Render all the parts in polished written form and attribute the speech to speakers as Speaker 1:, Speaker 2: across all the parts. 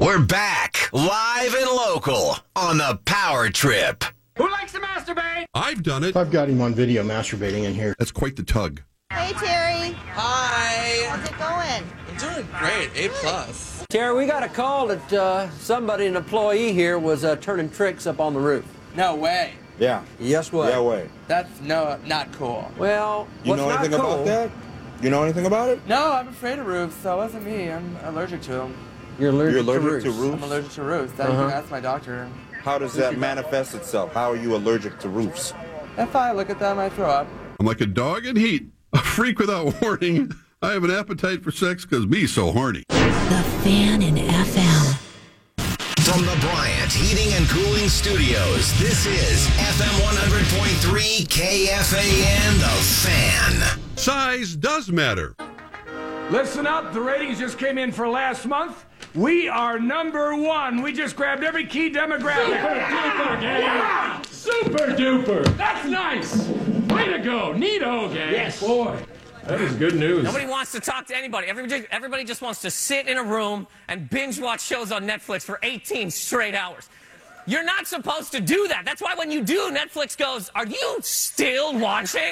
Speaker 1: We're back, live and local, on the Power Trip.
Speaker 2: Who likes to masturbate?
Speaker 3: I've done it.
Speaker 4: I've got him on video masturbating in here.
Speaker 3: That's quite the tug.
Speaker 5: Hey, Terry.
Speaker 6: Hi.
Speaker 5: How's it going?
Speaker 6: I'm doing great. A+.
Speaker 7: Terry, we got a call that somebody, an employee here, was turning tricks up on the roof.
Speaker 6: No way.
Speaker 8: Yeah.
Speaker 7: Yes, what?
Speaker 8: Yeah, way.
Speaker 6: That's not cool.
Speaker 7: Well,
Speaker 8: You know anything about that? You know anything about it?
Speaker 6: No, I'm afraid of roofs. That wasn't me. I'm allergic to them.
Speaker 7: You're allergic,
Speaker 8: to
Speaker 7: to
Speaker 8: roofs?
Speaker 6: I'm allergic to roofs. That's my doctor.
Speaker 8: How does that manifest itself? How are you allergic to roofs?
Speaker 6: If I look at them, I throw up.
Speaker 3: I'm like a dog in heat, a freak without warning. I have an appetite for sex because me so horny.
Speaker 9: The Fan in FM.
Speaker 1: From the Bryant Heating and Cooling Studios, this is FM 100.3 KFAN, The Fan.
Speaker 3: Size does matter.
Speaker 2: Listen up, the ratings just came in for last month. We are number one. We just grabbed every key demographic. Super duper, gang. Yeah! Super duper. That's nice. Way to go. Neato, gang. Yes. Boy, that is good news.
Speaker 10: Nobody wants to talk to anybody. Everybody just wants to sit in a room and binge watch shows on Netflix for 18 straight hours. You're not supposed to do that. That's why when you do, Netflix goes, "Are you still watching?"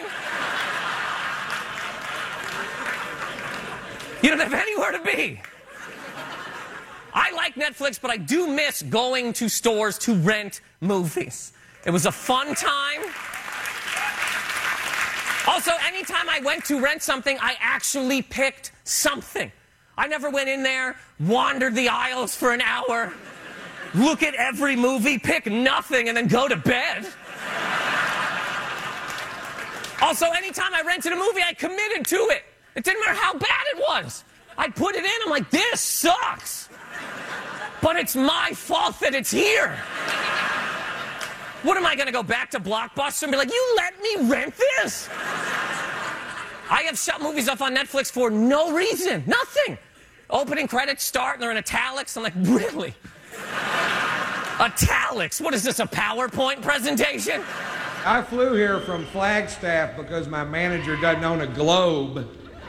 Speaker 10: You don't have anywhere to be. I like Netflix, but I do miss going to stores to rent movies. It was a fun time. Also, anytime I went to rent something, I actually picked something. I never went in there, wandered the aisles for an hour, look at every movie, pick nothing, and then go to bed. Also, anytime I rented a movie, I committed to it. It didn't matter how bad it was. I put it in, I'm like, this sucks. But it's my fault that it's here. What am I going to go back to Blockbuster and be like, you let me rent this? I have shut movies off on Netflix for no reason. Nothing. Opening credits start and they're in italics. I'm like, really? Italics? What is this, a PowerPoint presentation?
Speaker 11: I flew here from Flagstaff because my manager doesn't own a Globe.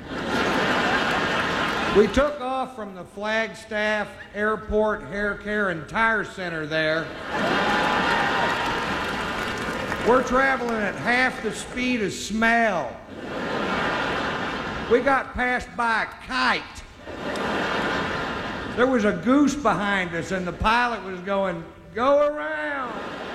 Speaker 11: We took off from the Flagstaff Airport Hair Care and Tire Center there. We're traveling at half the speed of smell. We got passed by a kite. There was a goose behind us and the pilot was going, "Go around."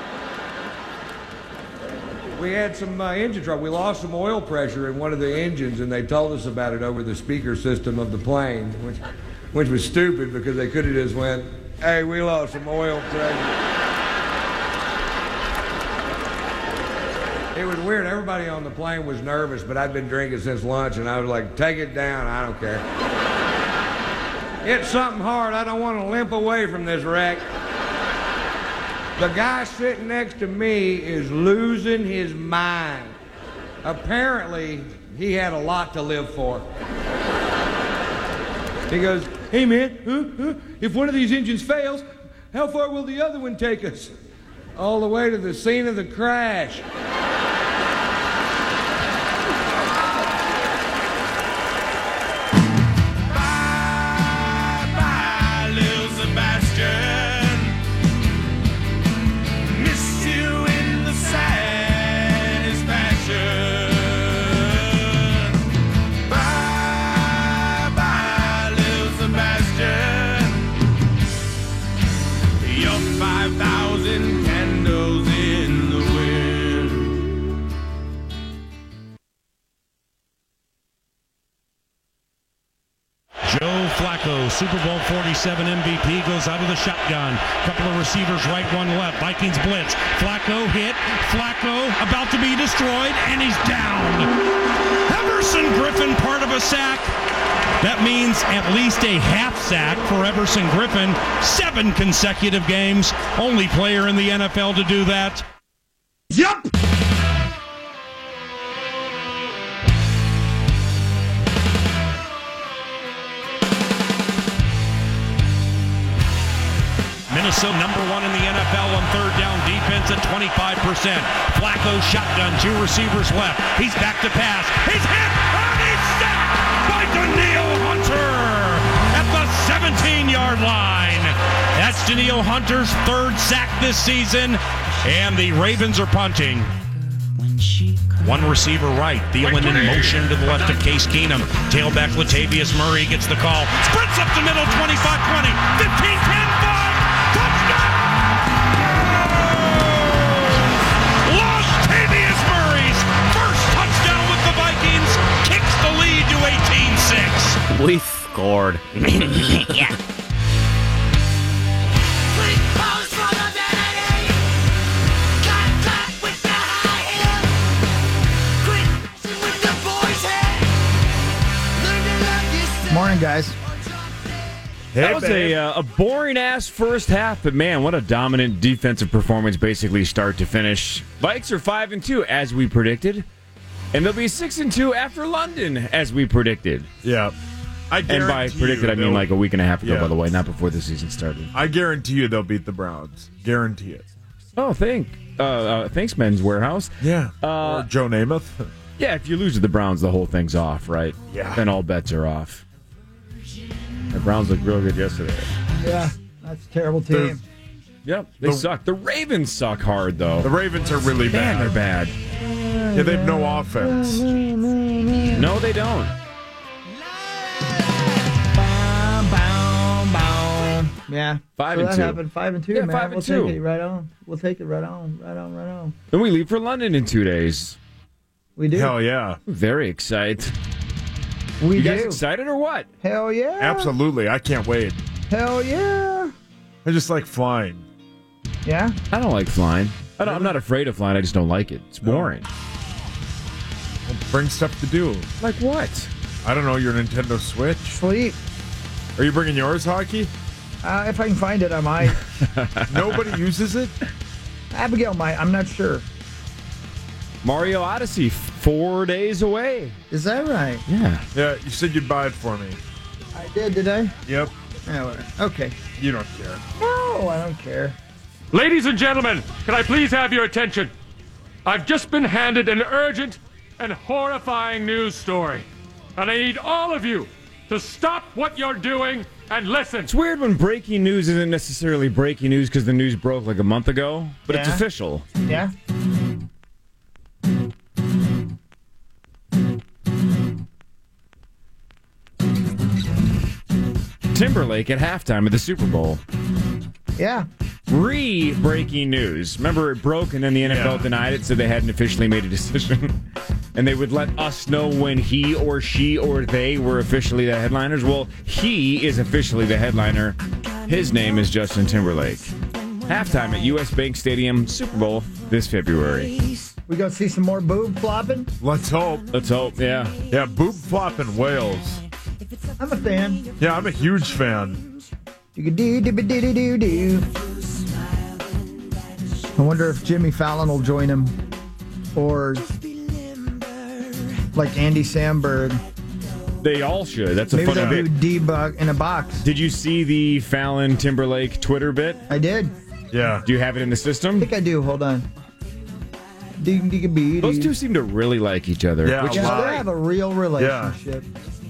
Speaker 11: We had some engine trouble. We lost some oil pressure in one of the engines, and they told us about it over the speaker system of the plane, which was stupid because they could have just went, "Hey, we lost some oil pressure." It was weird. Everybody on the plane was nervous, but I'd been drinking since lunch, and I was like, "Take it down. I don't care. It's something hard. I don't want to limp away from this wreck." The guy sitting next to me is losing his mind. Apparently, he had a lot to live for. He goes, "Hey man, if one of these engines fails, how far will the other one take us?" "All the way to the scene of the crash."
Speaker 12: Super Bowl 47 MVP goes out of the shotgun. Couple of receivers right, one left. Vikings blitz. Flacco hit. Flacco about to be destroyed, and he's down. Everson Griffin part of a sack. That means at least a half sack for Everson Griffin. 7 consecutive games. Only player in the NFL to do that.
Speaker 3: Yep!
Speaker 12: Minnesota #1 in the NFL on third down defense at 25%. Flacco shotgun, 2 receivers left. He's back to pass. He's hit, and he's sacked by Danielle Hunter at the 17-yard line. That's Danielle Hunter's 3rd sack this season. And the Ravens are punting. One receiver right. Thielen in motion to the left of Case Keenum. Tailback Latavius Murray gets the call. Sprints up the middle, 25-20, 15-10, 5. Touchdown! Latavius Murray's first touchdown with the Vikings kicks the lead to 18-6.
Speaker 5: We scored.
Speaker 10: Yeah.
Speaker 13: Morning, guys.
Speaker 14: That was a boring-ass first half, but man, what a dominant defensive performance basically start to finish. Vikes are 5-2, as we predicted, and they'll be 6-2 after London, as we predicted.
Speaker 15: Yeah.
Speaker 14: And by predicted, I mean like a week and a half ago, by the way, not before the season started.
Speaker 15: I guarantee you they'll beat the Browns. Guarantee it.
Speaker 14: Oh, thanks, Men's Warehouse.
Speaker 15: Yeah. Or Joe Namath.
Speaker 14: Yeah, if you lose to the Browns, the whole thing's off, right?
Speaker 15: Yeah.
Speaker 14: Then all bets are off. The Browns looked real good yesterday.
Speaker 13: Yeah, that's a terrible team.
Speaker 14: Yep, they suck. The Ravens suck hard, though.
Speaker 15: The Ravens are really bad.
Speaker 14: Man, they're bad.
Speaker 15: Yeah, they have no offense.
Speaker 14: No, they don't.
Speaker 13: Yeah.
Speaker 14: 5-2.
Speaker 13: So that happened. 5-2,
Speaker 14: Yeah,
Speaker 13: man.
Speaker 14: 5-2.
Speaker 13: We'll take it right on. We'll take it right on.
Speaker 14: Then we leave for London in 2 days.
Speaker 13: We do.
Speaker 15: Hell yeah.
Speaker 14: Very excited.
Speaker 13: You
Speaker 14: guys excited or what?
Speaker 13: Hell yeah.
Speaker 15: Absolutely. I can't wait.
Speaker 13: Hell yeah.
Speaker 15: I just like flying.
Speaker 13: Yeah?
Speaker 14: I don't like flying. I'm not afraid of flying. I just don't like it. It's boring.
Speaker 15: Well, bring stuff to do.
Speaker 14: Like what?
Speaker 15: I don't know. Your Nintendo Switch?
Speaker 13: Sleep.
Speaker 15: Are you bringing yours, Hockey?
Speaker 13: If I can find it, I might.
Speaker 15: Nobody uses it?
Speaker 13: Abigail might. I'm not sure.
Speaker 14: Mario Odyssey, 4 days away.
Speaker 13: Is that right?
Speaker 14: Yeah.
Speaker 15: Yeah, you said you'd buy it for me.
Speaker 13: I did I?
Speaker 15: Yep.
Speaker 13: Yeah, okay.
Speaker 15: You don't care.
Speaker 13: No, I don't care.
Speaker 2: Ladies and gentlemen, can I please have your attention? I've just been handed an urgent and horrifying news story. And I need all of you to stop what you're doing and listen.
Speaker 14: It's weird when breaking news isn't necessarily breaking news because the news broke like a month ago, but it's official.
Speaker 13: Yeah?
Speaker 14: Timberlake at halftime of the Super Bowl.
Speaker 13: Yeah.
Speaker 14: Breaking news. Remember, it broke and then the NFL denied it, so they hadn't officially made a decision. And they would let us know when he or she or they were officially the headliners. Well, he is officially the headliner. His name is Justin Timberlake. Halftime at U.S. Bank Stadium, Super Bowl this February.
Speaker 13: We gonna see some more boob flopping?
Speaker 15: Let's hope.
Speaker 14: Let's hope, yeah.
Speaker 15: Yeah, boob flopping Wales.
Speaker 13: I'm a fan.
Speaker 15: Yeah, I'm a huge fan.
Speaker 13: Do-do-do-do-do-do. I wonder if Jimmy Fallon will join him, or like Andy Samberg.
Speaker 14: They all should. That's a
Speaker 13: Maybe
Speaker 14: funny
Speaker 13: they'll
Speaker 14: bit.
Speaker 13: do debug in a box.
Speaker 14: Did you see the Fallon Timberlake Twitter bit?
Speaker 13: I did.
Speaker 15: Yeah.
Speaker 14: Do you have it in the system?
Speaker 13: I think I do. Hold on.
Speaker 14: Those two seem to really like each other.
Speaker 15: Yeah,
Speaker 14: which
Speaker 13: Yeah,
Speaker 14: is
Speaker 13: they
Speaker 14: great.
Speaker 13: have a real relationship.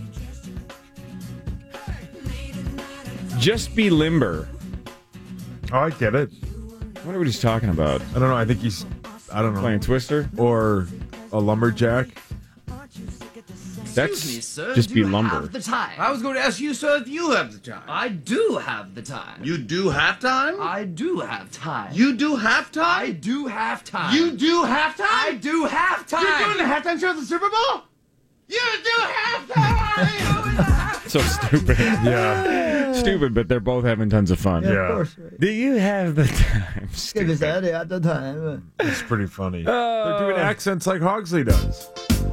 Speaker 14: Just be limber.
Speaker 15: Oh, I get it.
Speaker 14: I wonder what he's talking about.
Speaker 15: I don't know. I think he's, I don't know.
Speaker 14: Playing Twister?
Speaker 15: Or a lumberjack.
Speaker 14: That's
Speaker 16: Excuse me, sir,
Speaker 14: just
Speaker 16: do
Speaker 14: be
Speaker 16: you
Speaker 14: lumber.
Speaker 16: have the time? I was going to ask you, sir, if you have the time. I do have the time.
Speaker 17: You do have time?
Speaker 16: I do have time.
Speaker 17: You do have time?
Speaker 16: I do have time.
Speaker 17: You do have time?
Speaker 16: I do have time.
Speaker 17: You're doing the halftime show at the Super Bowl? You do have time!
Speaker 14: So stupid.
Speaker 15: Yeah.
Speaker 14: Stupid, but they're both having tons of fun.
Speaker 13: Yeah, of course. Right.
Speaker 14: Do you have the time?
Speaker 13: Give us that at the time.
Speaker 15: It's pretty funny. They're doing accents like Hogsley does.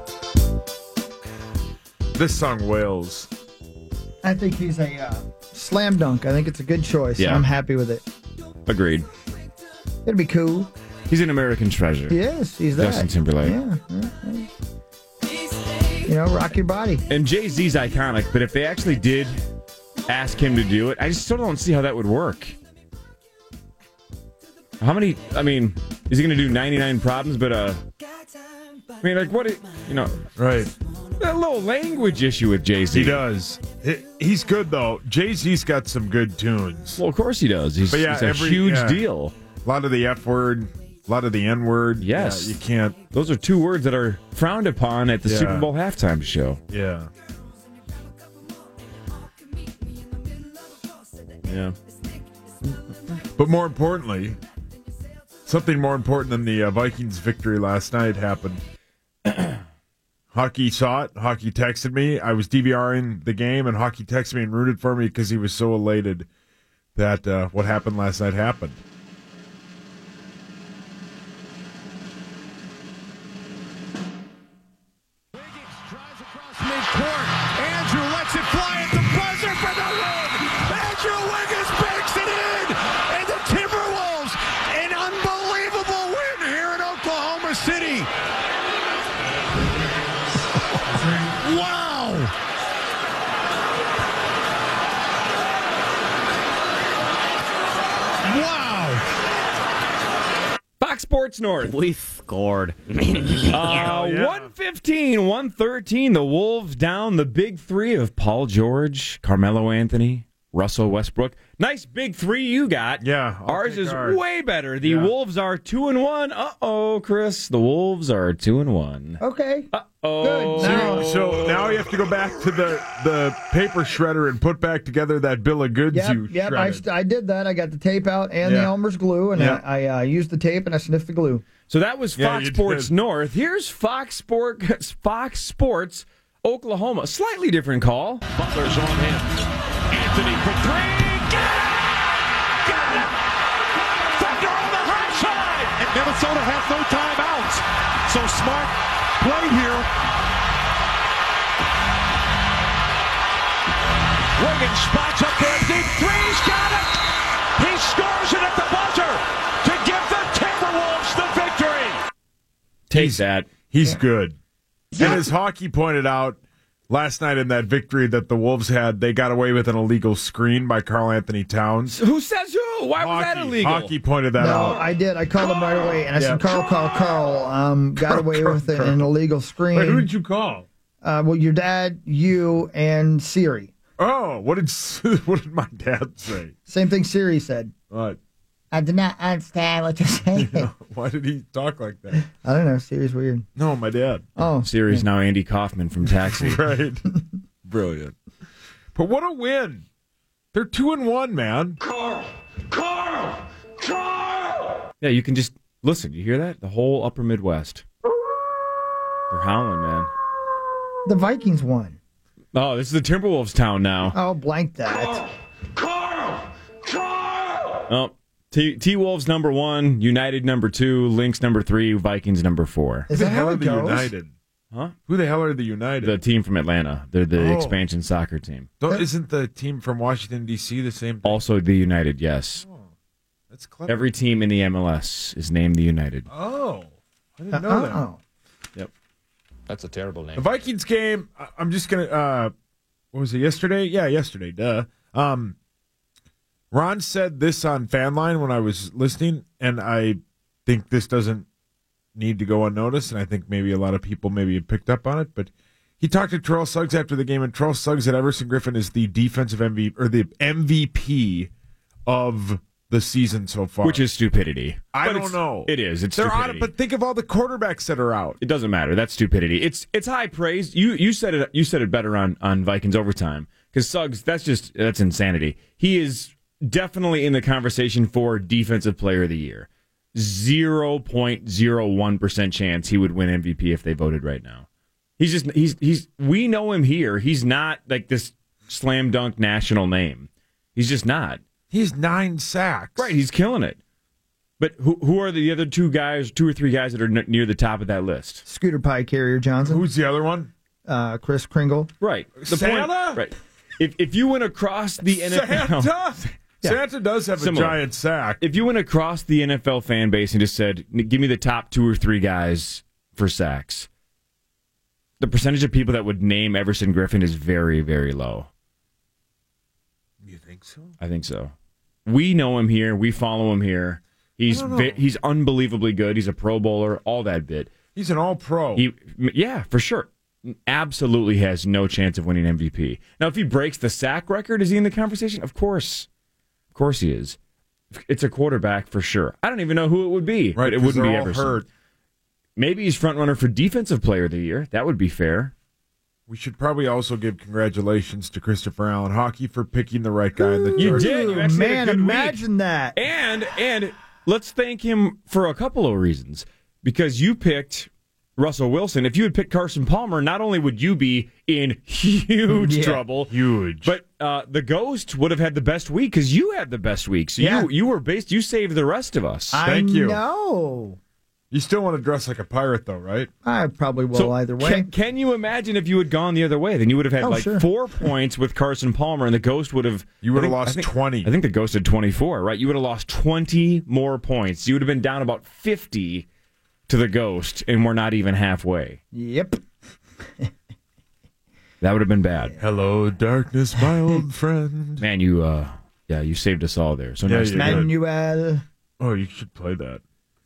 Speaker 15: This song wails.
Speaker 13: I think he's a slam dunk. I think it's a good choice.
Speaker 14: Yeah.
Speaker 13: I'm happy with it.
Speaker 14: Agreed.
Speaker 13: It'd be cool.
Speaker 14: He's an American treasure.
Speaker 13: Yes, he's that.
Speaker 14: Justin Timberlake.
Speaker 13: Yeah. You know, rock your body.
Speaker 14: And Jay-Z's iconic, but if they actually did ask him to do it, I just still don't see how that would work. How many, I mean, is he going to do 99 problems, but, I mean, like, what, you know.
Speaker 15: Right.
Speaker 14: A little language issue with Jay-Z.
Speaker 15: He does. He's good, though. Jay-Z's got some good tunes.
Speaker 14: Well, of course he does. He's a huge deal.
Speaker 15: A lot of the F word, a lot of the N word.
Speaker 14: Yes.
Speaker 15: Yeah, you can't.
Speaker 14: Those are two words that are frowned upon at the Super Bowl halftime show.
Speaker 15: Yeah.
Speaker 14: Yeah.
Speaker 15: But more importantly, something more important than the Vikings victory last night happened. Hockey saw it. Hockey texted me. I was DVRing the game, and Hockey texted me and rooted for me because he was so elated that what happened last night happened.
Speaker 17: Midcourt. Andrew lets it fly at the buzzer for the win. Andrew Wiggins banks it in. And the Timberwolves, an unbelievable win here in Oklahoma City. Wow. Wow.
Speaker 14: Fox Sports North.
Speaker 5: We scored.
Speaker 14: 115, 113. The Wolves down the big three of Paul George, Carmelo Anthony, Russell Westbrook. Nice big three you got.
Speaker 15: Yeah.
Speaker 14: Ours is way better. The Wolves are 2-1. Uh-oh, Chris. The Wolves are 2-1.
Speaker 13: Okay.
Speaker 14: Uh-oh.
Speaker 13: Good.
Speaker 15: So now you have to go back to the paper shredder and put back together that bill of goods you shredded.
Speaker 13: I did that. I got the tape out and the Elmer's glue, and I used the tape and I sniffed the glue.
Speaker 14: So that was Fox Sports North. Here's Fox Sports Oklahoma. Slightly different call.
Speaker 17: Butler's on him. Anthony for three. Got it! Thunder on the high side! And Minnesota has no timeouts. So smart play here. Wiggins spots up for a deep three. He's got it! He scores it at the buzzer to give the Timberwolves the victory.
Speaker 14: Take that.
Speaker 15: He's good. And as Hockey pointed out last night in that victory that the Wolves had, they got away with an illegal screen by Karl Anthony Towns.
Speaker 14: Who says who? Why was that illegal?
Speaker 15: Hockey pointed that out.
Speaker 13: No, I did. I called him right away, and I said, Carl, got away with an illegal screen.
Speaker 15: Wait, who did you call?
Speaker 13: Well, your dad, you, and Siri.
Speaker 15: Oh, what did my dad say?
Speaker 13: Same thing Siri said.
Speaker 15: What?
Speaker 13: I did not understand what you're saying.
Speaker 15: Why did he talk like that?
Speaker 13: I don't know. Siri's weird.
Speaker 15: No, my dad.
Speaker 13: Oh.
Speaker 14: Siri's now Andy Kaufman from Taxi.
Speaker 15: Right. Brilliant. But what a win. They're 2-1, man.
Speaker 17: Carl!
Speaker 14: Yeah, you can just listen. You hear that? The whole upper Midwest. They're howling, man.
Speaker 13: The Vikings won.
Speaker 14: Oh, this is the Timberwolves town now.
Speaker 13: Oh, blank that.
Speaker 17: Carl!
Speaker 14: Oh, T-Wolves number 1, United number 2, Lynx number 3, Vikings number 4.
Speaker 13: Is that how it goes?
Speaker 15: United?
Speaker 14: Huh?
Speaker 15: Who the hell are the United?
Speaker 14: The team from Atlanta. They're the expansion soccer team.
Speaker 15: So isn't the team from Washington, D.C. the same thing?
Speaker 14: Also the United, yes.
Speaker 15: Oh, that's clever.
Speaker 14: Every team in the MLS is named the United.
Speaker 15: Oh, I didn't know that.
Speaker 14: Yep.
Speaker 5: That's a terrible name.
Speaker 15: The Vikings game, I'm just going to, what was it, yesterday? Yeah, yesterday, duh. Ron said this on Fanline when I was listening, and I think this doesn't need to go unnoticed, and I think maybe a lot of people maybe have picked up on it, but he talked to Terrell Suggs after the game, and Terrell Suggs said Everson Griffin is the defensive MVP, or the MVP of the season so far.
Speaker 14: Which is stupidity.
Speaker 15: I don't know.
Speaker 14: It is. It's
Speaker 15: They're
Speaker 14: stupidity.
Speaker 15: out, but think of all the quarterbacks that are out.
Speaker 14: It doesn't matter. That's stupidity. It's high praise. You said it. You said it better on Vikings Overtime, because Suggs. That's insanity. He is definitely in the conversation for Defensive Player of the Year. 0.01% chance he would win MVP if they voted right now. He's we know him here. He's not like this slam dunk national name. He's just not.
Speaker 15: He's 9 sacks.
Speaker 14: Right, he's killing it. But who are the other 2 or 3 guys that are near the top of that list?
Speaker 13: Scooter Pie Carrier Johnson.
Speaker 15: Who's the other one?
Speaker 13: Chris Kringle.
Speaker 14: Right.
Speaker 15: Santa?
Speaker 14: Right. If you went across the NFL...
Speaker 15: Santa? Yeah. Santa does have a giant sack.
Speaker 14: If you went across the NFL fan base and just said, give me the top 2 or 3 guys for sacks, the percentage of people that would name Everson Griffin is very, very low.
Speaker 15: You think so?
Speaker 14: I think so. We know him here. We follow him here. He's unbelievably good. He's a Pro Bowler, all that bit.
Speaker 15: He's an all-pro.
Speaker 14: Yeah, for sure. absolutely has no chance of winning MVP. Now, if he breaks the sack record, is he in the conversation? Of course. Of course he is. It's a quarterback for sure. I don't even know who it would be.
Speaker 15: Right,
Speaker 14: but it wouldn't be
Speaker 15: all
Speaker 14: Everson.
Speaker 15: hurt.
Speaker 14: Maybe he's front runner for Defensive Player of the Year. That would be fair.
Speaker 15: We should probably also give congratulations to Christopher Allen Hockey for picking the right guy in the
Speaker 14: You
Speaker 15: Chargers.
Speaker 14: did. You actually had a good
Speaker 13: imagine
Speaker 14: week.
Speaker 13: that.
Speaker 14: And let's thank him for a couple of reasons. Because you picked Russell Wilson. If you had picked Carson Palmer, not only would you be in huge trouble, but the Ghost would have had the best week because you had the best week. So you saved the rest of us.
Speaker 15: Thank you.
Speaker 13: No.
Speaker 15: You still want to dress like a pirate, though, right?
Speaker 13: I probably will either way.
Speaker 14: Can you imagine if you had gone the other way? Then you would have had
Speaker 13: sure.
Speaker 14: 4 points with Carson Palmer, and the Ghost would have...
Speaker 15: You would have lost 20.
Speaker 14: I think the Ghost had 24, right? You would have lost 20 more points. You would have been down about 50 to the Ghost, and we're not even halfway.
Speaker 13: Yep.
Speaker 14: That would have been bad.
Speaker 15: Hello, darkness, my old friend.
Speaker 14: Man, you saved us all there. So nice.
Speaker 13: Manuel.
Speaker 15: Oh, you should play that.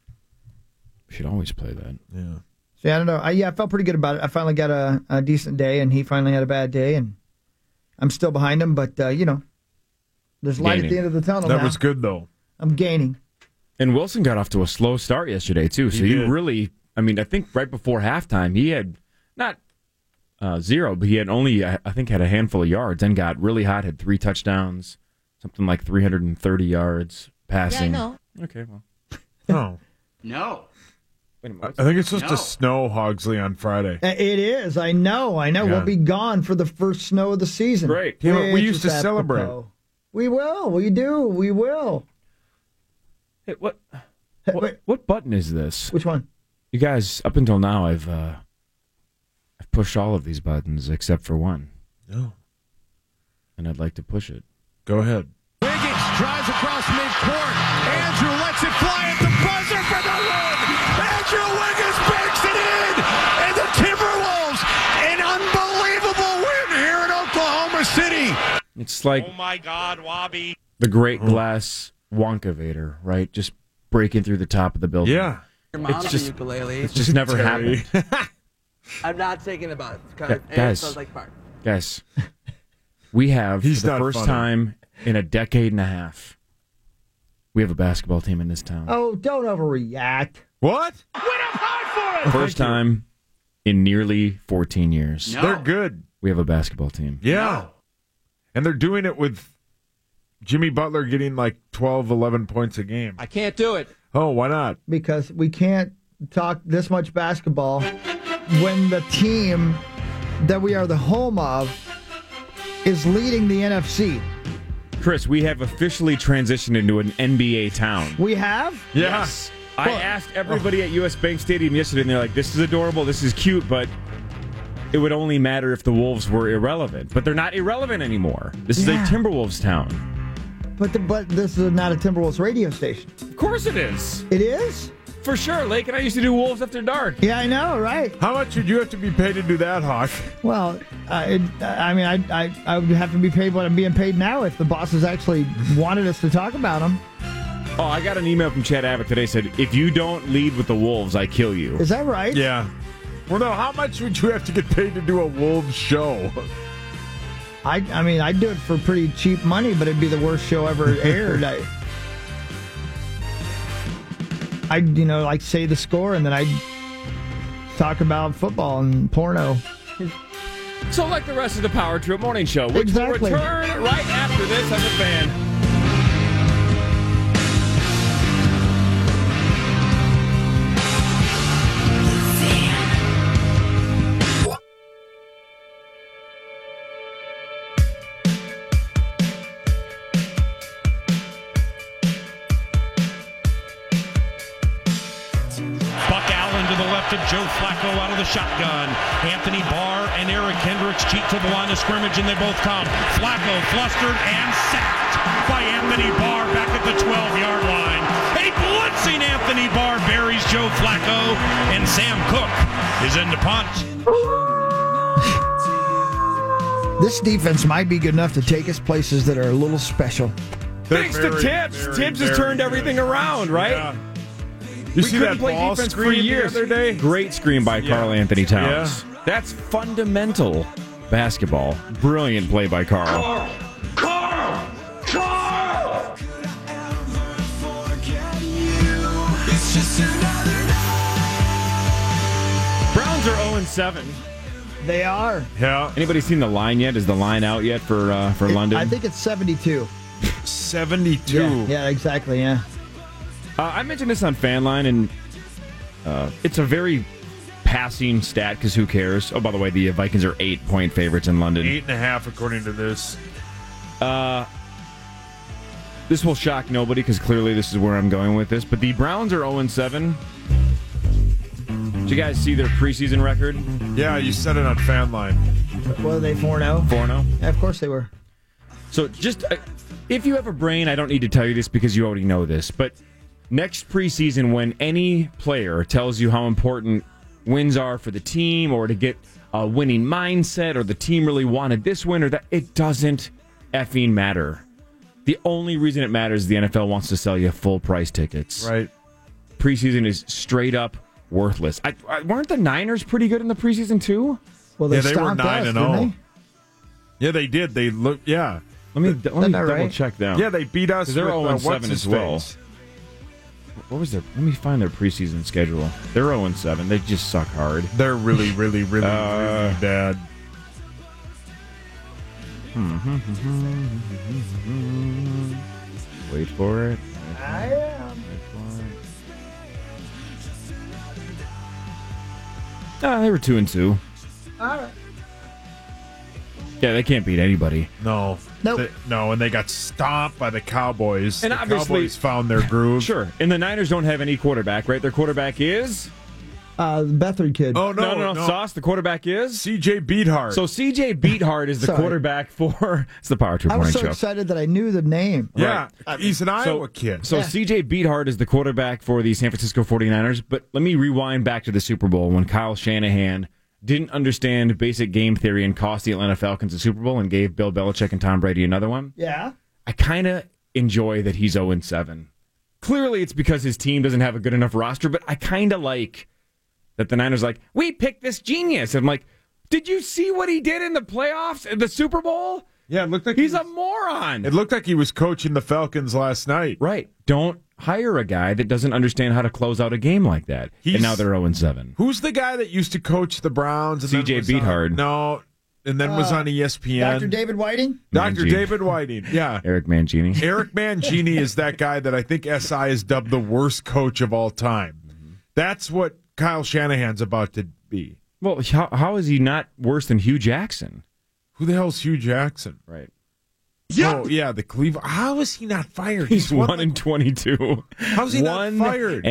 Speaker 14: We should always play that.
Speaker 15: Yeah.
Speaker 13: See, I don't know. I felt pretty good about it. I finally got a decent day, and he finally had a bad day, and I'm still behind him, but, there's light at the end of the tunnel now.
Speaker 15: That was good, though.
Speaker 13: I'm gaining.
Speaker 14: And Wilson got off to a slow start yesterday, too. So you really, I think right before halftime, he had not 0, but he had only, I think, had a handful of yards and got really hot, had 3 touchdowns, something like 330 yards passing.
Speaker 9: Yeah, I know.
Speaker 14: Okay, well.
Speaker 15: Oh.
Speaker 16: No.
Speaker 15: I think it's supposed to snow Hogsley on Friday.
Speaker 13: It is. I know.
Speaker 15: Yeah.
Speaker 13: We'll be gone for the first snow of the season.
Speaker 14: Great.
Speaker 15: We used to celebrate.
Speaker 13: Apropos. We will. We do. We will.
Speaker 14: Hey, what button is this?
Speaker 13: Which one?
Speaker 14: You guys, up until now, I've pushed all of these buttons except for one.
Speaker 15: No.
Speaker 14: And I'd like to push it.
Speaker 15: Go ahead.
Speaker 17: Wiggins drives across midcourt. Andrew lets it fly at the buzzer for the win. Andrew Wiggins banks it in. And the Timberwolves, an unbelievable win here in Oklahoma City.
Speaker 14: It's like,
Speaker 17: oh my God, Wabi.
Speaker 14: the Great Glass Wonkavator, right? Just breaking through the top of the building.
Speaker 15: Yeah.
Speaker 6: Your mom's a ukulele.
Speaker 14: It's just never happened.
Speaker 6: I'm not taking the bus because it
Speaker 14: Guys.
Speaker 6: sounds like fart.
Speaker 14: Guys, we have,
Speaker 15: He's
Speaker 14: for the
Speaker 15: not
Speaker 14: first
Speaker 15: funny.
Speaker 14: time in a decade and a half, we have a basketball team in this town.
Speaker 13: Oh, don't overreact.
Speaker 15: What?
Speaker 17: Win up high for it.
Speaker 14: First time in nearly 14 years.
Speaker 15: They're good.
Speaker 14: We have a basketball team.
Speaker 15: Yeah. And they're doing it with Jimmy Butler getting like 12, 11 points a game.
Speaker 7: I can't do it.
Speaker 15: Oh, why not?
Speaker 13: Because we can't talk this much basketball when the team that we are the home of is leading the NFC.
Speaker 14: Chris, we have officially transitioned into an NBA town.
Speaker 13: We have?
Speaker 14: Yes. I asked everybody at US Bank Stadium yesterday, and they're like, this is adorable, this is cute, but it would only matter if the Wolves were irrelevant. But they're not irrelevant anymore. This is a Timberwolves town.
Speaker 13: But this is not a Timberwolves radio station.
Speaker 14: Of course it is.
Speaker 13: It is?
Speaker 14: For sure. Lake and I used to do Wolves After Dark.
Speaker 13: Yeah, I know, right?
Speaker 15: How much would you have to be paid to do that, Hawk?
Speaker 13: Well, I would have to be paid what I'm being paid now if the bosses actually wanted us to talk about them.
Speaker 14: Oh, I got an email from Chad Abbott today said, if you don't lead with the Wolves, I kill you.
Speaker 13: Is that right?
Speaker 15: Yeah. Well, no, how much would you have to get paid to do a Wolves show?
Speaker 13: I'd do it for pretty cheap money, but it'd be the worst show ever aired. I'd like say the score, and then I'd talk about football and porno.
Speaker 14: So like the rest of the Power Trip Morning Show, which will return right after this on The Fan.
Speaker 12: Joe Flacco out of the shotgun. Anthony Barr and Eric Hendricks cheat to the line of scrimmage, and they both come. Flacco flustered and sacked by Anthony Barr back at the 12-yard line. A blitzing Anthony Barr buries Joe Flacco, and Sam Cook is in to punt.
Speaker 13: This defense might be good enough to take us places that are a little special.
Speaker 14: Thanks to Tibbs. Tibbs has turned everything around, right?
Speaker 15: Yeah. You see that
Speaker 14: play
Speaker 15: ball
Speaker 14: defense
Speaker 15: screen
Speaker 14: for years.
Speaker 15: the other day?
Speaker 14: Great screen by Karl Anthony Towns.
Speaker 15: Yeah.
Speaker 14: That's fundamental basketball. Brilliant play by Carl.
Speaker 2: Carl!
Speaker 14: Browns are 0-7.
Speaker 13: They are.
Speaker 15: Yeah.
Speaker 14: Anybody seen the line yet? Is the line out yet for London?
Speaker 13: I think it's 72.
Speaker 15: 72.
Speaker 13: Yeah, exactly, yeah.
Speaker 14: I mentioned this on Fanline, and it's a very passing stat because who cares? Oh, by the way, the Vikings are 8-point favorites in London.
Speaker 15: 8.5 according to this.
Speaker 14: This will shock nobody because clearly this is where I'm going with this. But the Browns are 0-7. Did you guys see their preseason record?
Speaker 15: Yeah, you said it on Fanline.
Speaker 13: What are they, 4-0?
Speaker 14: 4-0.
Speaker 13: Yeah, of course they were.
Speaker 14: So just, if you have a brain, I don't need to tell you this because you already know this. But next preseason, when any player tells you how important wins are for the team or to get a winning mindset or the team really wanted this win or that, it doesn't effing matter. The only reason it matters is the NFL wants to sell you full price tickets.
Speaker 15: Right.
Speaker 14: Preseason is straight up worthless. Weren't the Niners pretty good in the preseason too?
Speaker 13: Well,
Speaker 15: they were 9-0. Yeah, they did. They look. Yeah.
Speaker 14: Let me double check them.
Speaker 15: Yeah, they beat us.
Speaker 14: They're
Speaker 15: with,
Speaker 14: 0-7 as well. What was their? Let me find their preseason schedule. They're 0-7. They just suck hard.
Speaker 15: They're really, really, really, really bad.
Speaker 14: Wait for it.
Speaker 13: I am.
Speaker 14: They were 2-2.
Speaker 13: All right.
Speaker 14: Yeah, they can't beat anybody.
Speaker 15: No.
Speaker 13: Nope.
Speaker 15: And they got stomped by the Cowboys.
Speaker 14: And
Speaker 15: the
Speaker 14: obviously,
Speaker 15: Cowboys found their groove.
Speaker 14: Sure. And the Niners don't have any quarterback, right? Their quarterback is?
Speaker 13: The Bethard kid.
Speaker 15: Oh, no.
Speaker 14: Sauce, the quarterback is?
Speaker 15: C.J. Beathard.
Speaker 14: So C.J. Beathard is the quarterback for... It's the Power Trip
Speaker 13: I was
Speaker 14: Morning
Speaker 13: so
Speaker 14: Show.
Speaker 13: excited that I knew the name.
Speaker 15: Yeah,
Speaker 14: Right.
Speaker 15: he's an Iowa kid.
Speaker 14: So C.J. Beathard is the quarterback for the San Francisco 49ers. But let me rewind back to the Super Bowl when Kyle Shanahan didn't understand basic game theory and cost the Atlanta Falcons the Super Bowl and gave Bill Belichick and Tom Brady another one.
Speaker 13: Yeah.
Speaker 14: I kind of enjoy that he's 0-7. Clearly it's because his team doesn't have a good enough roster, but I kind of like that the Niners like, we picked this genius. I'm like, did you see what he did in the playoffs, in the Super Bowl?
Speaker 15: Yeah, it looked like
Speaker 14: he's a moron.
Speaker 15: It looked like he was coaching the Falcons last night.
Speaker 14: Right. Don't hire a guy that doesn't understand how to close out a game like that. And now they're 0-7.
Speaker 15: Who's the guy that used to coach the Browns?
Speaker 14: C.J. Beathard.
Speaker 15: No, and then was on ESPN.
Speaker 13: Dr. David Whiting?
Speaker 15: Dr. David Whiting, yeah.
Speaker 14: Eric Mangini.
Speaker 15: Eric Mangini is that guy that I think SI has dubbed the worst coach of all time. That's what Kyle Shanahan's about to be.
Speaker 14: Well, how is he not worse than Hugh Jackson?
Speaker 15: Who the hell's Hugh Jackson?
Speaker 14: Right.
Speaker 15: Oh, yeah, the Cleveland. How is he not fired?
Speaker 14: He's 1-22.
Speaker 15: How's he not fired?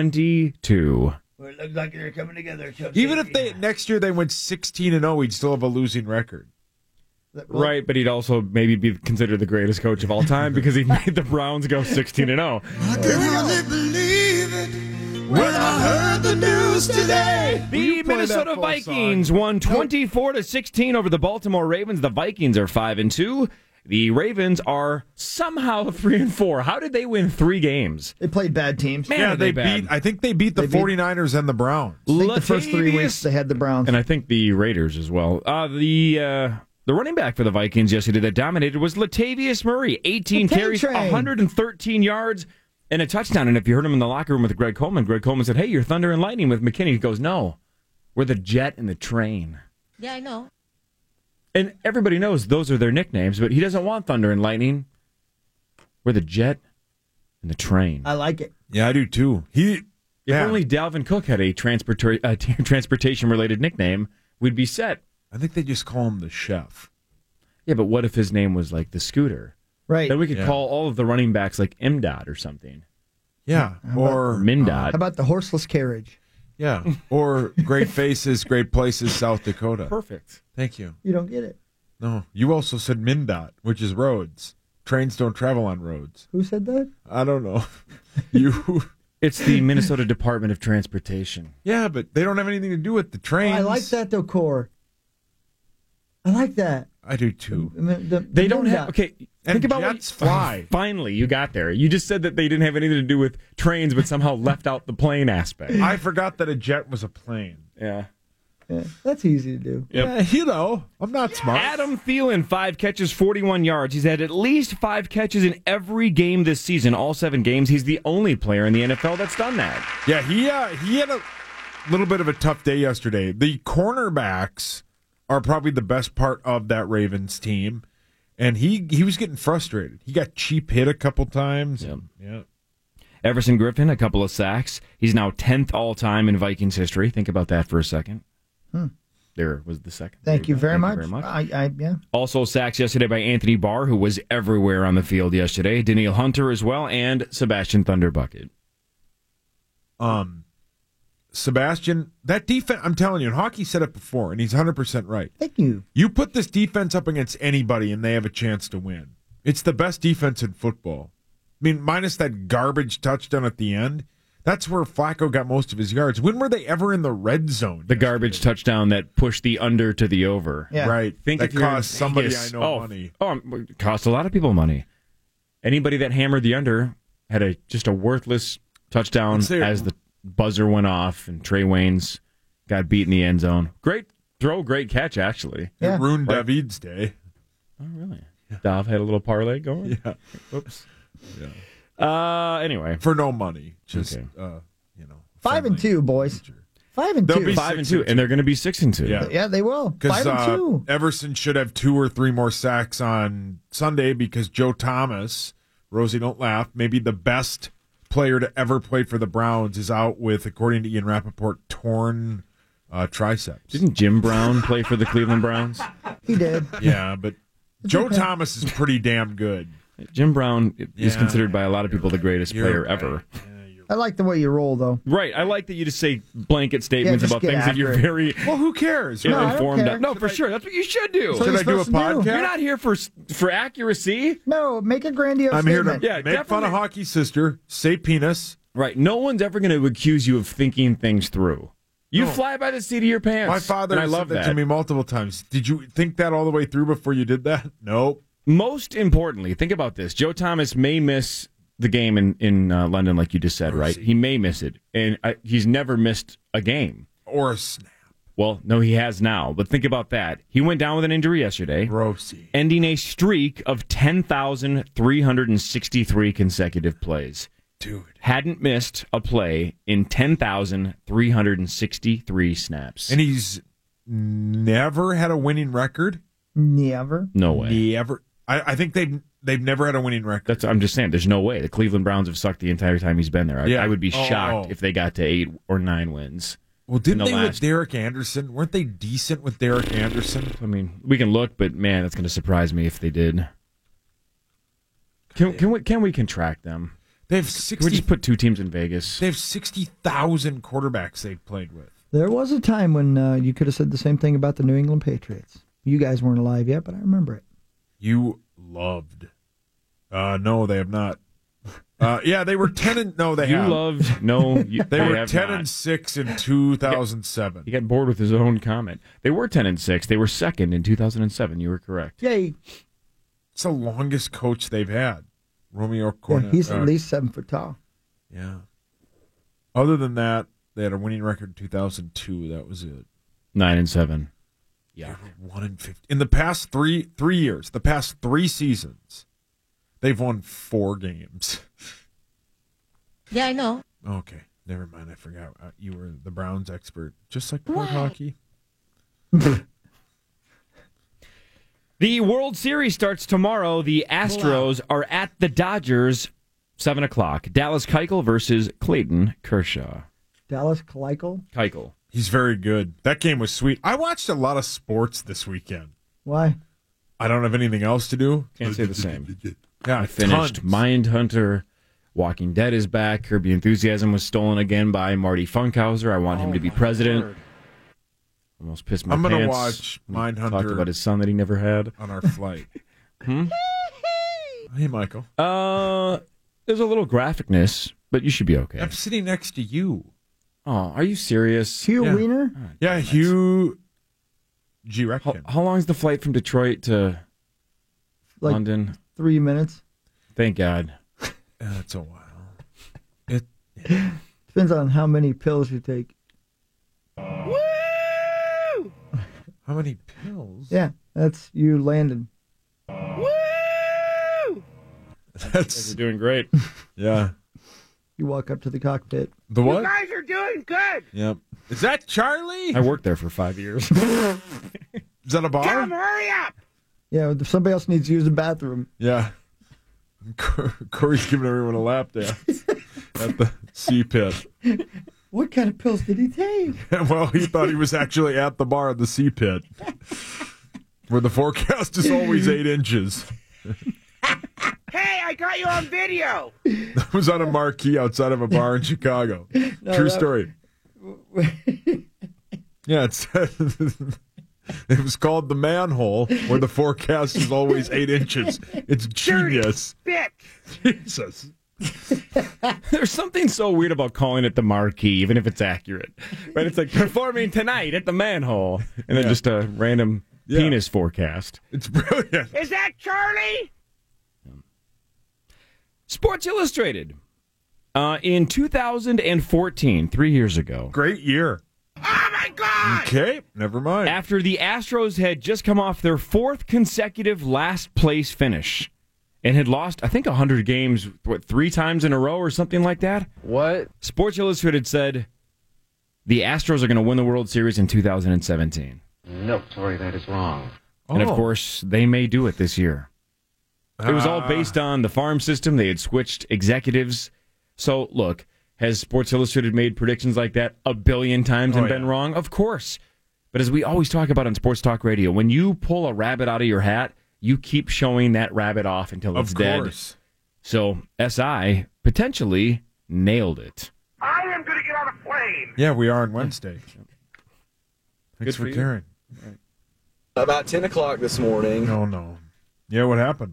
Speaker 14: 1-22.
Speaker 13: Well, it looks like they're coming together.
Speaker 15: Even if next year they went 16-0, he'd still have a losing record.
Speaker 14: Right, but he'd also maybe be considered the greatest coach of all time because he made the Browns go 16-0.
Speaker 18: I can hardly believe it when I heard the news today.
Speaker 14: The Minnesota Vikings won 24-16 over the Baltimore Ravens. The Vikings are 5-2. The Ravens are somehow 3-4. How did they win 3 games?
Speaker 13: They played bad teams.
Speaker 14: Man,
Speaker 15: yeah,
Speaker 14: they beat.
Speaker 15: I think they beat the 49ers and the Browns.
Speaker 13: I think the first 3 weeks they had the Browns.
Speaker 14: And I think the Raiders as well. The running back for the Vikings yesterday that dominated was Latavius Murray. 18 carries, 113 yards, and a touchdown. And if you heard him in the locker room with Greg Coleman said, hey, you're thunder and lightning with McKinney. He goes, no, we're the jet and the train.
Speaker 10: Yeah, I know.
Speaker 14: And everybody knows those are their nicknames, but he doesn't want thunder and lightning. We're the jet and the train.
Speaker 13: I like it.
Speaker 15: Yeah, I do too. If
Speaker 14: only Dalvin Cook had a transportation-related nickname, we'd be set.
Speaker 15: I think they just call him the chef.
Speaker 14: Yeah, but what if his name was like the Scooter?
Speaker 13: Right.
Speaker 14: Then we could call all of the running backs like MDOT or something.
Speaker 15: Yeah, or
Speaker 14: MnDOT.
Speaker 13: How about the horseless carriage?
Speaker 15: Yeah, or Great Faces, Great Places, South Dakota.
Speaker 14: Perfect.
Speaker 15: Thank you.
Speaker 13: You don't get it.
Speaker 15: No, you also said MnDOT, which is roads. Trains don't travel on roads.
Speaker 13: Who said that?
Speaker 15: I don't know. You.
Speaker 14: It's the Minnesota Department of Transportation.
Speaker 15: Yeah, but they don't have anything to do with the trains.
Speaker 13: I like that, though, Core. I like that.
Speaker 15: I do, too.
Speaker 14: They don't have... Okay, think about
Speaker 15: jets fly.
Speaker 14: Finally, you got there. You just said that they didn't have anything to do with trains, but somehow left out the plane aspect.
Speaker 15: I forgot that a jet was a plane.
Speaker 14: Yeah.
Speaker 13: Yeah, that's easy to do.
Speaker 14: Yep.
Speaker 15: Yeah, I'm not smart.
Speaker 14: Adam Thielen, 5 catches, 41 yards. He's had at least 5 catches in every game this season, all 7 games. He's the only player in the NFL that's done that.
Speaker 15: Yeah, he had a little bit of a tough day yesterday. The cornerbacks are probably the best part of that Ravens team, and he was getting frustrated. He got cheap hit a couple times.
Speaker 14: Yep.
Speaker 15: Yeah.
Speaker 14: Everson Griffin, a couple of sacks. He's now 10th all-time in Vikings history. Think about that for a second. There was the second.
Speaker 13: Thank you very much.
Speaker 14: Yeah. Also sacks yesterday by Anthony Barr, who was everywhere on the field yesterday. Danielle Hunter as well, and Sebastian Thunderbucket.
Speaker 15: Sebastian, that defense, I'm telling you, and Hockey said it before, and he's 100% right.
Speaker 13: Thank you.
Speaker 15: You put this defense up against anybody, and they have a chance to win. It's the best defense in football. I mean, minus that garbage touchdown at the end, that's where Flacco got most of his yards. When were they ever in the red zone?
Speaker 14: The garbage touchdown that pushed the under to the over.
Speaker 13: Yeah.
Speaker 15: Right.
Speaker 14: Think
Speaker 15: that
Speaker 14: if you're in
Speaker 15: cost somebody
Speaker 14: Vegas-
Speaker 15: I know money.
Speaker 14: It cost a lot of people money. Anybody that hammered the under had just a worthless touchdown as the buzzer went off, and Trey Waynes got beat in the end zone. Great throw, great catch, actually.
Speaker 15: It ruined David's day.
Speaker 14: Oh, really? Dav had a little parlay going?
Speaker 15: Yeah.
Speaker 14: Oops. Anyway.
Speaker 15: For no money. Just,
Speaker 14: Okay.
Speaker 13: 5-2, boys. 5-2.
Speaker 15: They'll be
Speaker 14: 5-2, and they're going to be 6-2.
Speaker 13: Yeah, they will. 5-2.
Speaker 15: Everson should have 2 or 3 more sacks on Sunday because Joe Thomas, Rosie, don't laugh, maybe the best player to ever play for the Browns, is out with, according to Ian Rappaport, torn triceps.
Speaker 14: Didn't Jim Brown play for the Cleveland Browns?
Speaker 13: He did.
Speaker 15: Yeah, but Joe Thomas is pretty damn good.
Speaker 14: Jim Brown is
Speaker 15: Yeah.
Speaker 14: considered by a lot of people the greatest player
Speaker 15: right.
Speaker 14: ever.
Speaker 13: I like the way you roll, though.
Speaker 14: Right. I like that you just say blanket statements
Speaker 13: just
Speaker 14: about
Speaker 13: get
Speaker 14: things that you're
Speaker 13: after it.
Speaker 14: very
Speaker 15: Well, who cares?
Speaker 13: No, I don't
Speaker 14: informed
Speaker 13: care.
Speaker 14: of. No, for sure. That's what you should do.
Speaker 13: That's what
Speaker 15: Should I
Speaker 13: you're
Speaker 15: do a
Speaker 13: supposed to do.
Speaker 15: podcast?
Speaker 14: You're not here for accuracy.
Speaker 13: No, make a grandiose
Speaker 15: I'm here to
Speaker 13: statement.
Speaker 14: Yeah,
Speaker 15: make fun of
Speaker 14: definitely.
Speaker 15: Hockey's sister, say penis.
Speaker 14: Right. No one's ever going to accuse you of thinking things through. You
Speaker 15: No.
Speaker 14: fly by the seat of your pants.
Speaker 15: My father
Speaker 14: and I
Speaker 15: said
Speaker 14: love
Speaker 15: that to me multiple times. Did you think that all the way through before you did that? Nope.
Speaker 14: Most importantly, think about this. Joe Thomas may miss the game in London, like you just said, right? He may miss it. And he's never missed a game.
Speaker 15: Or a snap.
Speaker 14: Well, no, he has now. But think about that. He went down with an injury yesterday,
Speaker 15: Rosie.
Speaker 14: ending a streak of 10,363 consecutive plays.
Speaker 15: Dude.
Speaker 14: Hadn't missed a play in 10,363 snaps.
Speaker 15: And he's never had a winning record?
Speaker 13: Never.
Speaker 14: No way.
Speaker 15: Never. I think they've never had a winning record.
Speaker 14: I'm just saying, there's no way. The Cleveland Browns have sucked the entire time he's been there.
Speaker 15: Yeah.
Speaker 14: I would be shocked if they got to 8 or 9 wins.
Speaker 15: Well, didn't
Speaker 14: in
Speaker 15: they
Speaker 14: the
Speaker 15: with
Speaker 14: last-
Speaker 15: Derek Anderson? Weren't they decent with Derek Anderson?
Speaker 14: I mean, we can look, but man, that's going to surprise me if they did. Can we contract them?
Speaker 15: They have
Speaker 14: Can we
Speaker 15: 60.
Speaker 14: just put 2 teams in Vegas?
Speaker 15: They have 60,000 quarterbacks they've played with.
Speaker 13: There was a time when you could have said the same thing about the New England Patriots. You guys weren't alive yet, but I remember it.
Speaker 15: You loved. No, they have not. Yeah, they were 10 and no, they
Speaker 14: You
Speaker 15: have.
Speaker 14: loved no.
Speaker 15: They were
Speaker 14: have
Speaker 15: 10
Speaker 14: not.
Speaker 15: and 6 in 2007.
Speaker 14: He got bored with his own comment. They were 10 and 6. They were second in 2007. You were correct.
Speaker 13: Yay.
Speaker 15: It's the longest coach they've had. Romeo
Speaker 13: Yeah,
Speaker 15: Cornet.
Speaker 13: he's at least 7 foot tall.
Speaker 15: Yeah. Other than that, they had a winning record in 2002. That was it.
Speaker 14: 9 and 7.
Speaker 15: Yeah. 1 and 50. In the past three years, the past 3 seasons, they've won 4 games.
Speaker 9: Yeah, I know.
Speaker 15: Okay. Never mind. I forgot. You were the Browns expert. Just like Port Hockey.
Speaker 14: The World Series starts tomorrow. The Astros are at the Dodgers, 7 o'clock. Dallas Keuchel versus Clayton Kershaw.
Speaker 13: Dallas Keuchel?
Speaker 14: Keuchel.
Speaker 15: He's very good. That game was sweet. I watched a lot of sports this weekend.
Speaker 13: Why?
Speaker 15: I don't have anything else to do.
Speaker 14: Can't say the same.
Speaker 15: Yeah,
Speaker 14: I finished
Speaker 15: tons.
Speaker 14: Mindhunter. Walking Dead is back. Curb Your Enthusiasm was stolen again by Marty Funkhauser. I want him to be president.
Speaker 13: Word.
Speaker 14: Almost pissed my
Speaker 15: I'm
Speaker 14: pants.
Speaker 15: gonna watch
Speaker 14: He
Speaker 15: Mindhunter.
Speaker 14: Talked about his son that he never had.
Speaker 15: On our flight. Hey, Michael.
Speaker 14: There's a little graphicness, but you should be okay.
Speaker 15: I'm sitting next to you.
Speaker 14: Oh, are you serious?
Speaker 13: Hugh
Speaker 15: Yeah.
Speaker 13: Wiener?
Speaker 15: Yeah, Hugh G. Reckon.
Speaker 14: How long is the flight from Detroit to
Speaker 13: Like
Speaker 14: London?
Speaker 13: 3 minutes.
Speaker 14: Thank God.
Speaker 15: That's a while.
Speaker 13: Depends on how many pills you take.
Speaker 15: How many pills?
Speaker 13: Yeah, that's you landed.
Speaker 16: Woo!
Speaker 15: That's
Speaker 14: doing great.
Speaker 15: Yeah.
Speaker 13: You walk up to the cockpit.
Speaker 15: The what?
Speaker 16: You guys are doing good.
Speaker 15: Yep. Is that Charlie?
Speaker 14: I worked there for 5 years.
Speaker 15: Is that a bar?
Speaker 16: Come, hurry up.
Speaker 13: Yeah, if somebody else needs to use the bathroom.
Speaker 15: Yeah. Corey's giving everyone a lap dance at the sea pit.
Speaker 13: What kind of pills did he take?
Speaker 15: Well, he thought he was actually at the bar at the sea pit, where the forecast is always 8 inches.
Speaker 16: Hey, I got you on video.
Speaker 15: That was on a marquee outside of a bar in Chicago. True story. Yeah, it was called The Manhole, where the forecast is always 8 inches. It's genius.
Speaker 16: Bitch.
Speaker 15: Jesus.
Speaker 14: There's something so weird about calling it the marquee, even if it's accurate. But it's like performing tonight at the Manhole, and then just a random penis forecast.
Speaker 15: It's brilliant.
Speaker 16: Is that Charlie?
Speaker 14: Sports Illustrated. In 2014, 3 years ago.
Speaker 15: Great year.
Speaker 16: Oh, my God!
Speaker 15: Okay, never mind.
Speaker 14: After the Astros had just come off their 4th consecutive last-place finish and had lost, I think, 100 games, 3 times in a row or something like that?
Speaker 7: What?
Speaker 14: Sports Illustrated said the Astros are going to win the World Series in 2017.
Speaker 5: No, sorry, that is wrong.
Speaker 14: And, of course, they may do it this year. It was all based on the farm system. They had switched executives. So, look, has Sports Illustrated made predictions like that a billion times and been wrong? Of course. But as we always talk about on Sports Talk Radio, when you pull a rabbit out of your hat, you keep showing that rabbit off until it's dead. Of course. So, SI potentially nailed it.
Speaker 16: I am going to get on a plane.
Speaker 15: Yeah, we are on Wednesday. Thanks for caring.
Speaker 19: Right. About 10 o'clock this morning.
Speaker 15: Oh, no. Yeah, what happened?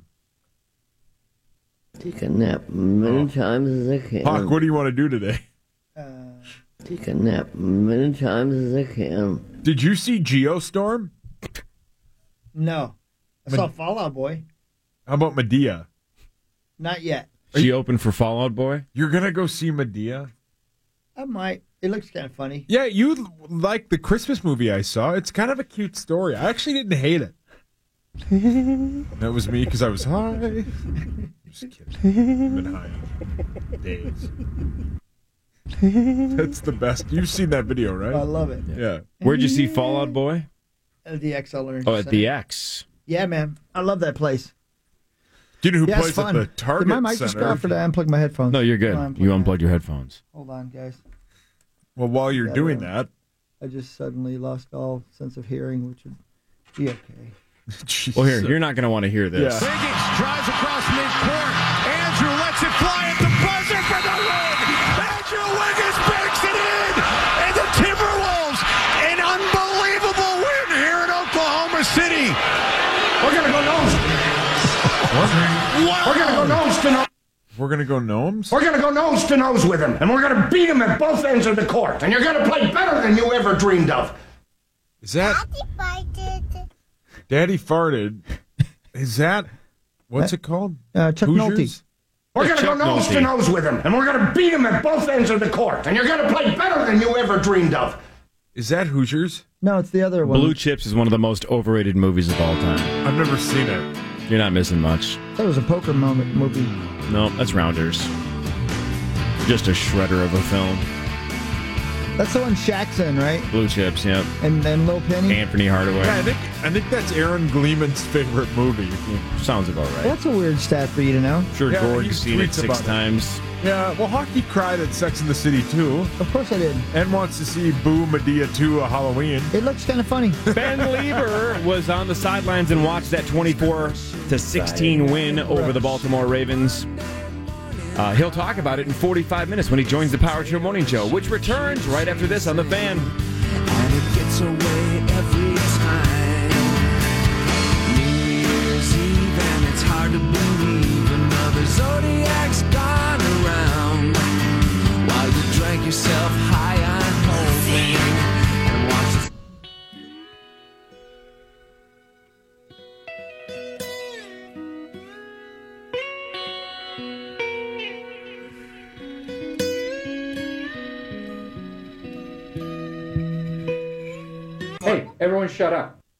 Speaker 20: Take a nap many times as I can.
Speaker 15: Hawk, what do you want to do today?
Speaker 20: Take a nap many times as I can.
Speaker 15: Did you see Geostorm?
Speaker 13: No. I saw Fall Out Boy.
Speaker 15: How about Medea?
Speaker 13: Not yet.
Speaker 14: She open for Fall Out Boy?
Speaker 15: You're going to go see Medea?
Speaker 13: I might. It looks kind of funny.
Speaker 15: Yeah, you like the Christmas movie I saw. It's kind of a cute story. I actually didn't hate it. That was me because I was high. Just kidding. I've been high on days. That's the best. You've seen that video, right?
Speaker 13: I love it.
Speaker 15: Yeah.
Speaker 14: Where'd you see Fall Out Boy?
Speaker 13: At the X Learning
Speaker 14: Oh, at
Speaker 13: Center.
Speaker 14: the X.
Speaker 13: Yeah, man. I love that place.
Speaker 15: Do you know who
Speaker 13: Yeah, it's
Speaker 15: plays at
Speaker 13: fun.
Speaker 15: the Target
Speaker 13: Did my mic just go
Speaker 15: Center?
Speaker 13: off or did I unplug my headphones?
Speaker 14: No, you're good.
Speaker 13: No, I'm
Speaker 14: You
Speaker 13: plugged
Speaker 14: unplugged your headphones.
Speaker 13: Hold on, guys.
Speaker 15: Well, while you're
Speaker 13: Yeah,
Speaker 15: doing
Speaker 13: well.
Speaker 15: that,
Speaker 13: I just suddenly lost all sense of hearing, which would be okay.
Speaker 14: Well, here, you're not going to want to hear this.
Speaker 15: Yeah.
Speaker 17: Higgins drives across midcourt. Andrew lets it fly at the buzzer for the win. Andrew Wiggins banks it in. And the Timberwolves, an unbelievable win here in Oklahoma City.
Speaker 2: We're going to go nose.
Speaker 17: Wow.
Speaker 2: We're going to go nose to nose.
Speaker 15: we're going to go Gnomes?
Speaker 2: We're going to go nose to nose with him, and we're going to beat him at both ends of the court, and you're going to play better than you ever dreamed of.
Speaker 15: Is that... Daddy farted. Is that... What's it called?
Speaker 13: Chuck Nolte.
Speaker 15: Hoosiers?
Speaker 2: We're going to go nose to nose with him, and we're going to beat him at both ends of the court, and you're going to play better than you ever dreamed of.
Speaker 15: Is that Hoosiers?
Speaker 13: No, it's the other one.
Speaker 14: Blue Chips is one of the most overrated movies of all time.
Speaker 15: I've never seen it.
Speaker 14: You're not missing much.
Speaker 13: That was a poker moment movie.
Speaker 14: No, that's Rounders. Just a shredder of a film.
Speaker 13: That's the one Shaq's in, right?
Speaker 14: Blue Chips, yep.
Speaker 13: And Lil Penny.
Speaker 14: Anthony Hardaway.
Speaker 15: Yeah, I think that's Aaron Gleeman's favorite movie.
Speaker 14: Sounds about right.
Speaker 13: That's a weird stat for you to know.
Speaker 14: Sure,
Speaker 15: Yeah, he
Speaker 14: Gord's seen it
Speaker 15: tweets
Speaker 14: 6
Speaker 15: about it.
Speaker 14: times.
Speaker 15: Yeah, well, Hockey cried at Sex and the City 2.
Speaker 13: Of course I did.
Speaker 15: And wants to see Boo Medea 2 a Halloween.
Speaker 13: It looks kind of funny.
Speaker 14: Ben Lieber was on the sidelines and watched that 24-16 win over the Baltimore Ravens. He'll talk about it in 45 minutes when he joins the Power Trip Morning Show, which returns right after this on The Fan.
Speaker 18: And it gets away every time. New Year's Eve, and it's hard to believe another Zodiac's gone around. While you drank yourself high on hoping and watched.
Speaker 2: Hey, everyone shut up.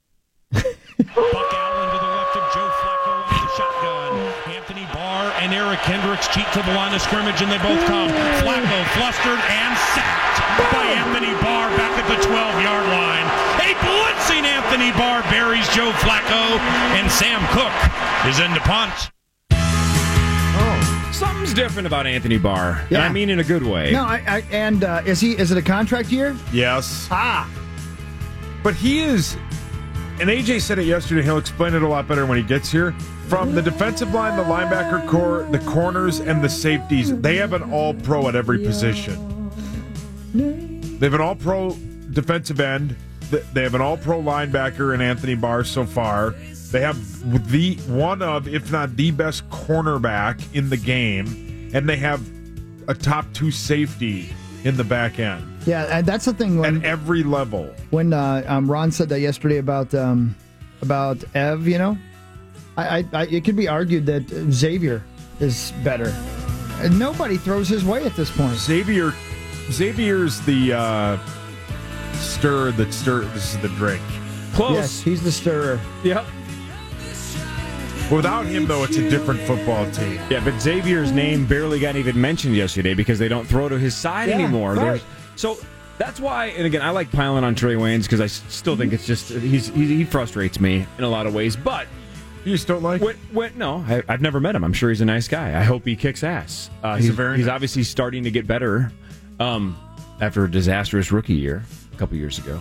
Speaker 12: Buck Allen to the left of Joe Flacco on the shotgun. Anthony Barr and Eric Kendricks cheat to the line of scrimmage, and they both come. Flacco flustered and sacked by Anthony Barr back at the 12-yard line. A blitzing Anthony Barr buries Joe Flacco, and Sam Cook is in to punt.
Speaker 14: Something's different about Anthony Barr, and
Speaker 13: Yeah.
Speaker 14: I mean in a good way.
Speaker 13: No, is it a contract year?
Speaker 15: Yes.
Speaker 13: Ah.
Speaker 15: But he is, and AJ said it yesterday, he'll explain it a lot better when he gets here. From the defensive line, the linebacker core, the corners, and the safeties, they have an all-pro at every position. They have an all-pro defensive end. They have an all-pro linebacker in Anthony Barr so far. They have the one of, if not the best cornerback in the game, and they have a top 2 safety in the back end.
Speaker 13: Yeah, and that's the thing. When,
Speaker 15: at every level.
Speaker 13: When Ron said that yesterday about Ev, you know, it could be argued that Xavier is better. And nobody throws his way at this point.
Speaker 15: Xavier's the stir that stir. This is the drink.
Speaker 14: Close.
Speaker 13: Yes, he's the stirrer.
Speaker 14: Yep.
Speaker 15: Without him, though, it's a different football team.
Speaker 14: Yeah, but Xavier's name barely got even mentioned yesterday because they don't throw to his side anymore.
Speaker 13: Right.
Speaker 14: So that's why, and again, I like piling on Trey Waynes because I still think it's just he frustrates me in a lot of ways. But
Speaker 15: you just don't like?
Speaker 14: No, I've never met him. I'm sure he's a nice guy. I hope he kicks ass. He's obviously starting to get better after a disastrous rookie year a couple years ago.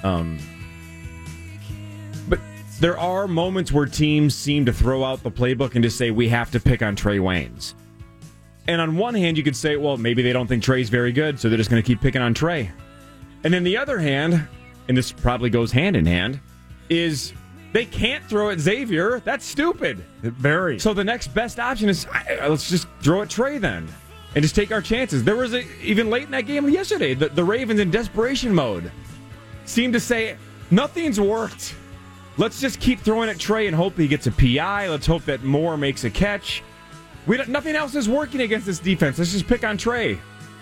Speaker 14: But there are moments where teams seem to throw out the playbook and just say, we have to pick on Trey Waynes. And on one hand, you could say, well, maybe they don't think Trey's very good, so they're just going to keep picking on Trey. And then the other hand, and this probably goes hand in hand, is they can't throw at Xavier. That's stupid.
Speaker 15: Very.
Speaker 14: So the next best option is, let's just throw at Trey then and just take our chances. There was even late in that game yesterday, the Ravens in desperation mode seemed to say, nothing's worked. Let's just keep throwing at Trey and hope he gets a PI. Let's hope that Moore makes a catch. Nothing else is working against this defense. Let's just pick on Trey.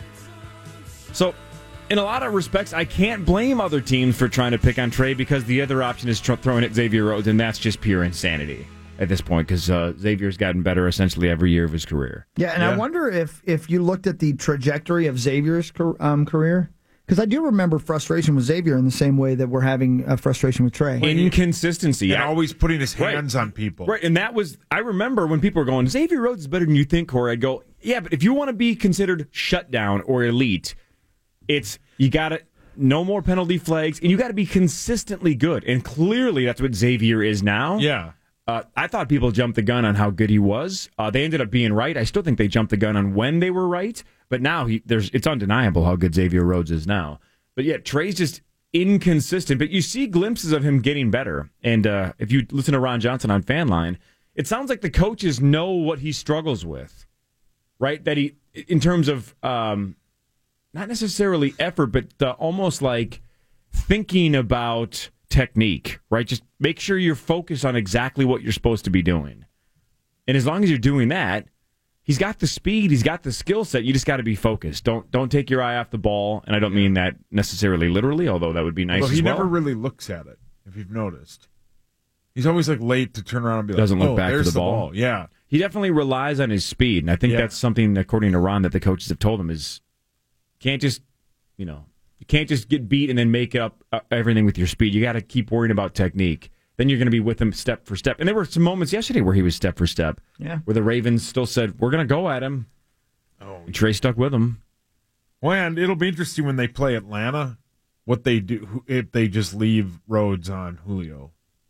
Speaker 14: So, in a lot of respects, I can't blame other teams for trying to pick on Trey because the other option is throwing at Xavier Rhodes, and that's just pure insanity at this point because Xavier's gotten better essentially every year of his career.
Speaker 13: Yeah, and I wonder if you looked at the trajectory of Xavier's career. Because I do remember frustration with Xavier in the same way that we're having a frustration with Trey.
Speaker 14: Inconsistency.
Speaker 15: And always putting his hands on people.
Speaker 14: Right, and that was, I remember when people were going, Xavier Rhodes is better than you think, Corey. I'd go, yeah, but if you want to be considered shutdown or elite, you got to, no more penalty flags, and you got to be consistently good. And clearly that's what Xavier is now.
Speaker 15: Yeah.
Speaker 14: I thought people jumped the gun on how good he was. They ended up being right. I still think they jumped the gun on when they were right. But now it's undeniable how good Xavier Rhodes is now. But yeah, Trey's just inconsistent. But you see glimpses of him getting better. And if you listen to Ron Johnson on Fanline, it sounds like the coaches know what he struggles with, right? That he, in terms of not necessarily effort, but almost like thinking about technique, right? Just make sure you're focused on exactly what you're supposed to be doing. And as long as you're doing that, he's got the speed, he's got the skill set. You just got to be focused. Don't take your eye off the ball. And I don't mean that necessarily literally, although that would be nice.
Speaker 15: Well,
Speaker 14: he
Speaker 15: never really looks at it, if you've noticed. He's always like late to turn around and be like,
Speaker 14: doesn't look back to
Speaker 15: there's
Speaker 14: the ball.
Speaker 15: Yeah.
Speaker 14: He definitely relies on his speed. And I think that's something, according to Ron, that the coaches have told him is you can't just get beat and then make up everything with your speed. You got to keep worrying about technique. Then you're going to be with him step for step. And there were some moments yesterday where he was step for step.
Speaker 13: Yeah.
Speaker 14: Where the Ravens still said, we're going to go at him. Oh, and Trey stuck with him.
Speaker 15: Well, and it'll be interesting when they play Atlanta, what they do if they just leave Rhodes on Julio.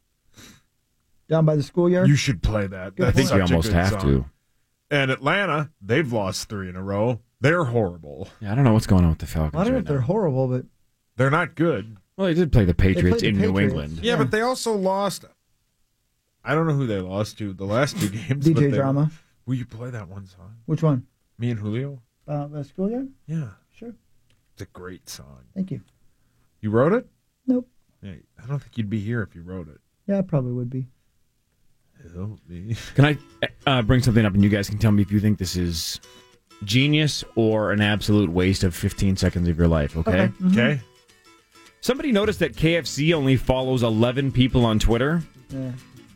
Speaker 13: Down by the schoolyard?
Speaker 15: You should play that.
Speaker 14: I think you almost have to.
Speaker 15: And Atlanta, they've lost 3 in a row. They're horrible.
Speaker 14: Yeah, I don't know what's going on with the Falcons.
Speaker 13: I don't know if they're horrible, but
Speaker 15: they're not good.
Speaker 14: Well, they did play the Patriots in New England.
Speaker 15: Yeah, but they also lost. I don't know who they lost to the last 2 games.
Speaker 13: DJ Drama.
Speaker 15: Will you play that one song?
Speaker 13: Which one?
Speaker 15: Me and Julio.
Speaker 13: The schoolyard?
Speaker 15: Yeah.
Speaker 13: Sure.
Speaker 15: It's a great song.
Speaker 13: Thank you.
Speaker 15: You wrote it?
Speaker 13: Nope.
Speaker 15: Yeah, I don't think you'd be here if you wrote it.
Speaker 13: Yeah, I probably would be.
Speaker 15: Help me.
Speaker 14: Can I bring something up and you guys can tell me if you think this is genius or an absolute waste of 15 seconds of your life, okay?
Speaker 15: Okay.
Speaker 14: Somebody noticed that KFC only follows 11 people on Twitter.
Speaker 13: Yeah.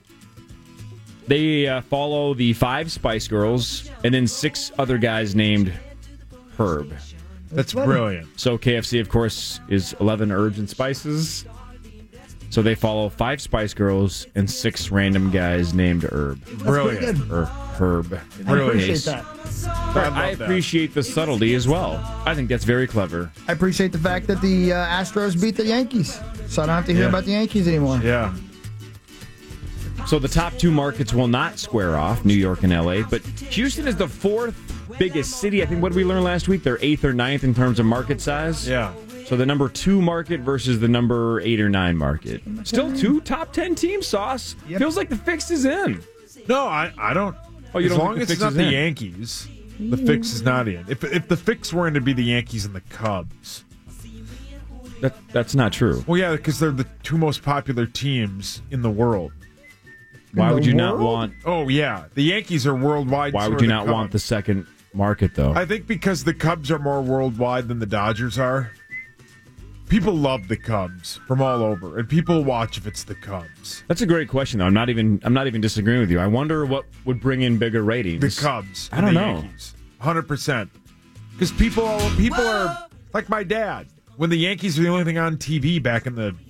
Speaker 14: They follow the 5 Spice Girls and then 6 other guys named Herb.
Speaker 15: That's brilliant.
Speaker 14: So KFC, of course, is 11 herbs and spices. So they follow 5 Spice Girls and 6 random guys named Herb.
Speaker 15: Brilliant.
Speaker 14: Or Herb.
Speaker 13: I appreciate that.
Speaker 14: I appreciate the subtlety as well. I think that's very clever.
Speaker 13: I appreciate the fact that the Astros beat the Yankees, so I don't have to hear about the Yankees anymore.
Speaker 15: Yeah.
Speaker 14: So the top 2 markets will not square off, New York and L.A., but Houston is the 4th biggest city. I think, what did we learn last week? They're 8th or 9th in terms of market size.
Speaker 15: Yeah.
Speaker 14: So the number 2 market versus the number 8 or 9 market. Still 2 top 10 teams, Sauce. Yep. Feels like the fix is in.
Speaker 15: No, I don't.
Speaker 14: Oh, you
Speaker 15: as
Speaker 14: don't
Speaker 15: long
Speaker 14: think
Speaker 15: as
Speaker 14: the
Speaker 15: it's
Speaker 14: fix
Speaker 15: not
Speaker 14: is
Speaker 15: the
Speaker 14: in?
Speaker 15: Yankees, the fix is not in. If the fix were in to be the Yankees and the Cubs.
Speaker 14: That's not true.
Speaker 15: Well, yeah, because they're the 2 most popular teams in the world.
Speaker 14: Why would you not want...
Speaker 15: Oh, yeah. The Yankees are worldwide.
Speaker 14: Why would you not want the second market, though?
Speaker 15: I think because the Cubs are more worldwide than the Dodgers are. People love the Cubs from all over, and people watch if it's the Cubs.
Speaker 14: That's a great question, though. I'm not even disagreeing with you. I wonder what would bring in bigger ratings.
Speaker 15: The Cubs.
Speaker 14: I don't know.
Speaker 15: Yankees. 100%. Because people are like my dad. When the Yankees were the only thing on TV back in the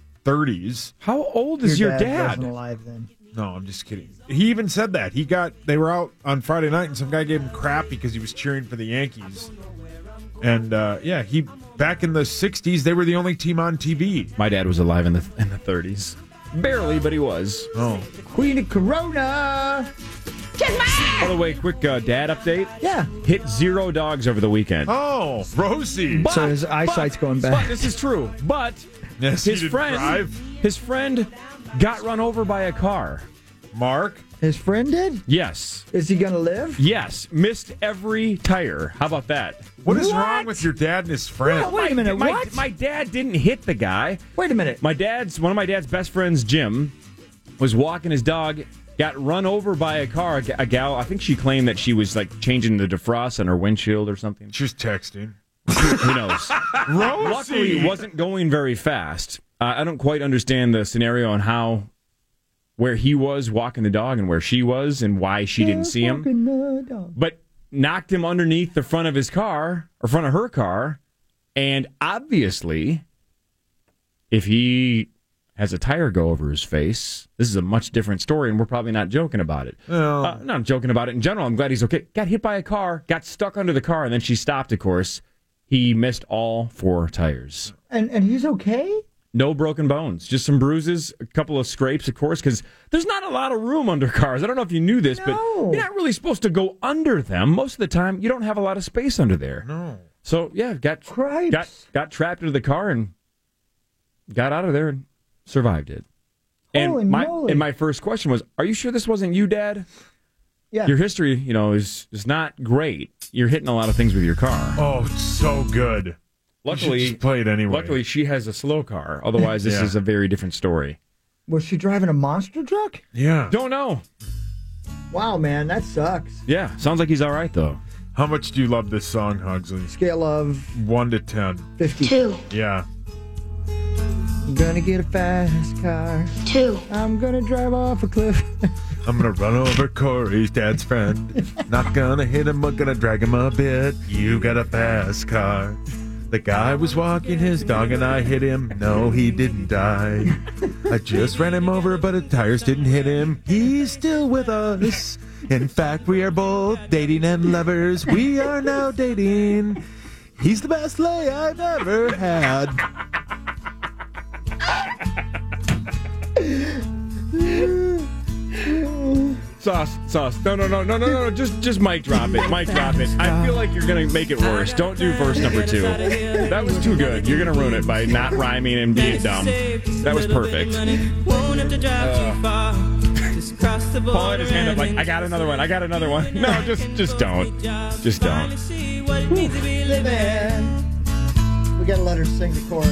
Speaker 15: 30s.
Speaker 14: How old is your dad?
Speaker 13: Wasn't alive then.
Speaker 15: No, I'm just kidding. He even said that. They were out on Friday night, and some guy gave him crap because he was cheering for the Yankees. And, back in the 60s, they were the only team on TV.
Speaker 14: My dad was alive in the 30s. Barely, but he was.
Speaker 15: Oh.
Speaker 13: Queen of Corona.
Speaker 14: By the way, quick dad update.
Speaker 13: Yeah.
Speaker 14: Hit 0 dogs over the weekend.
Speaker 15: Oh, Rosie.
Speaker 13: So his eyesight's going back.
Speaker 14: But this is true. But
Speaker 15: yes,
Speaker 14: his friend got run over by a car.
Speaker 15: Mark?
Speaker 13: His friend did?
Speaker 14: Yes.
Speaker 13: Is he going to live?
Speaker 14: Yes. Missed every tire. How about that?
Speaker 15: What is wrong with your dad and his friend?
Speaker 13: Well, wait a minute. What?
Speaker 14: My dad didn't hit the guy.
Speaker 13: Wait a minute.
Speaker 14: One of my dad's best friends, Jim, was walking his dog, got run over by a car. A gal, I think she claimed that she was like changing the defrost on her windshield or something.
Speaker 15: She was texting.
Speaker 14: Who knows?
Speaker 15: Rosie.
Speaker 14: Luckily, it wasn't going very fast. I don't quite understand the scenario on where he was walking the dog and where she was and why she didn't see him. But knocked him underneath the front of his car, or front of her car, and obviously, if he has a tire go over his face, this is a much different story, and we're probably not joking about it.
Speaker 15: No.
Speaker 14: No, I'm joking about it in general. I'm glad he's okay. Got hit by a car, got stuck under the car, and then she stopped, of course. He missed all 4 tires.
Speaker 13: And he's okay?
Speaker 14: No broken bones, just some bruises, a couple of scrapes, of course, because there's not a lot of room under cars. I don't know if you knew this, but you're not really supposed to go under them. Most of the time, you don't have a lot of space under there.
Speaker 15: No.
Speaker 14: So, yeah, got trapped into the car and got out of there and survived it.
Speaker 13: Holy moly.
Speaker 14: And my first question was, are you sure this wasn't you, Dad?
Speaker 13: Yeah.
Speaker 14: Your history, is not great. You're hitting a lot of things with your car.
Speaker 15: Oh, it's so good.
Speaker 14: Luckily,
Speaker 15: just play it anyway.
Speaker 14: Luckily, she has a slow car. Otherwise, this is a very different story.
Speaker 13: Was she driving a monster truck?
Speaker 15: Yeah.
Speaker 14: Don't know.
Speaker 13: Wow, man, that sucks.
Speaker 14: Yeah, sounds like he's all right, though.
Speaker 15: How much do you love this song, Hugsley?
Speaker 13: Scale of
Speaker 15: 1 to 10.
Speaker 9: 52.
Speaker 15: Yeah.
Speaker 13: I'm gonna get a fast car.
Speaker 9: 2.
Speaker 13: I'm gonna drive off a cliff.
Speaker 15: I'm gonna run over Corey's dad's friend. Not gonna hit him, but gonna drag him a bit. You got a fast car. The guy was walking his dog and I hit him. No, he didn't die. I just ran him over, but the tires didn't hit him. He's still with us. In fact, we are both dating and lovers. We are now dating. He's the best lay I've ever had.
Speaker 14: Sauce. No. Just mic drop it. Mic drop it. I feel like you're going to make it worse. Don't do verse number 2. That was too good. You're going to ruin it by not rhyming and being dumb. That was perfect. Paul had his hand up like, I got another one. No, just don't. Just don't.
Speaker 13: We gotta let her sing the chorus.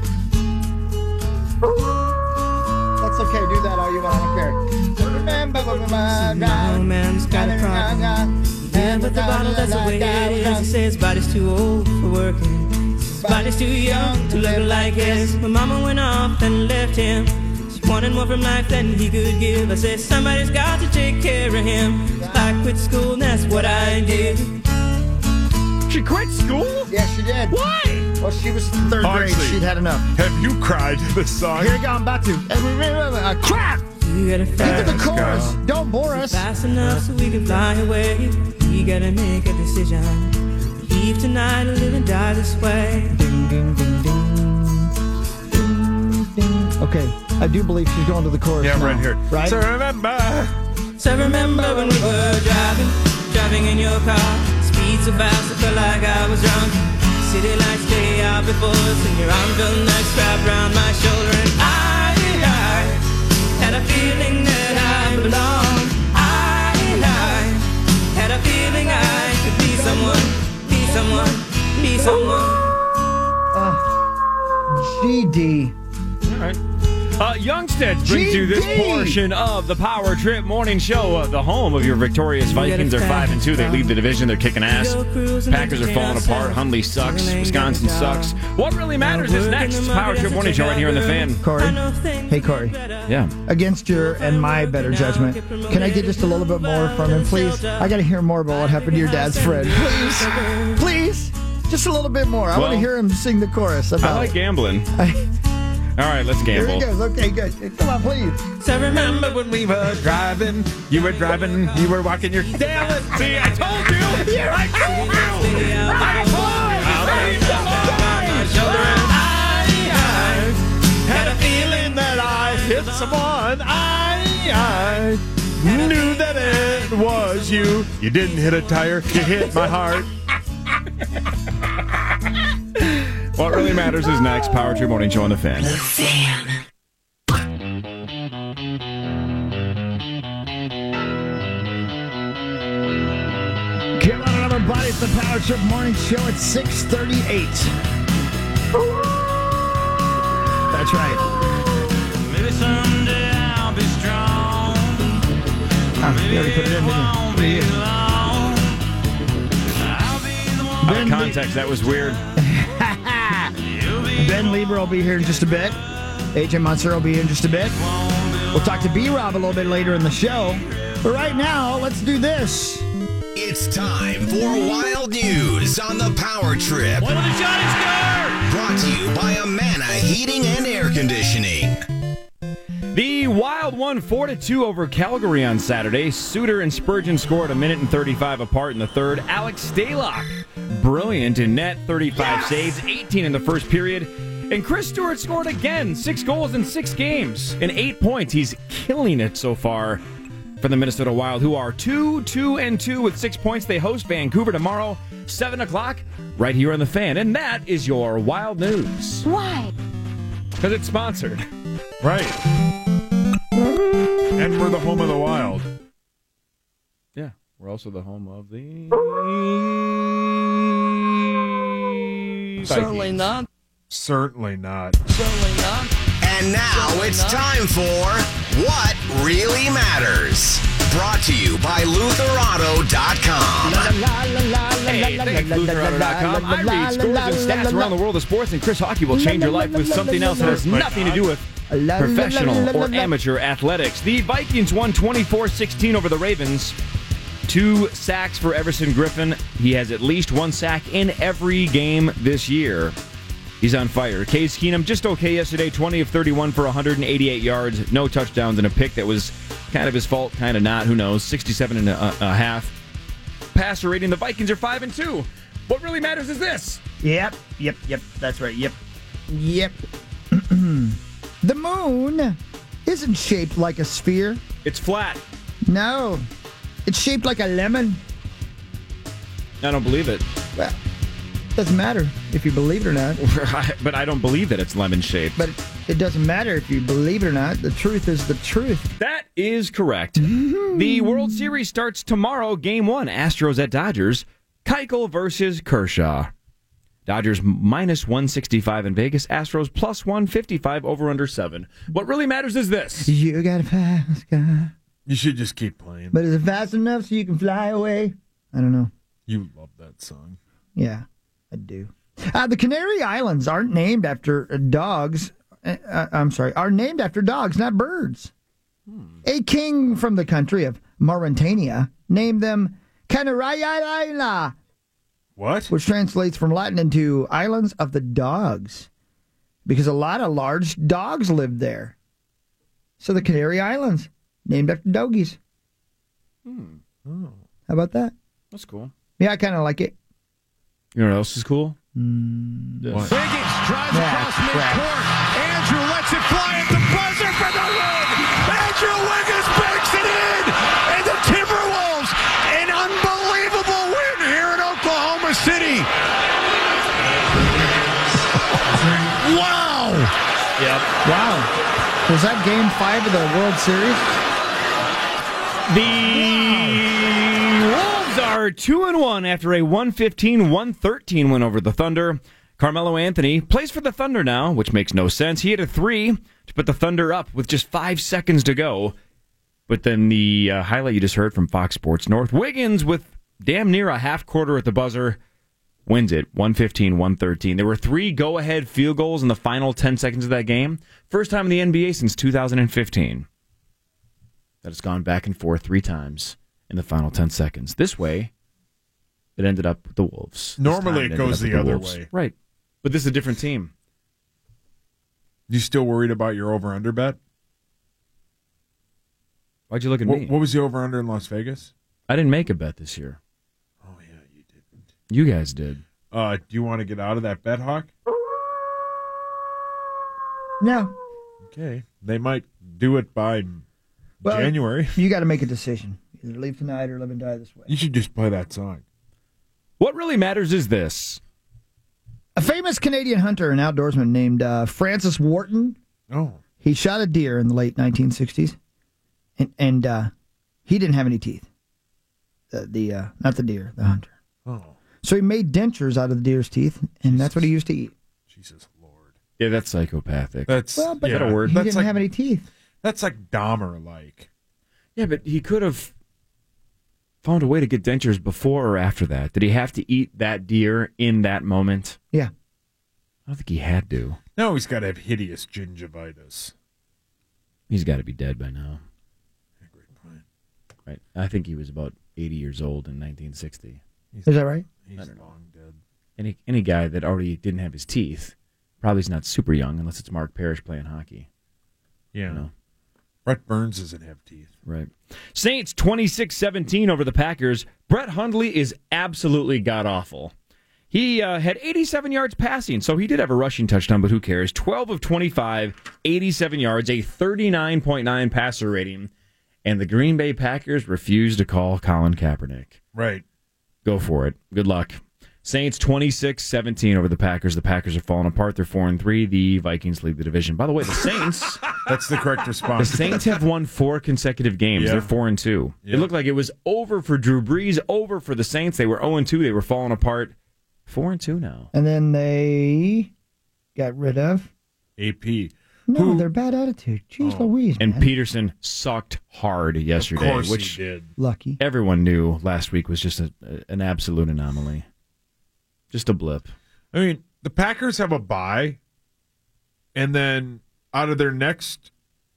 Speaker 13: That's okay, do that all you want, I don't care.
Speaker 18: My old man's got a problem. And with the bottle, that's the way it is. He says his body's too old for working. His body's too young to look like his. My mama went off and left him. She wanted more from life than he could give. I said, somebody's got to take care of him. I quit school and that's what I did.
Speaker 14: She quit school?
Speaker 13: Yeah, she did.
Speaker 14: Why?
Speaker 13: Well, she was in third grade. She'd had enough.
Speaker 15: Have you cried to this song?
Speaker 13: Here you go, I'm about to. Crap!
Speaker 18: You gotta
Speaker 13: Get to the chorus. Don't bore us.
Speaker 18: Fast enough so we can fly away. You gotta make a decision. Leave tonight or live and die this way.
Speaker 13: Ding, ding, ding, ding. Ding, ding. Okay, I do believe she's going to the chorus.
Speaker 15: Yeah,
Speaker 13: now,
Speaker 15: right here.
Speaker 13: Right?
Speaker 15: So remember
Speaker 18: when we were driving in your car. Speed so fast I felt like I was drunk. City lights stay out before us, and your arm felt nice wrapped around my shoulder. And I had a feeling that I belonged. I had a feeling I could be someone.
Speaker 13: GD.
Speaker 14: All right. Youngstead brings you this portion of the Power Trip Morning Show, the home of your victorious Vikings. They're 5-2. They lead the division. They're kicking ass. Packers are falling apart. Hundley sucks. Wisconsin sucks. What really matters is next. Power Trip Morning Show right here on the Fan.
Speaker 13: Corey. Hey, Corey.
Speaker 14: Yeah.
Speaker 13: Against your and my better judgment, can I get just a little bit more from him, please? I got to hear more about what happened to your dad's friend. Please. Please. Just a little bit more. I want to hear him sing the chorus.
Speaker 14: I like gambling. All right, let's gamble.
Speaker 13: Here he goes. Okay, good. Come on, please.
Speaker 15: So remember when we were driving, you were walking your...
Speaker 14: Damn it! See, I told you! I told you!
Speaker 15: I had a feeling that I hit someone. I knew that it was you. You didn't hit a tire. You hit my heart.
Speaker 14: What really matters is next. Power Trip Morning Show on the Fan.
Speaker 18: The Fan.
Speaker 13: Come on, everybody. It's the Power Trip Morning Show at 6:38. That's right.
Speaker 18: Maybe someday I'll be strong.
Speaker 13: You already put it in, didn't you?
Speaker 14: Out of context, that was weird.
Speaker 13: Ben Lieber will be here in just a bit. AJ Munster will be here in just a bit. We'll talk to B-Rob a little bit later in the show. But right now, let's do this.
Speaker 1: It's time for Wild News on the Power Trip.
Speaker 18: What a shot is good!
Speaker 1: Brought to you by Amana Heating and Air Conditioning.
Speaker 14: The Wild won 4-2 over Calgary on Saturday. Suter and Spurgeon scored a minute and 35 apart in the third. Alex Stalock, brilliant in net, 35 saves, 18 in the first period. And Chris Stewart scored again, 6 goals in 6 games and 8 points. He's killing it so far for the Minnesota Wild, who are 2-2-2 with 6 points. They host Vancouver tomorrow, 7 o'clock, right here on the Fan. And that is your Wild News.
Speaker 9: Why?
Speaker 14: Because it's sponsored.
Speaker 15: Right. And we're the home of the Wild.
Speaker 14: Yeah, we're also the home of the...
Speaker 6: Certainly not.
Speaker 15: Certainly not.
Speaker 6: Certainly not.
Speaker 1: And now it's time for What Really Matters. Brought to you by LutherAuto.com.
Speaker 14: Hey, thanks, LutherAuto.com. I read scores and stats around the world of sports, and Chris Hockey will change your life with something else that has nothing to do with professional or amateur athletics. The Vikings won 24-16 over the Ravens. 2 sacks for Everson Griffin. He has at least 1 sack in every game this year. He's on fire. Case Keenum, just okay yesterday, 20 of 31 for 188 yards. No touchdowns and a pick that was kind of his fault, kind of not. Who knows? 67 and a half. Passer rating, the Vikings are 5-2. What really matters is this.
Speaker 13: Yep. That's right. Yep. The moon isn't shaped like a sphere.
Speaker 14: It's flat.
Speaker 13: No. It's shaped like a lemon.
Speaker 14: I don't believe it.
Speaker 13: Well, doesn't matter if you believe it or not.
Speaker 14: But I don't believe that it's lemon-shaped.
Speaker 13: But it doesn't matter if you believe it or not. The truth is the truth.
Speaker 14: That is correct. The World Series starts tomorrow. Game 1, Astros at Dodgers. Keuchel versus Kershaw. Dodgers minus 165 in Vegas. Astros plus 155 over under 7. What really matters is this.
Speaker 13: You got a fast car.
Speaker 15: You should just keep playing.
Speaker 13: But is it fast enough so you can fly away? I don't know.
Speaker 15: You love that song.
Speaker 13: Yeah, I do. The Canary Islands aren't named after dogs. Are named after dogs, not birds. A king from the country of Mauritania named them Canariaila.
Speaker 15: What?
Speaker 13: Which translates from Latin into Islands of the Dogs, because a lot of large dogs lived there. So the Canary Islands, named after doggies.
Speaker 14: Oh.
Speaker 13: How about that?
Speaker 14: That's cool.
Speaker 13: Yeah, I kind of like it.
Speaker 14: You know what else is cool?
Speaker 17: Higgins drives across midcourt. Andrew lets it fly at the buzzer for the win. Andrew Wiggins banks it in. And the Timberwolves, an unbelievable win here in Oklahoma City. Wow.
Speaker 14: Yep.
Speaker 13: Wow. Was that Game 5 of the World Series?
Speaker 14: The Wolves are 2-1 after a 115-113 win over the Thunder. Carmelo Anthony plays for the Thunder now, which makes no sense. He hit a 3 to put the Thunder up with just 5 seconds to go. But then the highlight you just heard from Fox Sports North, Wiggins with damn near a half quarter at the buzzer wins it 115-113. There were 3 go-ahead field goals in the final 10 seconds of that game. First time in the NBA since 2015. That has gone back and forth 3 times in the final 10 seconds. This way, it ended up with the Wolves.
Speaker 15: Normally it goes the other way.
Speaker 14: Right. But this is a different team.
Speaker 15: You still worried about your over-under bet?
Speaker 14: Why'd you look at me?
Speaker 15: What was the over-under in Las Vegas?
Speaker 14: I didn't make a bet this year.
Speaker 15: Oh, yeah, you didn't.
Speaker 14: You guys did.
Speaker 15: Do you want to get out of that bet, Hawk?
Speaker 13: No.
Speaker 15: Okay. They might do it by January.
Speaker 13: You got to make a decision. Either leave tonight or live and die this way.
Speaker 15: You should just play that song.
Speaker 14: What really matters is this.
Speaker 13: A famous Canadian hunter and outdoorsman named Francis Wharton.
Speaker 15: Oh.
Speaker 13: He shot a deer in the late 1960s, and he didn't have any teeth. Not the deer, the hunter.
Speaker 15: Oh.
Speaker 13: So he made dentures out of the deer's teeth, and that's what he used to eat.
Speaker 15: Jesus Lord.
Speaker 14: Yeah, that's psychopathic.
Speaker 15: That's
Speaker 13: Well, but
Speaker 14: Is that a word?
Speaker 13: he
Speaker 15: That's
Speaker 13: didn't
Speaker 15: like-
Speaker 13: have any teeth.
Speaker 15: That's like Dahmer-like.
Speaker 14: Yeah, but he could have found a way to get dentures before or after that. Did he have to eat that deer in that moment?
Speaker 13: Yeah.
Speaker 14: I don't think he had to.
Speaker 15: No, he's got to have hideous gingivitis.
Speaker 14: He's got to be dead by now.
Speaker 15: Great point.
Speaker 14: Right. I think he was about 80 years old in 1960.
Speaker 13: Is that right?
Speaker 15: He's
Speaker 14: I don't know.
Speaker 15: long dead.
Speaker 14: Any guy that already didn't have his teeth probably is not super young unless it's Mark Parrish playing hockey.
Speaker 15: Yeah.
Speaker 14: You know?
Speaker 15: Brett Burns doesn't have teeth.
Speaker 14: Right. Saints 26-17 over the Packers. Brett Hundley is absolutely god-awful. He had 87 yards passing, so he did have a rushing touchdown, but who cares? 12 of 25, 87 yards, a 39.9 passer rating, and the Green Bay Packers refused to call Colin Kaepernick.
Speaker 15: Right.
Speaker 14: Go for it. Good luck. Saints 26-17 over the Packers. The Packers are falling apart. They're 4-3. The Vikings lead the division. By the way, the Saints...
Speaker 15: That's the correct
Speaker 14: The
Speaker 15: response.
Speaker 14: Saints have won 4 consecutive games.
Speaker 15: Yeah.
Speaker 14: They're 4-2.
Speaker 15: Yeah.
Speaker 14: It looked like it was over for Drew Brees, over for the Saints. They were 0-2. They were falling apart. 4-2 now.
Speaker 13: And then they got rid of...
Speaker 15: AP.
Speaker 13: No, their bad attitude. Jeez Louise,
Speaker 14: And
Speaker 13: man.
Speaker 14: Peterson sucked hard yesterday,
Speaker 15: Of course
Speaker 14: which
Speaker 15: he did.
Speaker 13: Lucky.
Speaker 14: everyone knew last week was just an absolute anomaly. Just a blip.
Speaker 15: I mean, the Packers have a bye, and then out of their next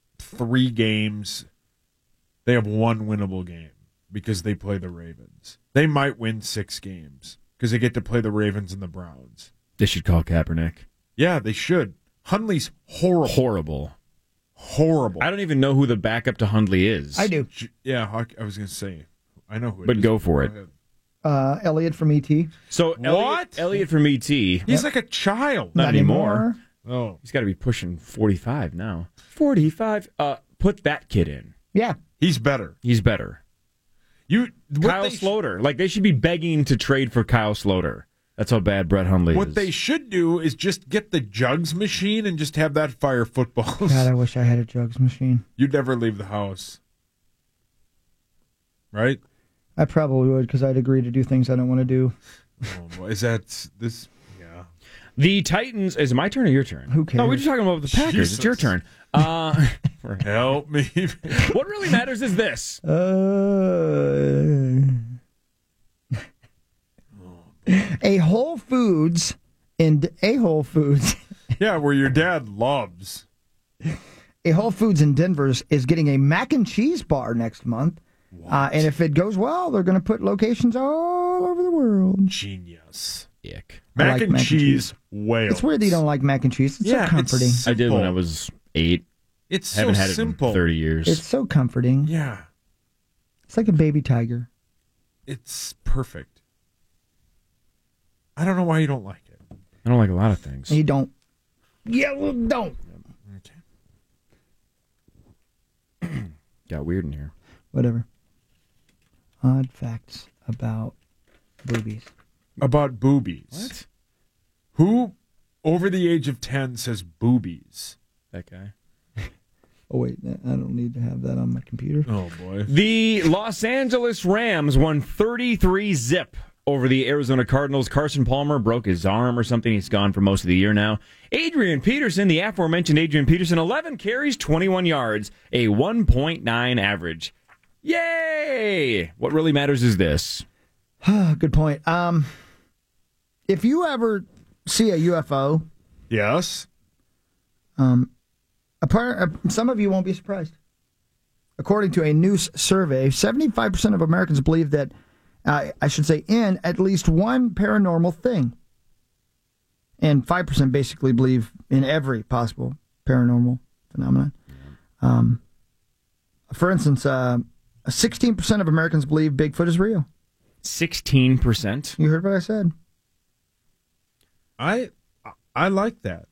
Speaker 15: 3 games, they have 1 winnable game because they play the Ravens. They might win 6 games because they get to play the Ravens and the Browns.
Speaker 14: They should call Kaepernick.
Speaker 15: Yeah, they should. Hundley's horrible. Horrible.
Speaker 14: I don't even know who the backup to Hundley is.
Speaker 13: I do.
Speaker 15: Yeah, I was going to say. I know who it
Speaker 14: But
Speaker 15: is.
Speaker 14: go for it.
Speaker 15: ahead.
Speaker 13: Elliot from E.T.
Speaker 14: So
Speaker 15: What?
Speaker 14: Elliot from E.T.
Speaker 15: He's like a child.
Speaker 14: Not anymore.
Speaker 15: Oh.
Speaker 14: He's got to be pushing 45 now. 45. Put that kid in.
Speaker 13: Yeah.
Speaker 15: He's better.
Speaker 14: He's better. Kyle
Speaker 15: they
Speaker 14: Sloter. Like, they should be begging to trade for Kyle Sloter. That's how bad Brett Hundley is.
Speaker 15: What they should do is just get the jugs machine and just have that fire footballs.
Speaker 13: God, I wish I had a jugs machine.
Speaker 15: You'd never leave the house. Right?
Speaker 13: I probably would because I'd agree to do things I don't want to do.
Speaker 15: Oh, boy. Is that this? Yeah.
Speaker 14: The Titans. Is it my turn or your turn?
Speaker 13: Who cares?
Speaker 14: No, we're just talking about the Packers.
Speaker 15: Jesus.
Speaker 14: It's your turn.
Speaker 15: Help me.
Speaker 14: What really matters is this.
Speaker 13: A Whole Foods in a Whole Foods.
Speaker 15: Yeah, where your dad loves.
Speaker 13: A Whole Foods in Denver is getting a mac and cheese bar next month. And if it goes well, they're going to put locations all over the world.
Speaker 15: Genius.
Speaker 14: Ick.
Speaker 15: Mac and cheese whales.
Speaker 13: It's weird that you don't like mac and cheese. It's so comforting.
Speaker 14: I did when I was 8.
Speaker 15: It's
Speaker 14: Haven't
Speaker 15: so
Speaker 14: had
Speaker 15: simple.
Speaker 14: it in 30 years.
Speaker 13: It's so comforting.
Speaker 15: Yeah.
Speaker 13: It's like a baby tiger.
Speaker 15: It's perfect. I don't know why you don't like it.
Speaker 14: I don't like a lot of things.
Speaker 13: You don't. Yeah, well, don't.
Speaker 14: Got weird in here.
Speaker 13: Whatever. Odd facts about boobies.
Speaker 15: About boobies.
Speaker 14: What?
Speaker 15: Who over the age of 10 says boobies?
Speaker 14: That guy.
Speaker 13: Oh, wait. I don't need to have that on my computer.
Speaker 15: Oh, boy.
Speaker 14: The Los Angeles Rams won 33-0 over the Arizona Cardinals. Carson Palmer broke his arm or something. He's gone for most of the year now. Adrian Peterson, the aforementioned Adrian Peterson, 11 carries, 21 yards, a 1.9 average. Yay! What really matters is this.
Speaker 13: Good point. If you ever see a UFO,
Speaker 15: yes,
Speaker 13: some of you won't be surprised. According to a new survey, 75% of Americans believe that, I should say, in at least one paranormal thing. And 5% basically believe in every possible paranormal phenomenon. For instance, 16% of Americans believe Bigfoot is real.
Speaker 14: 16%?
Speaker 13: You heard what I said.
Speaker 15: I like that.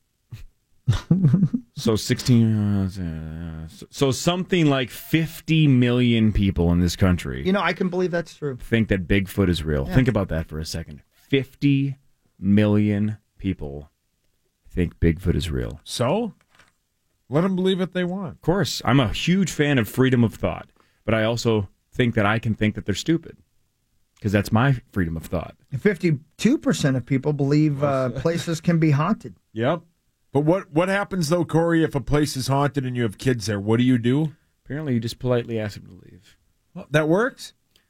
Speaker 14: So 16. So something like 50 million people in this country.
Speaker 13: You know, I can believe that's true.
Speaker 14: Think that Bigfoot is real.
Speaker 13: Yeah.
Speaker 14: Think about that for a second. 50 million people think Bigfoot is real.
Speaker 15: So, let them believe what they want.
Speaker 14: Of course, I'm a huge fan of freedom of thought, but I also think that I can think that they're stupid because that's my freedom of thought.
Speaker 13: 52% of people believe places can be haunted.
Speaker 15: Yep. But what happens, though, Corey, if a place is haunted and you have kids there? What do you do?
Speaker 14: Apparently, you just politely ask them to leave.
Speaker 15: Well, that works?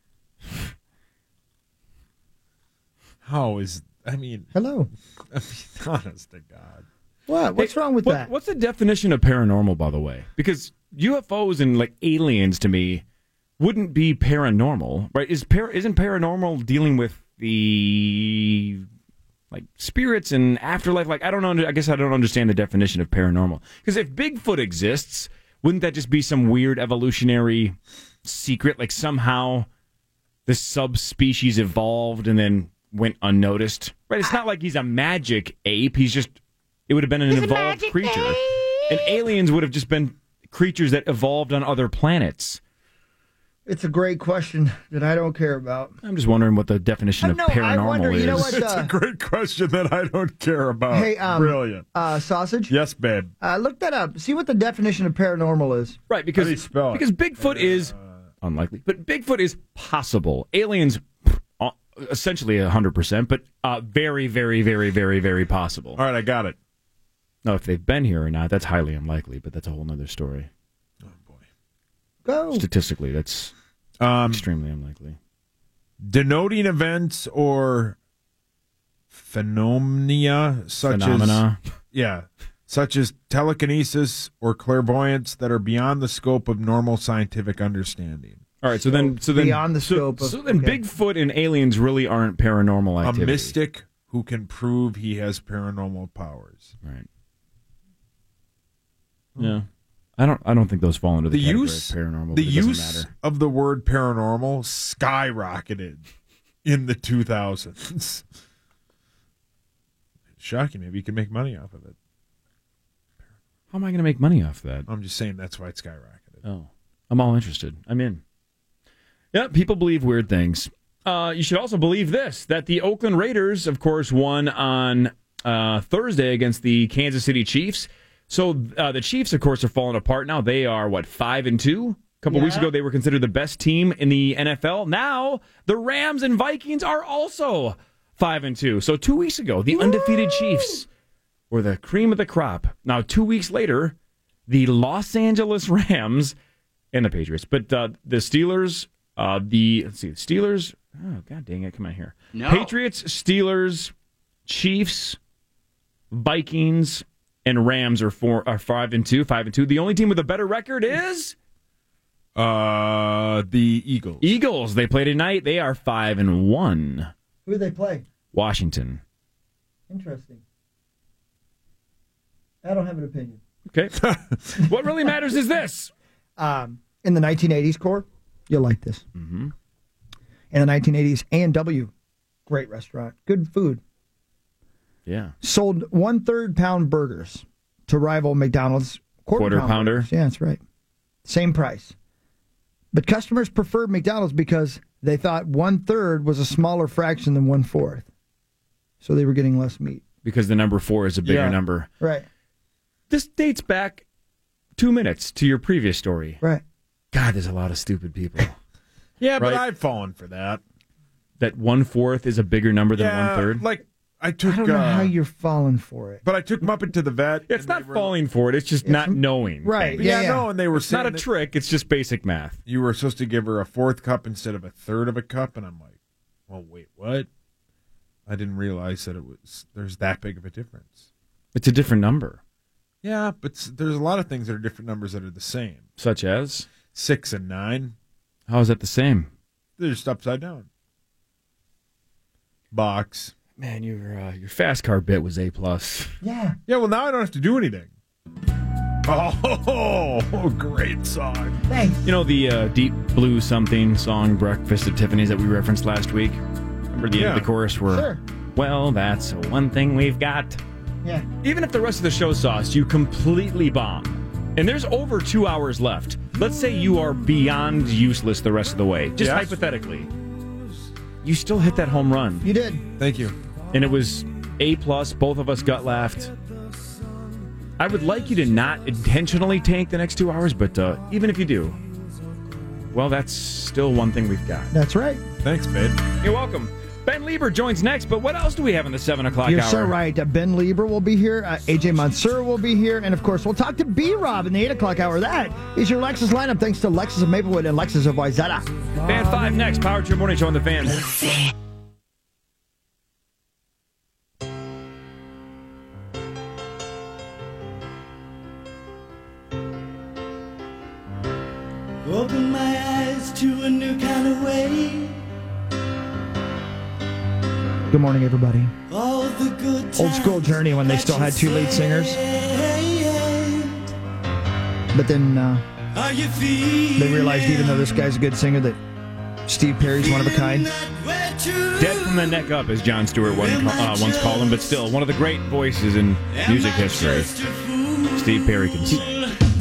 Speaker 15: How is...
Speaker 13: Hello.
Speaker 15: Honest to God.
Speaker 13: What? What's wrong with that?
Speaker 14: What's the definition of paranormal, by the way? Because UFOs and like aliens to me wouldn't be paranormal, right? Isn't paranormal dealing with the like spirits and afterlife? Like I don't know. I guess I don't understand the definition of paranormal. Because if Bigfoot exists, wouldn't that just be some weird evolutionary secret? Like somehow this subspecies evolved and then went unnoticed, right? It's not like he's a magic ape. It would have been an evolved creature. And aliens would have just been creatures that evolved on other planets.
Speaker 13: It's a great question that I don't care about.
Speaker 14: I'm just wondering what the definition of paranormal is.
Speaker 13: You know what,
Speaker 15: it's a great question that I don't care about.
Speaker 13: Hey,
Speaker 15: Brilliant.
Speaker 13: Sausage?
Speaker 15: Yes, babe.
Speaker 13: Look that up. See what the definition of paranormal is.
Speaker 14: Right, because
Speaker 15: How do you spell it?
Speaker 14: Bigfoot is unlikely, but Bigfoot is possible. Aliens, essentially 100%, but very, very, very, very, very possible.
Speaker 15: All right, I got it.
Speaker 14: Now, if they've been here or not, that's highly unlikely, but that's a whole other story.
Speaker 15: Oh, boy.
Speaker 13: Go.
Speaker 14: Statistically, that's extremely unlikely.
Speaker 15: Denoting events or phenomena such as telekinesis or clairvoyance that are beyond the scope of normal scientific understanding.
Speaker 14: All right, so then
Speaker 13: beyond the scope of...
Speaker 14: So then Bigfoot and aliens really aren't paranormal activity.
Speaker 15: A mystic who can prove he has paranormal powers.
Speaker 14: Right. Yeah. I don't think those fall under the category of paranormal.
Speaker 15: The
Speaker 14: but it doesn't
Speaker 15: use
Speaker 14: matter.
Speaker 15: of the word paranormal skyrocketed in the 2000s. Shocking. Maybe you can make money off of it.
Speaker 14: How am I going to make money off that?
Speaker 15: I'm just saying that's why it skyrocketed.
Speaker 14: Oh, I'm all interested. I'm in. Yeah, people believe weird things. You should also believe this, that the Oakland Raiders, of course, won on Thursday against the Kansas City Chiefs. So the Chiefs, of course, are falling apart now. They are, 5-2? A couple weeks ago, they were considered the best team in the NFL. Now, the Rams and Vikings are also 5-2. So 2 weeks ago, the undefeated Chiefs were the cream of the crop. Now, 2 weeks later, the Los Angeles Rams and the Patriots. But the Steelers, the Steelers... Oh, God dang it. Come on here.
Speaker 16: No.
Speaker 14: Patriots, Steelers, Chiefs, Vikings, and Rams are 5-2. 5-2. The only team with a better record is
Speaker 15: the Eagles.
Speaker 14: Eagles. They play tonight. They are 5-1.
Speaker 13: Who do they play?
Speaker 14: Washington.
Speaker 13: Interesting. I don't have an opinion.
Speaker 14: Okay. What really matters is this.
Speaker 13: In the 1980s core, you'll like this.
Speaker 14: Mm-hmm.
Speaker 13: In the 1980s, A&W, great restaurant, good food.
Speaker 14: Yeah.
Speaker 13: Sold 1/3 pound burgers to rival McDonald's quarter
Speaker 14: pounder.
Speaker 13: Yeah, that's right. Same price. But customers preferred McDonald's because they thought 1/3 was a smaller fraction than 1/4. So they were getting less meat.
Speaker 14: Because the number 4 is a bigger number.
Speaker 13: Right.
Speaker 14: This dates back 2 minutes to your previous story.
Speaker 13: Right.
Speaker 14: God, there's a lot of stupid people.
Speaker 15: Yeah, but I've fallen for that.
Speaker 14: That 1/4 is a bigger number than 1/3?
Speaker 15: Like, I took...
Speaker 13: I don't know how you're falling for it.
Speaker 15: But I took Muppet to the vet.
Speaker 14: It's not falling for it. It's just not knowing.
Speaker 13: Right.
Speaker 15: Yeah, no, and they were
Speaker 14: It's
Speaker 15: saying
Speaker 14: not a trick. It's just basic math.
Speaker 15: You were supposed to give her a 4th cup instead of a 1/3 of a cup, and I'm like, well, wait, what? I didn't realize that there's that big of a difference.
Speaker 14: It's a different number.
Speaker 15: Yeah, but there's a lot of things that are different numbers that are the same.
Speaker 14: Such as?
Speaker 15: 6 and 9.
Speaker 14: How is that the same?
Speaker 15: They're just upside down. Box.
Speaker 14: Man, your fast car bit was A+.
Speaker 13: Yeah.
Speaker 15: Yeah, well, now I don't have to do anything. Oh, great song.
Speaker 13: Thanks.
Speaker 14: You know the Deep Blue Something song, Breakfast at Tiffany's, that we referenced last week? Remember the end of the chorus where,
Speaker 13: Sure.
Speaker 14: well, that's one thing we've got.
Speaker 13: Yeah.
Speaker 14: Even if the rest of the show sauce, you completely bomb. And there's over 2 hours left. Let's say you are beyond useless the rest of the way. Just hypothetically. You still hit that home run.
Speaker 13: You did.
Speaker 15: Thank you.
Speaker 14: And it was A+. Both of us gut laughed. I would like you to not intentionally tank the next 2 hours, but even if you do, well, that's still one thing we've got.
Speaker 13: That's right.
Speaker 15: Thanks, babe.
Speaker 14: You're welcome. Ben Lieber joins next, but what else do we have in the 7 o'clock
Speaker 13: You're
Speaker 14: hour?
Speaker 13: so right. Ben Lieber will be here. AJ Mansour will be here. And, of course, we'll talk to B-Rob in the 8 o'clock hour. That is your Lexus lineup, thanks to Lexus of Maplewood and Lexus of Wayzata.
Speaker 14: Fan 5 next. Power Trip Morning Show on the Fan.
Speaker 18: Open my eyes to a new kind of way.
Speaker 13: Good morning, everybody.
Speaker 18: All the good
Speaker 13: Old school Journey when they still had 2 lead singers. But then they realized, even though this guy's a good singer, that Steve Perry's one of a kind.
Speaker 14: Dead from the neck up, as Jon Stewart once called him, but still one of the great voices in music history. Steve Perry can sing.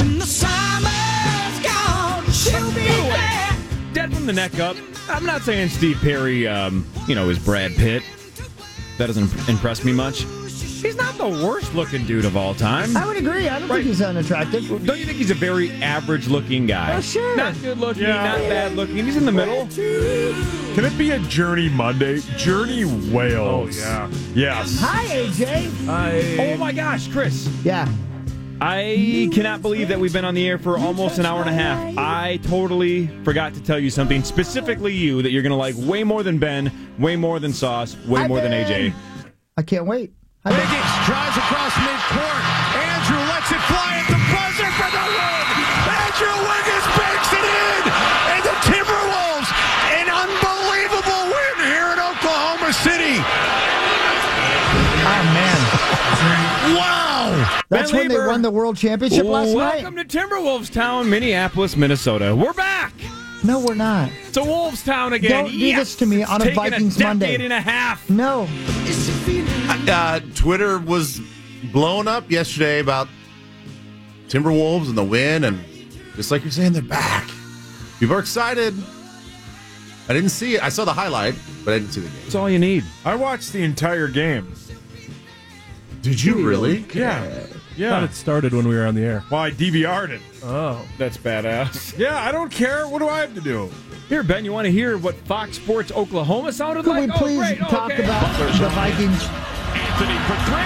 Speaker 14: Dead from the neck up. I'm not saying Steve Perry, is Brad Pitt. That doesn't impress me much. He's not the worst-looking dude of all time.
Speaker 13: I would agree. I don't think he's unattractive.
Speaker 14: Don't you think he's a very average-looking guy?
Speaker 13: Oh, sure.
Speaker 14: Not good-looking, not bad-looking. He's in the middle.
Speaker 15: Can it be a Journey Monday? Journey Wales.
Speaker 14: Oh, yeah.
Speaker 15: Yes.
Speaker 13: Hi, AJ.
Speaker 14: Oh, my gosh, Chris.
Speaker 13: Yeah.
Speaker 14: I cannot believe that we've been on the air for almost an hour and a half. I totally forgot to tell you something, specifically you, that you're going to like way more than Ben, way more than Sauce, way more than AJ.
Speaker 13: I can't wait.
Speaker 17: Higgins drives across midcourt. Andrew lets it fly at the buzzer for the win. Andrew Wiggins banks it in. And the Timberwolves, an unbelievable win here in Oklahoma City.
Speaker 13: Oh, man.
Speaker 17: Wow.
Speaker 13: That's when they won the World Championship last night?
Speaker 14: Welcome to Timberwolves Town, Minneapolis, Minnesota. We're back.
Speaker 13: No, we're not.
Speaker 14: It's a Wolves Town again.
Speaker 13: Don't do this to me on a Vikings Monday.
Speaker 14: Decade and a half.
Speaker 13: No.
Speaker 21: Twitter was blown up yesterday about Timberwolves and the win, and just like you're saying, they're back. People are excited. I didn't see it. I saw the highlight, but I didn't see the game.
Speaker 14: That's all you need.
Speaker 15: I watched the entire game.
Speaker 21: Did you really?
Speaker 15: Yeah.
Speaker 22: I thought it started when we were on the air.
Speaker 15: Well, I DVR'd it.
Speaker 22: Oh.
Speaker 14: That's badass.
Speaker 15: Yeah, I don't care. What do I have to do?
Speaker 14: Here, Ben, you want to hear what Fox Sports Oklahoma sounded
Speaker 13: Could
Speaker 14: like?
Speaker 13: we please talk about the Vikings?
Speaker 17: Anthony for 3.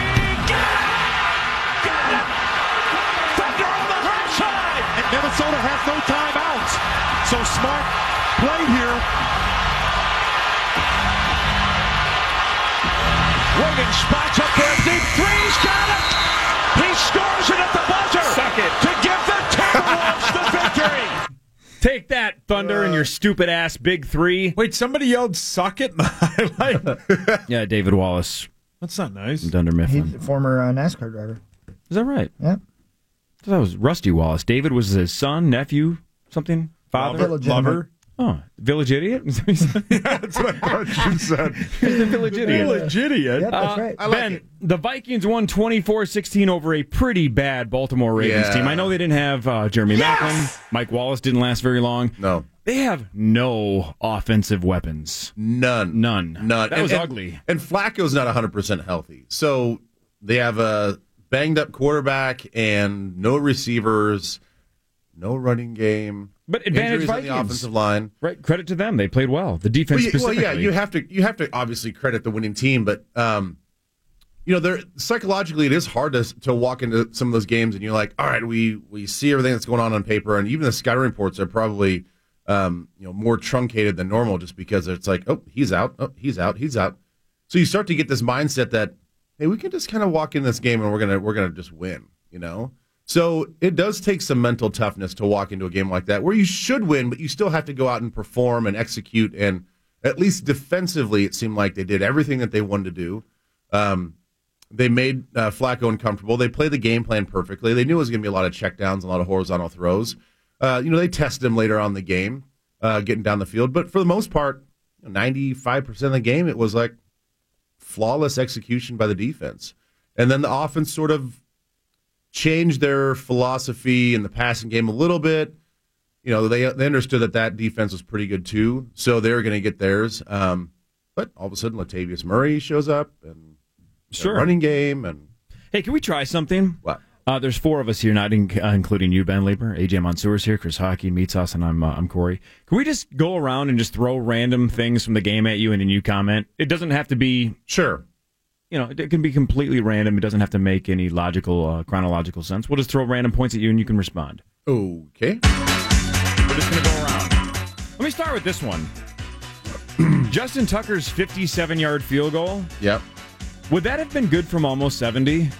Speaker 17: Got it! Thunder on the high side! And Minnesota has no timeouts. So Smart played here. Logan spots up for a deep three. He's got it. He scores it at the buzzer.
Speaker 14: Suck it.
Speaker 17: To give the Timberwolves the victory.
Speaker 14: Take that, Thunder, and your stupid-ass big three.
Speaker 15: Wait, somebody yelled "suck it" in the highlight.
Speaker 14: Yeah, David Wallace.
Speaker 15: That's not nice.
Speaker 14: Dunder Mifflin.
Speaker 13: He's a former NASCAR driver.
Speaker 14: Is that right?
Speaker 13: Yeah.
Speaker 14: I thought that was Rusty Wallace. David was his son, nephew, something? Father?
Speaker 15: Lover.
Speaker 14: Oh, village idiot?
Speaker 15: That's what I thought you said.
Speaker 14: He's the village idiot.
Speaker 15: Village idiot.
Speaker 13: Yep, that's right.
Speaker 14: Ben, the Vikings won 24-16 over a pretty bad Baltimore Ravens team. I know they didn't have Jeremy Maclin. Mike Wallace didn't last very long.
Speaker 21: No.
Speaker 14: They have no offensive weapons.
Speaker 21: None.
Speaker 14: That was ugly.
Speaker 21: And Flacco's not 100% healthy. So they have a banged-up quarterback and no receivers, no running game.
Speaker 14: But advantage
Speaker 21: Vikings on the offensive line.
Speaker 14: Right, credit to them. They played well. The defense specifically.
Speaker 21: Well, yeah, you have to obviously credit the winning team, but psychologically it is hard to walk into some of those games and you're like, all right, we see everything that's going on paper, and even the scouting reports are probably more truncated than normal just because it's like, oh, he's out. So you start to get this mindset that, hey, we can just kind of walk in this game and we're gonna just win, So it does take some mental toughness to walk into a game like that where you should win, but you still have to go out and perform and execute. And at least defensively, it seemed like they did everything that they wanted to do. They made Flacco uncomfortable. They played the game plan perfectly. They knew it was going to be a lot of checkdowns, a lot of horizontal throws. They tested him later on in the game, getting down the field. But for the most part, 95% of the game, it was like flawless execution by the defense. And then the offense sort of changed their philosophy in the passing game a little bit. They understood that defense was pretty good too, so they were going to get theirs. But all of a sudden, Latavius Murray shows up and running game. And
Speaker 14: hey, can we try something?
Speaker 21: What?
Speaker 14: There's four of us here, not including you, Ben Lieber. AJ Mansour's here, Chris Hockey, Meets Us, and I'm Corey. Can we just go around and just throw random things from the game at you and then you comment? It doesn't have to be
Speaker 21: sure.
Speaker 14: It can be completely random. It doesn't have to make any logical, chronological sense. We'll just throw random points at you and you can respond.
Speaker 21: Okay.
Speaker 14: We're just going to go around. Let me start with this one. Justin Tucker's 57-yard field goal.
Speaker 21: Yep.
Speaker 14: Would that have been good from almost 70?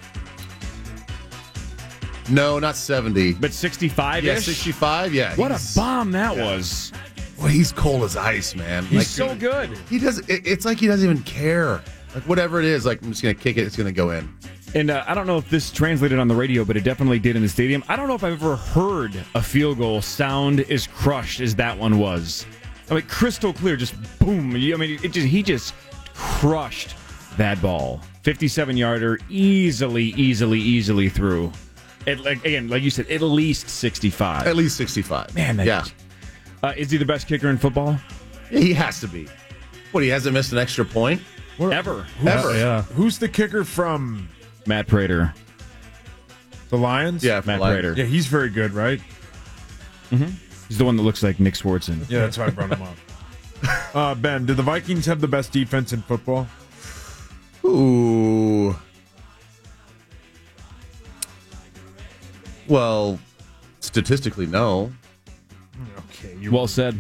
Speaker 21: No, not 70.
Speaker 14: But 65-ish?
Speaker 21: Yeah, 65, yeah.
Speaker 14: What a bomb that was.
Speaker 21: Well, he's cold as ice, man.
Speaker 14: He's so good.
Speaker 21: He does. It's like he doesn't even care. Like, whatever it is, like, I'm just going to kick it, it's going to go in.
Speaker 14: And I don't know if this translated on the radio, but it definitely did in the stadium. I don't know if I've ever heard a field goal sound as crushed as that one was. I mean, crystal clear, just boom. He just crushed that ball. 57-yarder, easily through. Like you said, at least 65.
Speaker 21: At least 65.
Speaker 14: Man, is he the best kicker in football?
Speaker 21: Yeah, he has to be. What, he hasn't missed an extra point?
Speaker 14: Ever.
Speaker 15: Yeah. Who's the kicker from
Speaker 14: Matt Prater?
Speaker 15: The Lions?
Speaker 21: Yeah,
Speaker 14: Matt Prater.
Speaker 15: Yeah, he's very good, right?
Speaker 14: Mm-hmm. He's the one that looks like Nick Swartzen.
Speaker 15: Yeah, that's why I brought him up. Ben, do the Vikings have the best defense in football?
Speaker 21: Ooh. Well, statistically, no.
Speaker 15: Okay.
Speaker 14: Well said.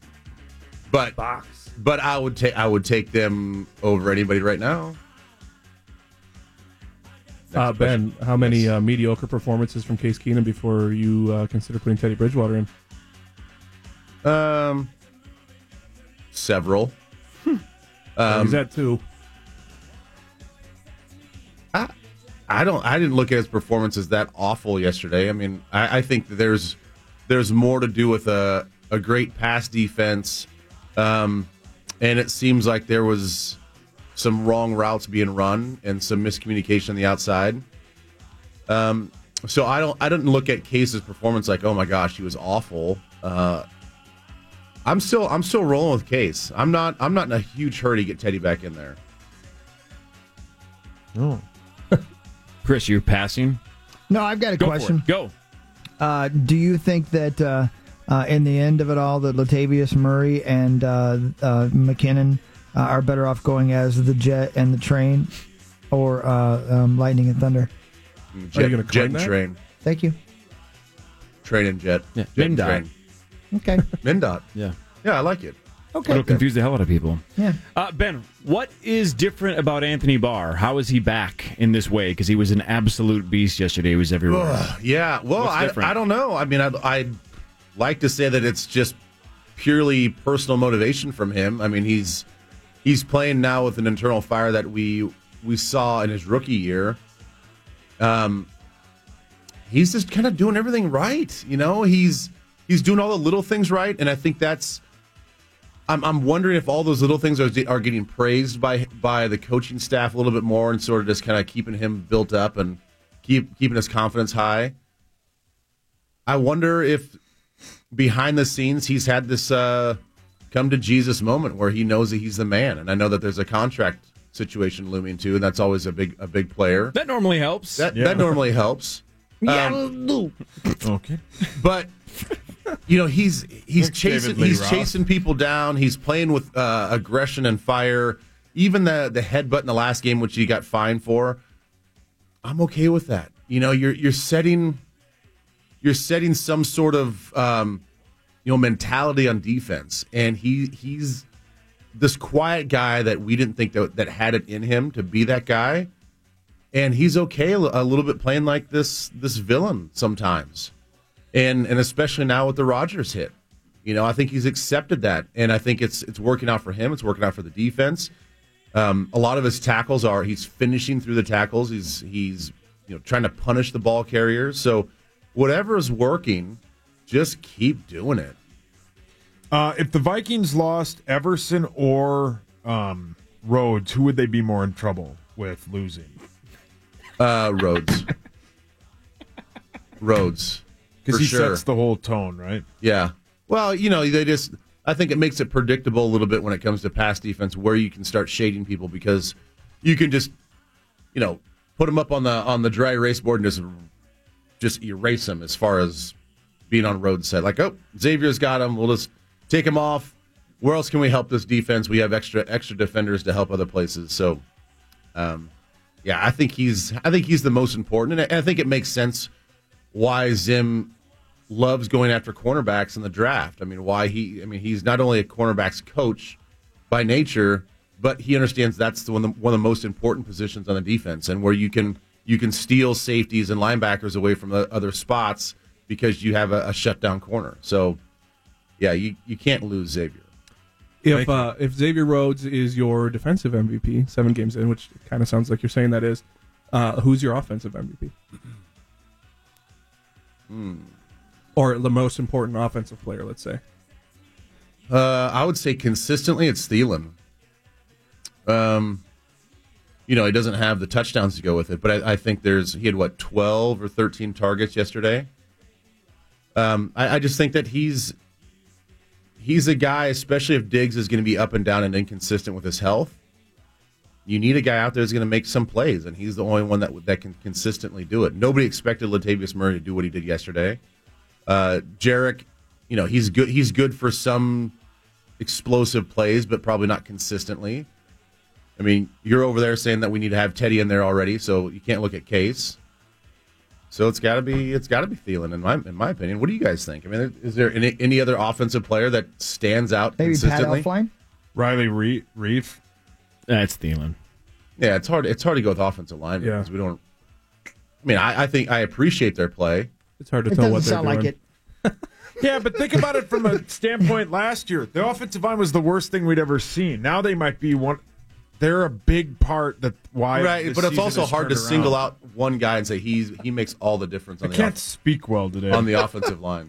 Speaker 21: But I would take them over anybody right now.
Speaker 22: Ben, how many mediocre performances from Case Keenum before you consider putting Teddy Bridgewater in?
Speaker 21: Several.
Speaker 22: He's at 2.
Speaker 21: I didn't look at his performance as that awful yesterday. I mean, I think that there's more to do with a great pass defense. And it seems like there was some wrong routes being run and some miscommunication on the outside. So I didn't look at Case's performance like, oh my gosh, he was awful. I'm still rolling with Case. I'm not in a huge hurry to get Teddy back in there.
Speaker 15: No.
Speaker 14: Chris, you passing?
Speaker 13: No, I've got a question.
Speaker 14: Go.
Speaker 13: Do you think that in the end of it all, that Latavius Murray and McKinnon are better off going as the Jet and the Train, or Lightning and Thunder?
Speaker 21: Jet and Train.
Speaker 13: Thank you.
Speaker 21: Train and Jet.
Speaker 14: Yeah.
Speaker 21: Jet and
Speaker 14: MnDOT.
Speaker 21: Train.
Speaker 13: Okay.
Speaker 21: MnDOT.
Speaker 14: Yeah.
Speaker 21: Yeah, I like it.
Speaker 13: Okay.
Speaker 14: It'll confuse the hell out of people.
Speaker 13: Yeah.
Speaker 14: Ben, what is different about Anthony Barr? How is he back in this way? Because he was an absolute beast yesterday. He was everywhere.
Speaker 21: Yeah, well, I don't know. I mean, I'd like to say that it's just purely personal motivation from him. I mean, he's playing now with an internal fire that we saw in his rookie year. He's just kind of doing everything right. You know, he's doing all the little things right, and I think that's. I'm wondering if all those little things are getting praised by the coaching staff a little bit more, and sort of just kind of keeping him built up and keeping his confidence high. I wonder if behind the scenes he's had this come to Jesus moment where he knows that he's the man, and I know that there's a contract situation looming too, and that's always a big player.
Speaker 14: That normally helps.
Speaker 21: That normally helps.
Speaker 15: Okay,
Speaker 21: but. You know, he's chasing people down. He's playing with aggression and fire. Even the headbutt in the last game, which he got fined for, I'm okay with that. You know, you're setting some sort of mentality on defense, and he's this quiet guy that we didn't think that had it in him to be that guy, and he's okay a little bit playing like this villain sometimes. And especially now with the Rodgers hit, you know, I think he's accepted that, and I think it's working out for him. It's working out for the defense. A lot of his tackles he's finishing through the tackles. He's trying to punish the ball carriers. So whatever is working, just keep doing it.
Speaker 15: If the Vikings lost Everson or Rhodes, who would they be more in trouble with losing?
Speaker 21: Rhodes. Rhodes.
Speaker 15: Because he
Speaker 21: sure.
Speaker 15: sets the whole tone, right?
Speaker 21: Yeah. Well, I think it makes it predictable a little bit when it comes to pass defense, where you can start shading people because you can just put them up on the dry erase board and just erase them as far as being on Rhodes' side. Like, oh, Xavier's got him. We'll just take him off. Where else can we help this defense? We have extra defenders to help other places. So, I think he's the most important, and I think it makes sense why Zim loves going after cornerbacks in the draft. I mean, he's not only a cornerbacks coach by nature, but he understands that's one of the most important positions on the defense, and where you can steal safeties and linebackers away from the other spots because you have a shutdown corner. So, yeah, you can't lose Xavier.
Speaker 22: If Xavier Rhodes is your defensive MVP, 7 games in, which kind of sounds like you're saying that is, who's your offensive MVP? Or the most important offensive player, let's say.
Speaker 21: I would say consistently it's Thielen. He doesn't have the touchdowns to go with it, but I think he had 12 or 13 targets yesterday. I just think that he's a guy, especially if Diggs is going to be up and down and inconsistent with his health. You need a guy out there who's going to make some plays, and he's the only one that can consistently do it. Nobody expected Latavius Murray to do what he did yesterday. Jarek, he's good. He's good for some explosive plays, but probably not consistently. I mean, you're over there saying that we need to have Teddy in there already, so you can't look at Case. So it's got to be Thielen in my opinion. What do you guys think? I mean, is there any other offensive player that stands out consistently?
Speaker 13: Pat Elflein?
Speaker 15: Riley Reef.
Speaker 14: That's Thielen.
Speaker 21: Yeah, it's hard to go with offensive line because we don't. I mean, I think I appreciate their play.
Speaker 22: It's hard to tell what they're
Speaker 13: doing. It doesn't sound like it.
Speaker 15: Yeah, but think about it from a standpoint last year. The offensive line was the worst thing we'd ever seen. Now they might be one. They're a big part that why.
Speaker 21: Right, but it's also hard to single out one guy and say he makes all the difference. On
Speaker 15: I can't speak well today
Speaker 21: on the offensive line.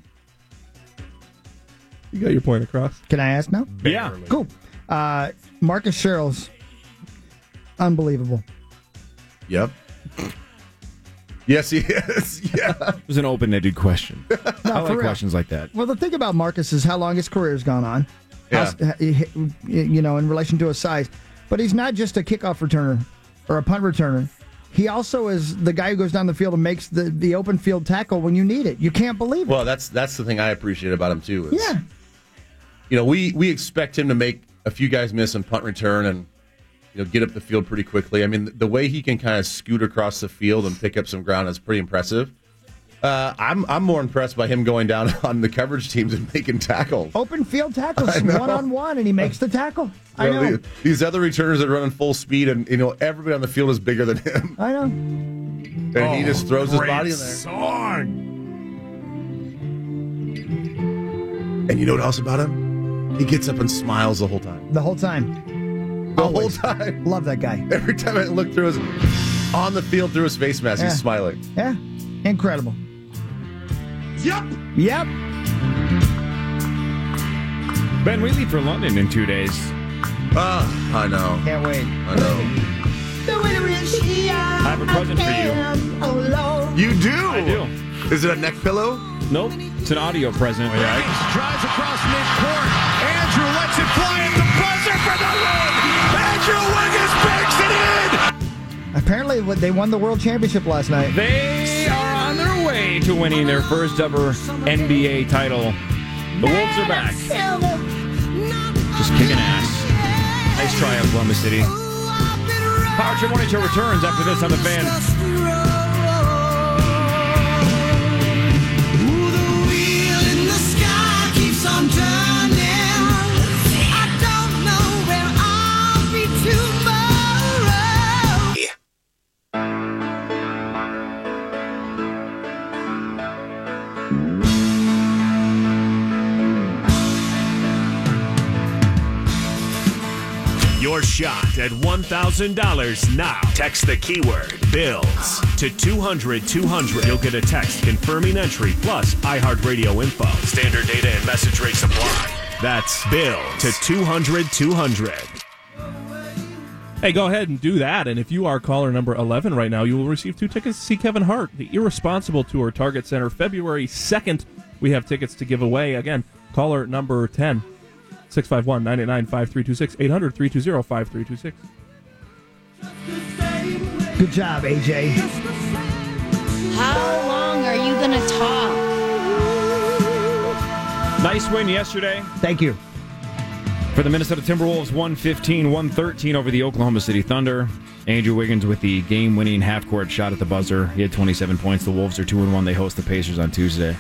Speaker 22: You got your point across.
Speaker 13: Can I ask now?
Speaker 21: Barely.
Speaker 13: Yeah, cool. Marcus Sherrill's unbelievable.
Speaker 21: Yep. Yes, he is. Yeah.
Speaker 14: It was an open-ended question. I like
Speaker 13: real.
Speaker 14: questions like that.
Speaker 13: Well, the thing about Marcus is how long his career's gone on.
Speaker 21: Yeah.
Speaker 13: In relation to his size. But he's not just a kickoff returner or a punt returner. He also is the guy who goes down the field and makes the open field tackle when you need it. You can't believe it.
Speaker 21: Well, that's the thing I appreciate about him too. Is, we expect him to make a few guys miss and punt return and get up the field pretty quickly. I mean, the way he can kind of scoot across the field and pick up some ground is pretty impressive. I'm more impressed by him going down on the coverage teams and making tackles.
Speaker 13: Open field tackles, one-on-one, and he makes the tackle. I know.
Speaker 21: These other returners are running full speed, and everybody on the field is bigger than him.
Speaker 13: I know.
Speaker 21: And he just throws his body in there.
Speaker 15: Song.
Speaker 21: And you know what else about him? He gets up and smiles the whole time.
Speaker 13: The whole time.
Speaker 21: Whole time.
Speaker 13: Love that guy.
Speaker 21: Every time I look through on the field through his face mask, he's smiling.
Speaker 13: Yeah. Incredible.
Speaker 21: Yep.
Speaker 14: Ben, we leave for London in 2 days.
Speaker 21: I know.
Speaker 13: Can't wait.
Speaker 21: I know.
Speaker 14: I have a present for you.
Speaker 21: You do?
Speaker 14: I do.
Speaker 21: Is it a neck pillow?
Speaker 14: Nope. It's an audio present.
Speaker 17: Drives across midcourt. Andrew lets it fly at the buzzer for the win. Andrew Wiggins breaks it in.
Speaker 13: Apparently, they won the World Championship last night.
Speaker 14: They are on their way to winning their first ever NBA title. The Wolves are back. Just kicking ass. Nice try, Oklahoma City. Power Trip Morning Show returns after this on The Fan.
Speaker 4: Your shot at $1,000 now. Text the keyword BILLS to 200-200. You'll get a text confirming entry plus iHeartRadio info. Standard data and message rate supply. That's BILL to 200-200.
Speaker 22: Hey, go ahead and do that. And if you are caller number 11 right now, you will receive 2 tickets to see Kevin Hart, the Irresponsible Tour, Target Center, February 2nd. We have tickets to give away. Again, caller number 10. 651-989-5326, 800-320-5326.
Speaker 13: Good job, AJ.
Speaker 8: How long are you going to talk?
Speaker 14: Nice win yesterday.
Speaker 13: Thank you.
Speaker 14: For the Minnesota Timberwolves, 115-113 over the Oklahoma City Thunder. Andrew Wiggins with the game-winning half-court shot at the buzzer. He had 27 points. The Wolves are 2-1. They host the Pacers on Tuesday.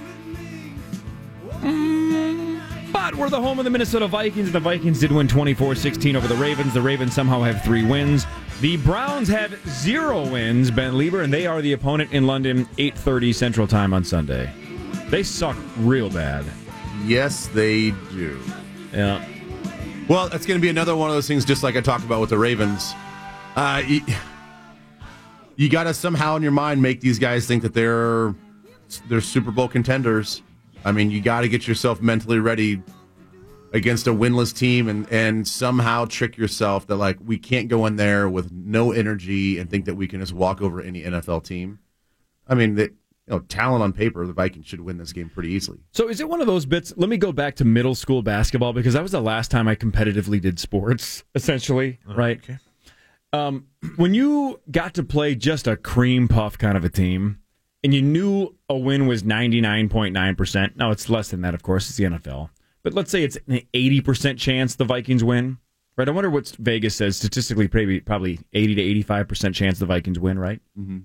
Speaker 14: But we're the home of the Minnesota Vikings. The Vikings did win 24-16 over the Ravens. The Ravens somehow have 3 wins. The Browns have 0 wins, Ben Lieber, and they are the opponent in London, 8:30 Central Time on Sunday. They suck real bad.
Speaker 21: Yes, they do.
Speaker 14: Yeah.
Speaker 21: Well, that's going to be another one of those things, just like I talked about with the Ravens. You got to somehow in your mind make these guys think that they're Super Bowl contenders. I mean, you got to get yourself mentally ready against a winless team and somehow trick yourself that, like, we can't go in there with no energy and think that we can just walk over any NFL team. I mean, talent on paper, the Vikings should win this game pretty easily.
Speaker 14: So is it one of those bits? Let me go back to middle school basketball because that was the last time I competitively did sports, essentially, right?
Speaker 15: Okay.
Speaker 14: When you got to play just a cream puff kind of a team, and you knew a win was 99.9%. Now, it's less than that, of course. It's the NFL. But let's say it's an 80% chance the Vikings win. Right? I wonder what Vegas says. Statistically, probably 80 to 85% chance the Vikings win, right?
Speaker 21: Mm-hmm.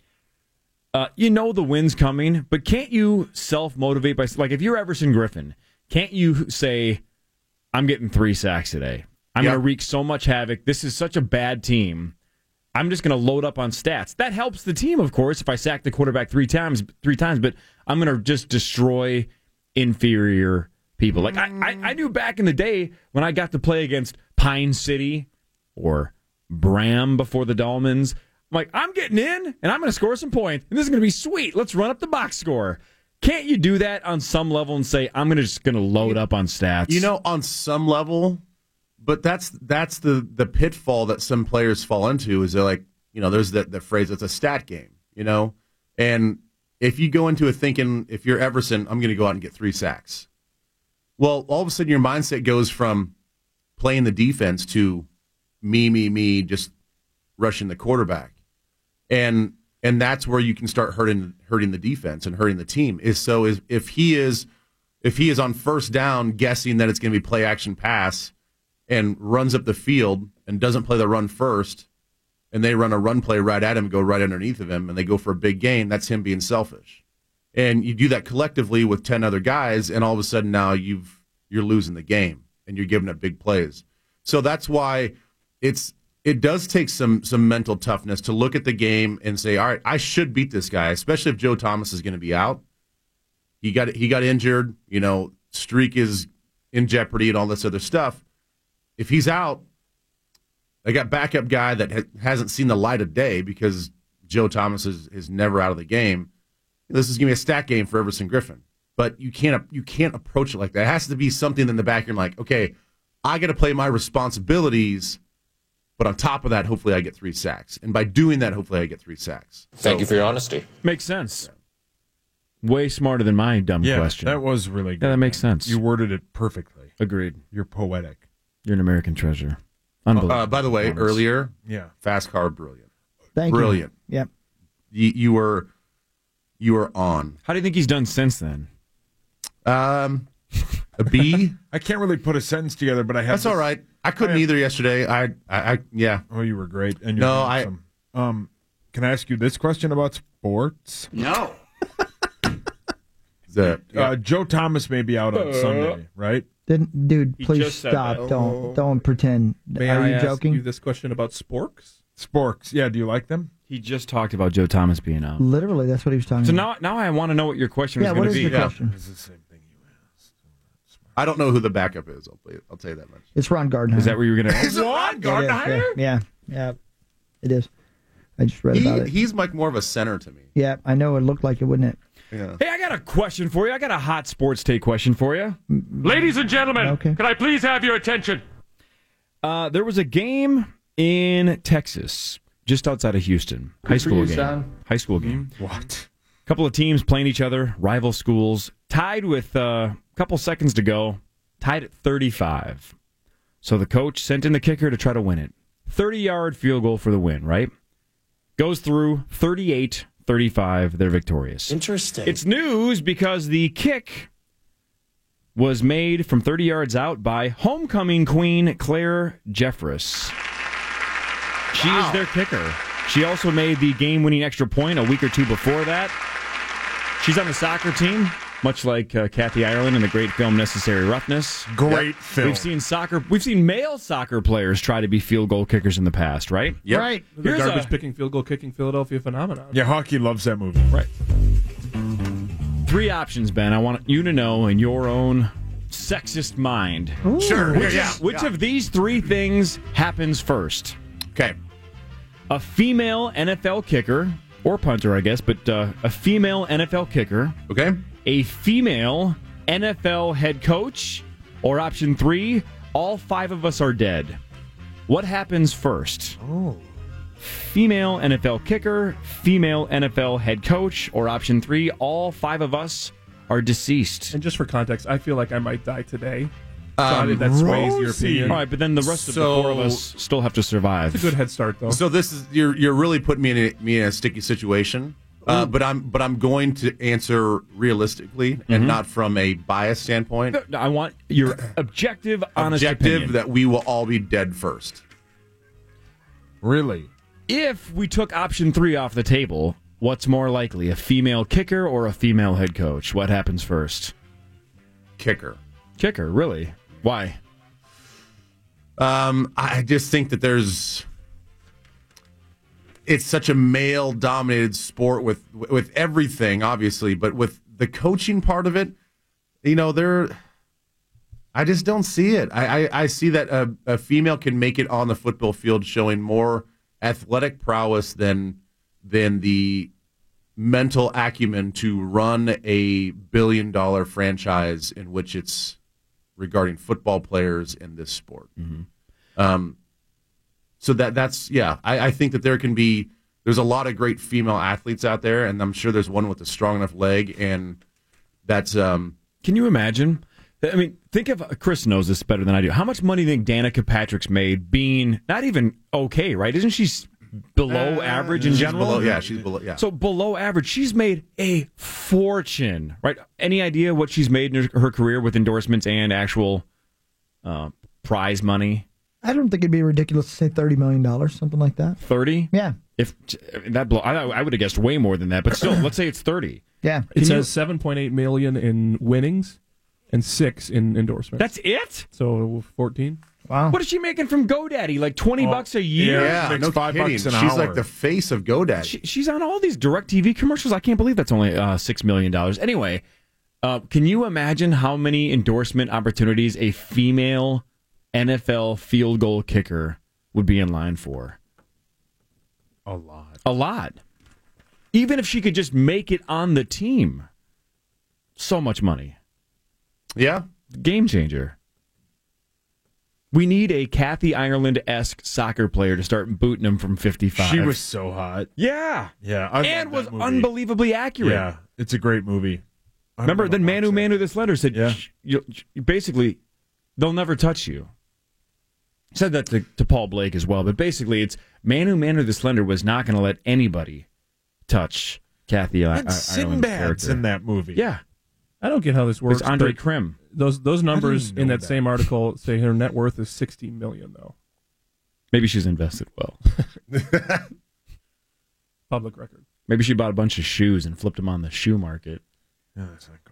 Speaker 14: You know the win's coming, but can't you self-motivate by... Like, if you're Everson Griffin, can't you say, I'm getting 3 sacks today. I'm going to wreak so much havoc. This is such a bad team. I'm just going to load up on stats. That helps the team, of course, if I sack the quarterback three times, but I'm going to just destroy inferior people. Like I knew back in the day when I got to play against Pine City or Bram before the Dolmens, I'm like, I'm getting in, and I'm going to score some points, and this is going to be sweet. Let's run up the box score. Can't you do that on some level and say, I'm just going to load up on stats?
Speaker 21: You know, on some level... But that's the pitfall that some players fall into is they're like, there's the phrase, it's a stat game, And if you go into it thinking, if you're Everson, I'm going to go out and get 3 sacks. Well, all of a sudden your mindset goes from playing the defense to me, just rushing the quarterback. And that's where you can start hurting the defense and hurting the team. If he is on first down guessing that it's going to be play action pass, and runs up the field and doesn't play the run first, and they run a run play right at him and go right underneath of him, and they go for a big gain, that's him being selfish. And you do that collectively with 10 other guys, and all of a sudden now you're losing the game and you're giving up big plays. So that's why it does take some mental toughness to look at the game and say, all right, I should beat this guy, especially if Joe Thomas is going to be out. He got injured, streak is in jeopardy and all this other stuff. If he's out, I got backup guy that hasn't seen the light of day because Joe Thomas is never out of the game. This is going to be a stat game for Everson Griffin. But you can't approach it like that. It has to be something in the back. You're like, okay, I got to play my responsibilities, but on top of that, hopefully I get 3 sacks. And by doing that, hopefully I get 3 sacks.
Speaker 3: Thank you for your honesty.
Speaker 14: Makes sense. Way smarter than my dumb question.
Speaker 15: That was really good.
Speaker 14: Yeah, that makes sense.
Speaker 15: You worded it perfectly.
Speaker 14: Agreed.
Speaker 15: You're poetic.
Speaker 14: You're an American treasure. Unbelievable.
Speaker 21: By the way, earlier, fast car, brilliant.
Speaker 13: Thank you.
Speaker 21: Brilliant.
Speaker 13: Yep.
Speaker 21: You were on.
Speaker 14: How do you think he's done since then?
Speaker 21: A B.
Speaker 15: I can't really put a sentence together, but I have.
Speaker 21: That's all right. I couldn't either yesterday. Yeah.
Speaker 15: Oh, you were great. And you're awesome. Can I ask you this question about sports?
Speaker 16: No.
Speaker 15: Joe Thomas may be out on Sunday, right?
Speaker 13: Dude,
Speaker 22: He
Speaker 13: please
Speaker 22: just said
Speaker 13: stop.
Speaker 22: that.
Speaker 13: Don't pretend.
Speaker 22: May
Speaker 13: Are
Speaker 22: I
Speaker 13: you
Speaker 22: ask
Speaker 13: joking?
Speaker 22: you this question about sporks?
Speaker 15: Sporks. Yeah, do you like them?
Speaker 14: He just talked about Joe Thomas being out.
Speaker 13: Literally, that's what he was talking
Speaker 14: So
Speaker 13: about.
Speaker 14: now I want to know what your question was
Speaker 13: Yeah,
Speaker 14: going
Speaker 13: what
Speaker 14: to
Speaker 13: is
Speaker 14: be.
Speaker 13: the question?
Speaker 15: It's the same thing you asked.
Speaker 21: I don't know who the backup is. I'll tell you that much.
Speaker 13: It's Ron Gardner.
Speaker 14: Is that where you were going to?
Speaker 21: Is it Ron Gardner?
Speaker 13: Yeah, it is. I just read about it.
Speaker 21: He's like more of a center to me.
Speaker 13: Yeah, I know it looked like it, wouldn't it?
Speaker 21: Yeah.
Speaker 14: Hey, I got a question for you. I got a hot sports take question for you.
Speaker 2: Ladies and gentlemen,
Speaker 13: Okay.
Speaker 2: can I please have your attention?
Speaker 14: There was a game in Texas, just outside of Houston. High school game.
Speaker 16: son.
Speaker 14: High school game.
Speaker 15: What?
Speaker 14: Couple of teams playing each other, rival schools, tied with a couple seconds to go, tied at 35. So the coach sent in the kicker to try to win it. 30-yard field goal for the win, right? Goes through 38-35. They're victorious.
Speaker 3: Interesting.
Speaker 14: It's news because the kick was made from 30 yards out by homecoming queen Claire Jeffress. She is their kicker. She also made the game-winning extra point a week or two before that. She's on the soccer team, much like Kathy Ireland in the great film Necessary Roughness.
Speaker 15: Great film.
Speaker 14: We've seen male soccer players try to be field goal kickers in the past, right?
Speaker 21: Yep.
Speaker 13: Right.
Speaker 22: The
Speaker 14: Here's
Speaker 22: garbage
Speaker 14: a-
Speaker 22: picking, field goal kicking Philadelphia phenomenon.
Speaker 15: Yeah, hockey loves that movie.
Speaker 14: Right. 3 options, Ben. I want you to know in your own sexist mind.
Speaker 21: Sure.
Speaker 14: Which of these 3 things happens first?
Speaker 21: Okay.
Speaker 14: A female NFL kicker, or punter, I guess, but a female NFL kicker,
Speaker 21: Okay.
Speaker 14: a female NFL head coach, or option 3, all 5 of us are dead. What happens first?
Speaker 15: Oh.
Speaker 14: Female NFL kicker, female NFL head coach, or option 3, all 5 of us are deceased.
Speaker 22: And just for context, I feel like I might die today. So I think that sways your opinion.
Speaker 14: All right, but then the rest of the 4 of us still have to survive.
Speaker 22: It's a good head start, though.
Speaker 21: So this is you're really putting me in a sticky situation. But I'm going to answer realistically and not from a bias standpoint.
Speaker 14: I want your objective, honest opinion.
Speaker 21: that we will all be dead first.
Speaker 15: Really?
Speaker 14: If we took option 3 off the table, what's more likely, a female kicker or a female head coach? What happens first?
Speaker 21: Kicker.
Speaker 14: Kicker, really? Why?
Speaker 21: I just think that it's such a male-dominated sport with everything, obviously, but with the coaching part of it, I just don't see it. I see that a female can make it on the football field showing more athletic prowess than the mental acumen to run a billion-dollar franchise in which it's regarding football players in this sport. So that's I think that there's a lot of great female athletes out there, and I'm sure there's one with a strong enough leg, and that's
Speaker 14: Can you imagine? I mean, think of, Chris knows this better than I do. How much money do you think Danica Patrick's made being not even okay, right? Isn't she below average in general?
Speaker 21: She's below, yeah.
Speaker 14: So below average, she's made a fortune, right? Any idea what she's made in her career with endorsements and actual prize money?
Speaker 13: I don't think it'd be ridiculous to say $30 million, something like that.
Speaker 14: 30?
Speaker 13: Yeah.
Speaker 14: If that I would have guessed way more than that, but still, let's say it's 30.
Speaker 13: Yeah.
Speaker 22: It says 7.8 million in winnings and 6 in endorsements.
Speaker 14: That's it?
Speaker 22: So 14.
Speaker 13: Wow.
Speaker 14: What is she making from GoDaddy? Like $20 a year?
Speaker 21: Yeah,
Speaker 15: makes
Speaker 21: no
Speaker 15: $5
Speaker 21: kidding.
Speaker 15: an
Speaker 21: She's
Speaker 15: hour.
Speaker 21: like the face of GoDaddy.
Speaker 14: She's on all these DirecTV commercials. I can't believe that's only $6 million. Anyway, can you imagine how many endorsement opportunities a female NFL field goal kicker would be in line for?
Speaker 15: A lot.
Speaker 14: A lot. Even if she could just make it on the team. So much money.
Speaker 21: Yeah.
Speaker 14: Game changer. We need a Kathy Ireland-esque soccer player to start booting him from 55.
Speaker 15: She was so hot.
Speaker 14: Yeah.
Speaker 15: Yeah. I
Speaker 14: And
Speaker 15: love
Speaker 14: was
Speaker 15: that movie.
Speaker 14: unbelievably accurate.
Speaker 15: Yeah. It's a great movie.
Speaker 14: Remember, then Manu the Slender said,
Speaker 15: Yeah.
Speaker 14: you basically, they'll never touch you. Said that to Paul Blake as well, but basically it's Manu the Slender was not going to let anybody touch Kathy Ireland's
Speaker 15: Sinbad's
Speaker 14: character.
Speaker 15: in that movie.
Speaker 14: Yeah.
Speaker 22: I don't get how this works.
Speaker 14: It's Andre
Speaker 22: but
Speaker 14: Krim.
Speaker 22: Those numbers
Speaker 15: know
Speaker 22: in that
Speaker 15: that?
Speaker 22: same article say her net worth is $60 million, though.
Speaker 14: Maybe she's invested well.
Speaker 22: Public record.
Speaker 14: Maybe she bought a bunch of shoes and flipped them on the shoe market.
Speaker 15: No, that's not going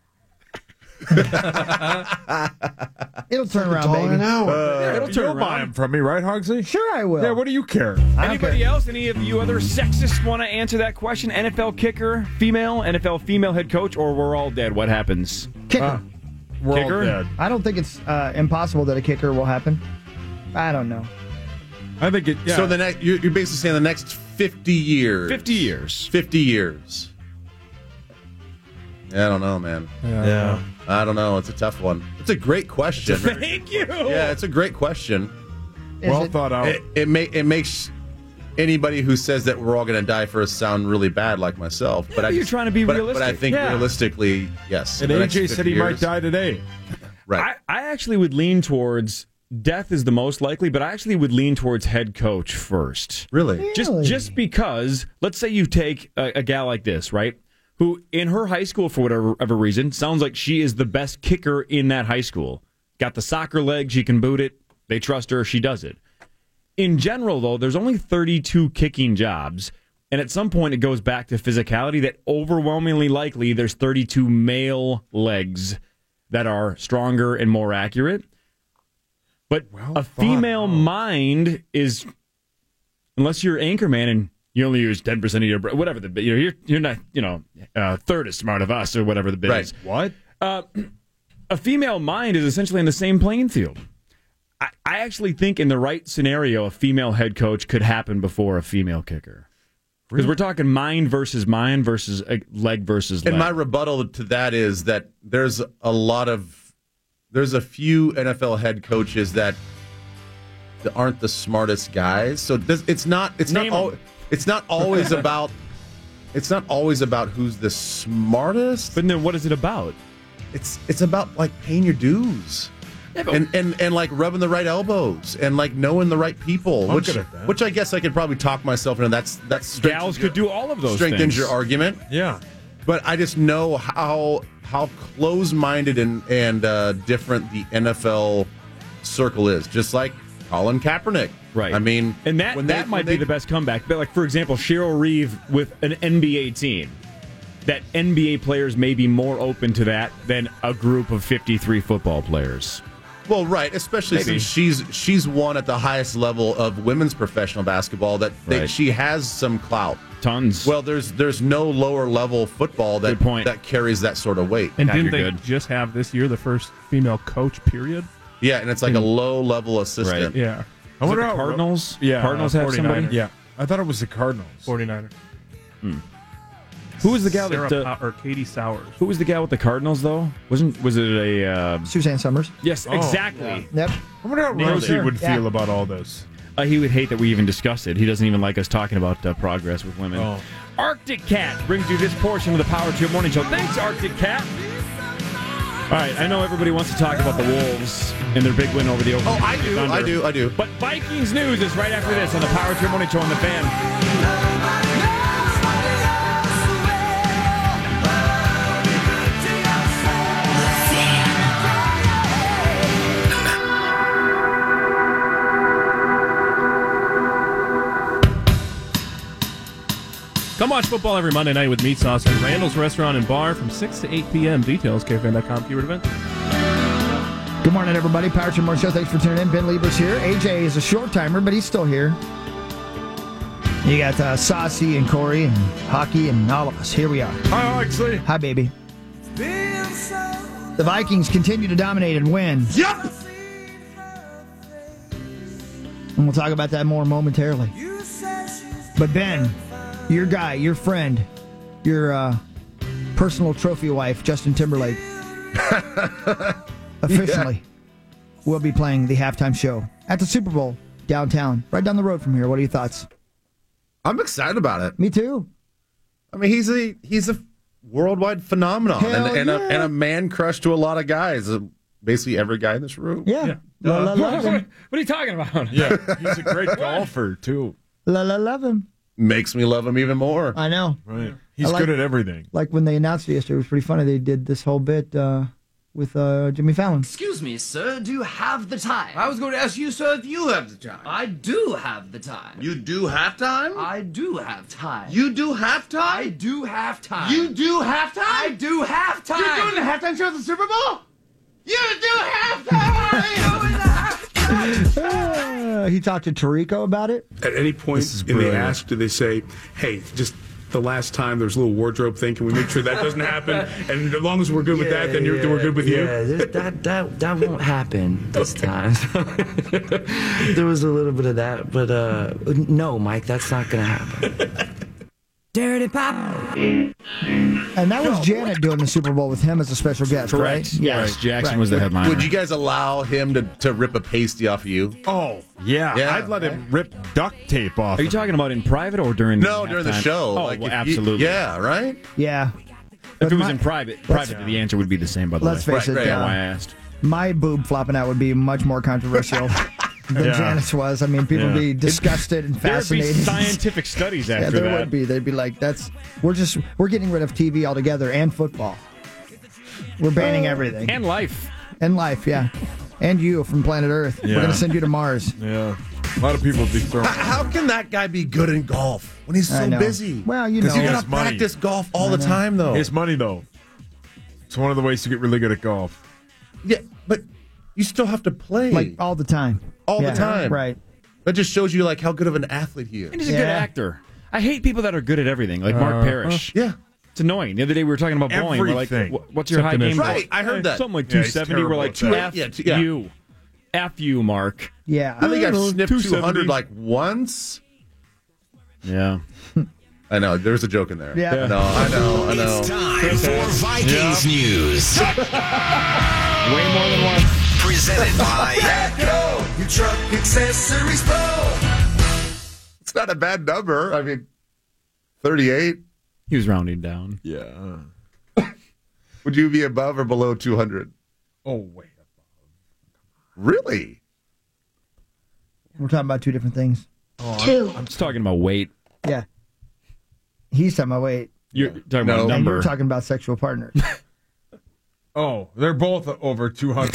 Speaker 13: It'll turn around, baby.
Speaker 14: it'll turn
Speaker 15: You'll buy
Speaker 14: around.
Speaker 15: them from me, right, Hogsy?
Speaker 13: Sure, I will.
Speaker 15: Yeah, what do you care?
Speaker 14: Anybody else? Any of you other sexists want to answer that question? NFL kicker, female, NFL female head coach, or we're all dead? What happens?
Speaker 13: Kicker.
Speaker 15: We're
Speaker 14: Kicker?
Speaker 15: all dead.
Speaker 13: I don't think it's impossible that a kicker will happen. I don't know.
Speaker 15: I think it. Yeah.
Speaker 21: So you're basically saying the next 50 years.
Speaker 14: 50 years.
Speaker 21: 50 years. Yeah, I don't know, man.
Speaker 15: Yeah.
Speaker 21: I don't know. It's a tough one. It's a great question.
Speaker 14: Thank you.
Speaker 21: Yeah, it's a great question.
Speaker 15: Well thought out.
Speaker 21: It makes anybody who says that we're all going to die first sound really bad, like myself.
Speaker 14: Yeah, but you're trying to be realistic.
Speaker 21: But I think
Speaker 14: Yeah.
Speaker 21: realistically, yes.
Speaker 15: And
Speaker 21: the next
Speaker 15: AJ
Speaker 21: 50
Speaker 15: said he might
Speaker 21: years-
Speaker 15: die today.
Speaker 21: Right.
Speaker 14: I actually would lean towards death is the most likely, but I actually would lean towards head coach first.
Speaker 21: Really?
Speaker 14: Just because, let's say you take a gal like this, right? Who in her high school, for whatever reason, sounds like she is the best kicker in that high school. Got the soccer leg, she can boot it. They trust her, she does it. In general, though, there's only 32 kicking jobs, and at some point it goes back to physicality that overwhelmingly likely there's 32 male legs that are stronger and more accurate. But a female mind is, unless you're Anchorman and you only use 10% of your brain, whatever you're not, third as smart of us or whatever the bit is.
Speaker 15: What?
Speaker 14: A female mind is essentially in the same playing field. I actually think in the right scenario, a female head coach could happen before a female kicker. Because we're talking mind versus leg versus leg.
Speaker 21: And my rebuttal to that is that there's a few NFL head coaches that aren't the smartest guys. So it's not always about who's the smartest.
Speaker 14: But then what is it about?
Speaker 21: It's about like paying your dues. Yeah, and like rubbing the right elbows and like knowing the right people,
Speaker 15: I'm good at that.
Speaker 21: which I guess I could probably talk myself into. That's
Speaker 14: Gals could do all of those
Speaker 21: strengthens
Speaker 14: things.
Speaker 21: your argument.
Speaker 15: Yeah.
Speaker 21: But I just know how close-minded and different the NFL circle is. Just like Colin Kaepernick,
Speaker 14: right?
Speaker 21: I mean,
Speaker 14: and that might be the best comeback. But like, for example, Cheryl Reeve with an NBA team. That NBA players may be more open to that than a group of 53 football players.
Speaker 21: Well, right, especially since she's won at the highest level of women's professional basketball. That she has some clout,
Speaker 14: tons.
Speaker 21: Well, there's no lower level football that carries that sort of weight.
Speaker 22: And didn't they just have this year the first female coach? Period.
Speaker 21: Yeah, and it's like a low level assistant.
Speaker 22: Right. Yeah.
Speaker 15: I wonder
Speaker 14: the
Speaker 15: how
Speaker 14: Cardinals.
Speaker 15: Yeah,
Speaker 14: Cardinals have
Speaker 22: 49ers.
Speaker 14: somebody.
Speaker 15: Yeah, I thought it was the Cardinals.
Speaker 22: 49er.
Speaker 14: Who was the gal
Speaker 22: or Katie Sowers?
Speaker 14: Who was the gal with the Cardinals though? Was it a
Speaker 13: Suzanne Summers?
Speaker 14: Yes, exactly.
Speaker 13: Yep.
Speaker 15: I wonder how Rosie would feel about all this.
Speaker 14: He would hate that we even discussed it. He doesn't even like us talking about progress with women.
Speaker 15: Oh.
Speaker 14: Arctic Cat brings you this portion of the Power Trip Morning Show. Thanks, Arctic Cat. All right, I know everybody wants to talk about the Wolves and their big win over the Oklahoma
Speaker 21: I do,
Speaker 14: Thunder.
Speaker 21: I do.
Speaker 14: But Vikings news is right after this on the Power Trip Morning Show on the Fan.
Speaker 22: Come watch football every Monday night with Meat Sauce at Randall's Restaurant and Bar from 6 to 8 p.m. Details, KFan.com, keyword event.
Speaker 13: Good morning, everybody. Power Trip Morning Show. Thanks for tuning in. Ben Lieber's here. AJ is a short timer, but he's still here. You got Saucy and Corey and Hockey and all of us. Here we are.
Speaker 15: Hi, Oxley.
Speaker 13: Hi, baby. The Vikings continue to dominate and win.
Speaker 15: Yep.
Speaker 13: And we'll talk about that more momentarily. But Ben, your guy, your friend, your personal trophy wife, Justin Timberlake, officially will be playing the halftime show at the Super Bowl downtown, right down the road from here. What are your thoughts?
Speaker 21: I'm excited about it.
Speaker 13: Me too.
Speaker 21: I mean, he's a worldwide phenomenon and a man crush to a lot of guys. Basically every guy in this room.
Speaker 13: Yeah.
Speaker 14: What are you talking about?
Speaker 15: Yeah, he's a great golfer, too.
Speaker 13: Love him.
Speaker 21: Makes me love him even more.
Speaker 13: I know.
Speaker 15: Right. He's good at everything.
Speaker 13: Like when they announced it yesterday, it was pretty funny. They did this whole bit with Jimmy Fallon.
Speaker 16: Excuse me, sir, do you have the time?
Speaker 2: I was going to ask you, sir, if you have the time.
Speaker 16: I do have the time.
Speaker 19: You do have time?
Speaker 16: I do have time.
Speaker 19: You do have time?
Speaker 16: I do have time.
Speaker 19: You do have time?
Speaker 16: I do have time.
Speaker 2: You're doing the halftime show at the Super Bowl? You do have time!
Speaker 13: He talked to Tirico about it.
Speaker 3: At any point, and they ask, do they say, hey, just the last time there's a little wardrobe thing, can we make sure that doesn't happen? And as long as we're good with that, then we're good with you?
Speaker 11: Yeah, that won't happen this time. There was a little bit of that, but no, Mike, that's not going to happen. Dirty Pop.
Speaker 13: And that was Janet doing the Super Bowl with him as a special guest,
Speaker 14: Correct.
Speaker 13: right?
Speaker 14: Yes, Jackson was the headliner.
Speaker 21: Would you guys allow him to rip a pasty off of you?
Speaker 15: Oh, yeah. I'd let him rip duct tape off.
Speaker 14: Are you talking about in private or during
Speaker 21: during the show.
Speaker 14: Oh,
Speaker 21: like
Speaker 14: well, absolutely.
Speaker 21: Yeah, right?
Speaker 13: Yeah.
Speaker 14: If it was in private, the answer would be the same, by the way.
Speaker 13: Let's face it.
Speaker 14: That's why I asked.
Speaker 13: My boob flopping out would be much more controversial than Janet's was. I mean, people would be disgusted and fascinated.
Speaker 14: There'd be scientific studies after
Speaker 13: there
Speaker 14: that.
Speaker 13: would be. They'd be like, we're getting rid of TV altogether and football. We're banning everything.
Speaker 14: And life.
Speaker 13: And life, yeah. And you from planet Earth.
Speaker 15: Yeah.
Speaker 13: We're going to send you to Mars.
Speaker 15: Yeah. A lot of people would be thrown.
Speaker 21: How can that guy be good in golf when he's so busy?
Speaker 13: Well, you
Speaker 21: Because
Speaker 13: know.
Speaker 21: you got to practice golf all the time, though.
Speaker 15: It's money, though. It's one of the ways to get really good at golf.
Speaker 21: Yeah, but you still have to play.
Speaker 13: Like all the time.
Speaker 21: All the time.
Speaker 13: Right.
Speaker 21: That just shows you like how good of an athlete he is.
Speaker 14: And he's a good actor. I hate people that are good at everything, like Mark Parrish.
Speaker 21: Yeah.
Speaker 14: It's annoying. The other day we were talking about bowling. We're like, what's your high game?
Speaker 21: Right, I heard that.
Speaker 14: Something like
Speaker 21: Yeah, he's
Speaker 14: 270. We're like,
Speaker 21: terrible at that.
Speaker 14: F you, Mark.
Speaker 13: Yeah.
Speaker 21: I think I've snipped
Speaker 14: 270.
Speaker 21: 200 like once.
Speaker 14: Yeah.
Speaker 21: I know. There's a joke in there.
Speaker 13: Yeah.
Speaker 21: I know.
Speaker 1: It's time for Vikings news.
Speaker 14: Way more than once.
Speaker 1: Presented by
Speaker 18: Petco, your truck accessories pro.
Speaker 21: It's not a bad number. I mean, 38.
Speaker 14: He was rounding down.
Speaker 15: Yeah.
Speaker 21: Would you be above or below 200?
Speaker 15: Oh, way above.
Speaker 21: Really?
Speaker 13: We're talking about two different things.
Speaker 14: I'm just talking about weight.
Speaker 13: Yeah. He's talking about weight.
Speaker 14: You're talking about
Speaker 13: And
Speaker 14: number.
Speaker 13: you're talking about sexual partners.
Speaker 15: Oh, they're both over 200.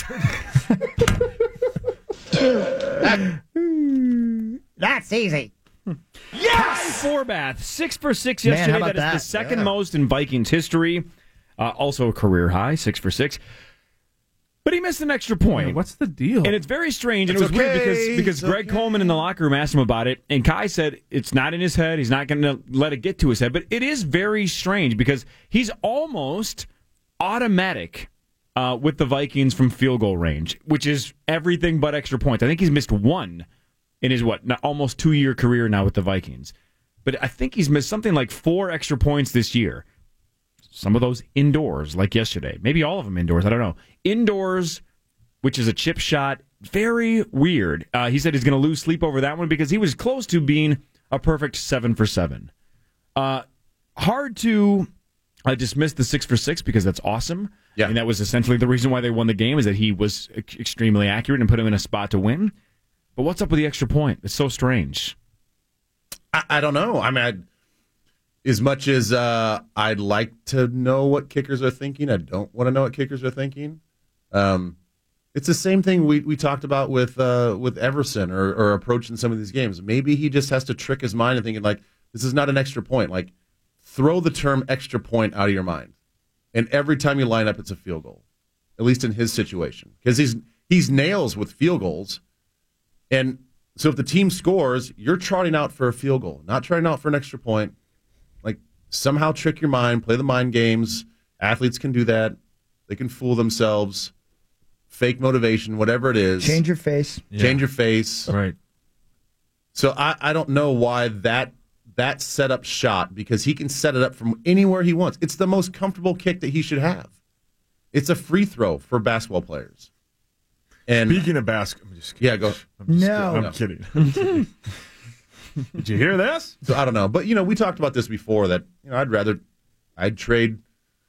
Speaker 9: That's easy.
Speaker 14: Yes! Kai Forbath, 6 for 6
Speaker 13: Man,
Speaker 14: yesterday.
Speaker 13: how about
Speaker 14: That is the
Speaker 13: that?
Speaker 14: second most in Vikings history. Also a career high, 6 for 6. But he missed an extra point.
Speaker 22: Yeah, what's the deal?
Speaker 14: And it's very strange. And it was weird because Greg Coleman in the locker room asked him about it. And Kai said it's not in his head. He's not going to let it get to his head. But it is very strange because he's almost automatic with the Vikings from field goal range, which is everything but extra points. I think he's missed one in his, almost 2-year career now with the Vikings. But I think he's missed something like 4 extra points this year. Some of those indoors, like yesterday. Maybe all of them indoors. I don't know. Indoors, which is a chip shot. Very weird. He said he's going to lose sleep over that one because he was close to being a perfect 7 for 7. Hard to dismiss the 6 for 6 because that's awesome. Yeah. And that was essentially the reason why they won the game is that he was extremely accurate and put him in a spot to win. But what's up with the extra point? It's so strange.
Speaker 21: I don't know. I mean, as much as I'd like to know what kickers are thinking, I don't want to know what kickers are thinking. It's the same thing we talked about with Everson or approaching some of these games. Maybe he just has to trick his mind and thinking, like, this is not an extra point. Like, throw the term extra point out of your mind. And every time you line up, it's a field goal, at least in his situation. Because he's nails with field goals. And so if the team scores, you're trotting out for a field goal, not trotting out for an extra point. Like, somehow trick your mind, play the mind games. Athletes can do that. They can fool themselves. Fake motivation, whatever it is.
Speaker 13: Change your face.
Speaker 21: Change your face.
Speaker 15: Right.
Speaker 21: So I don't know why that setup shot, because he can set it up from anywhere he wants. It's the most comfortable kick that he should have. It's a free throw for basketball players. And
Speaker 15: speaking of basketball, I'm just kidding.
Speaker 21: Yeah, go.
Speaker 15: I'm kidding. Did you hear this?
Speaker 21: So I don't know, but we talked about this before that I'd trade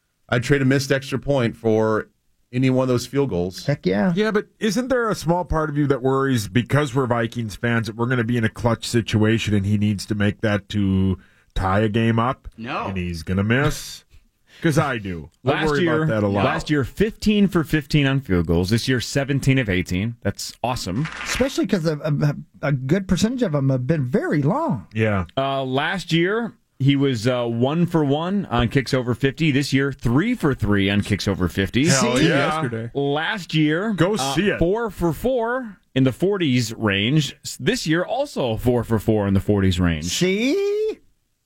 Speaker 21: a missed extra point for any one of those field goals.
Speaker 13: Heck yeah.
Speaker 15: Yeah, but isn't there a small part of you that worries because we're Vikings fans that we're going to be in a clutch situation and he needs to make that to tie a game up?
Speaker 16: No.
Speaker 15: And he's going to miss? Because I do. I worry about that a lot.
Speaker 14: Last year, 15 for 15 on field goals. This year, 17 of 18. That's awesome.
Speaker 13: Especially because a good percentage of them have been very long.
Speaker 15: Yeah.
Speaker 14: Last year, he was 1 for 1 on kicks over 50. This year, 3 for 3 on kicks over 50.
Speaker 15: Hell yeah.
Speaker 22: Yesterday.
Speaker 14: Last year,
Speaker 15: go see it.
Speaker 14: 4 for 4 in the 40s range. This year, also 4 for 4 in the 40s range.
Speaker 13: See?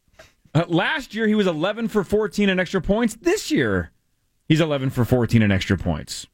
Speaker 14: Last year, he was 11 for 14 in extra points. This year, he's 11 for 14 in extra points.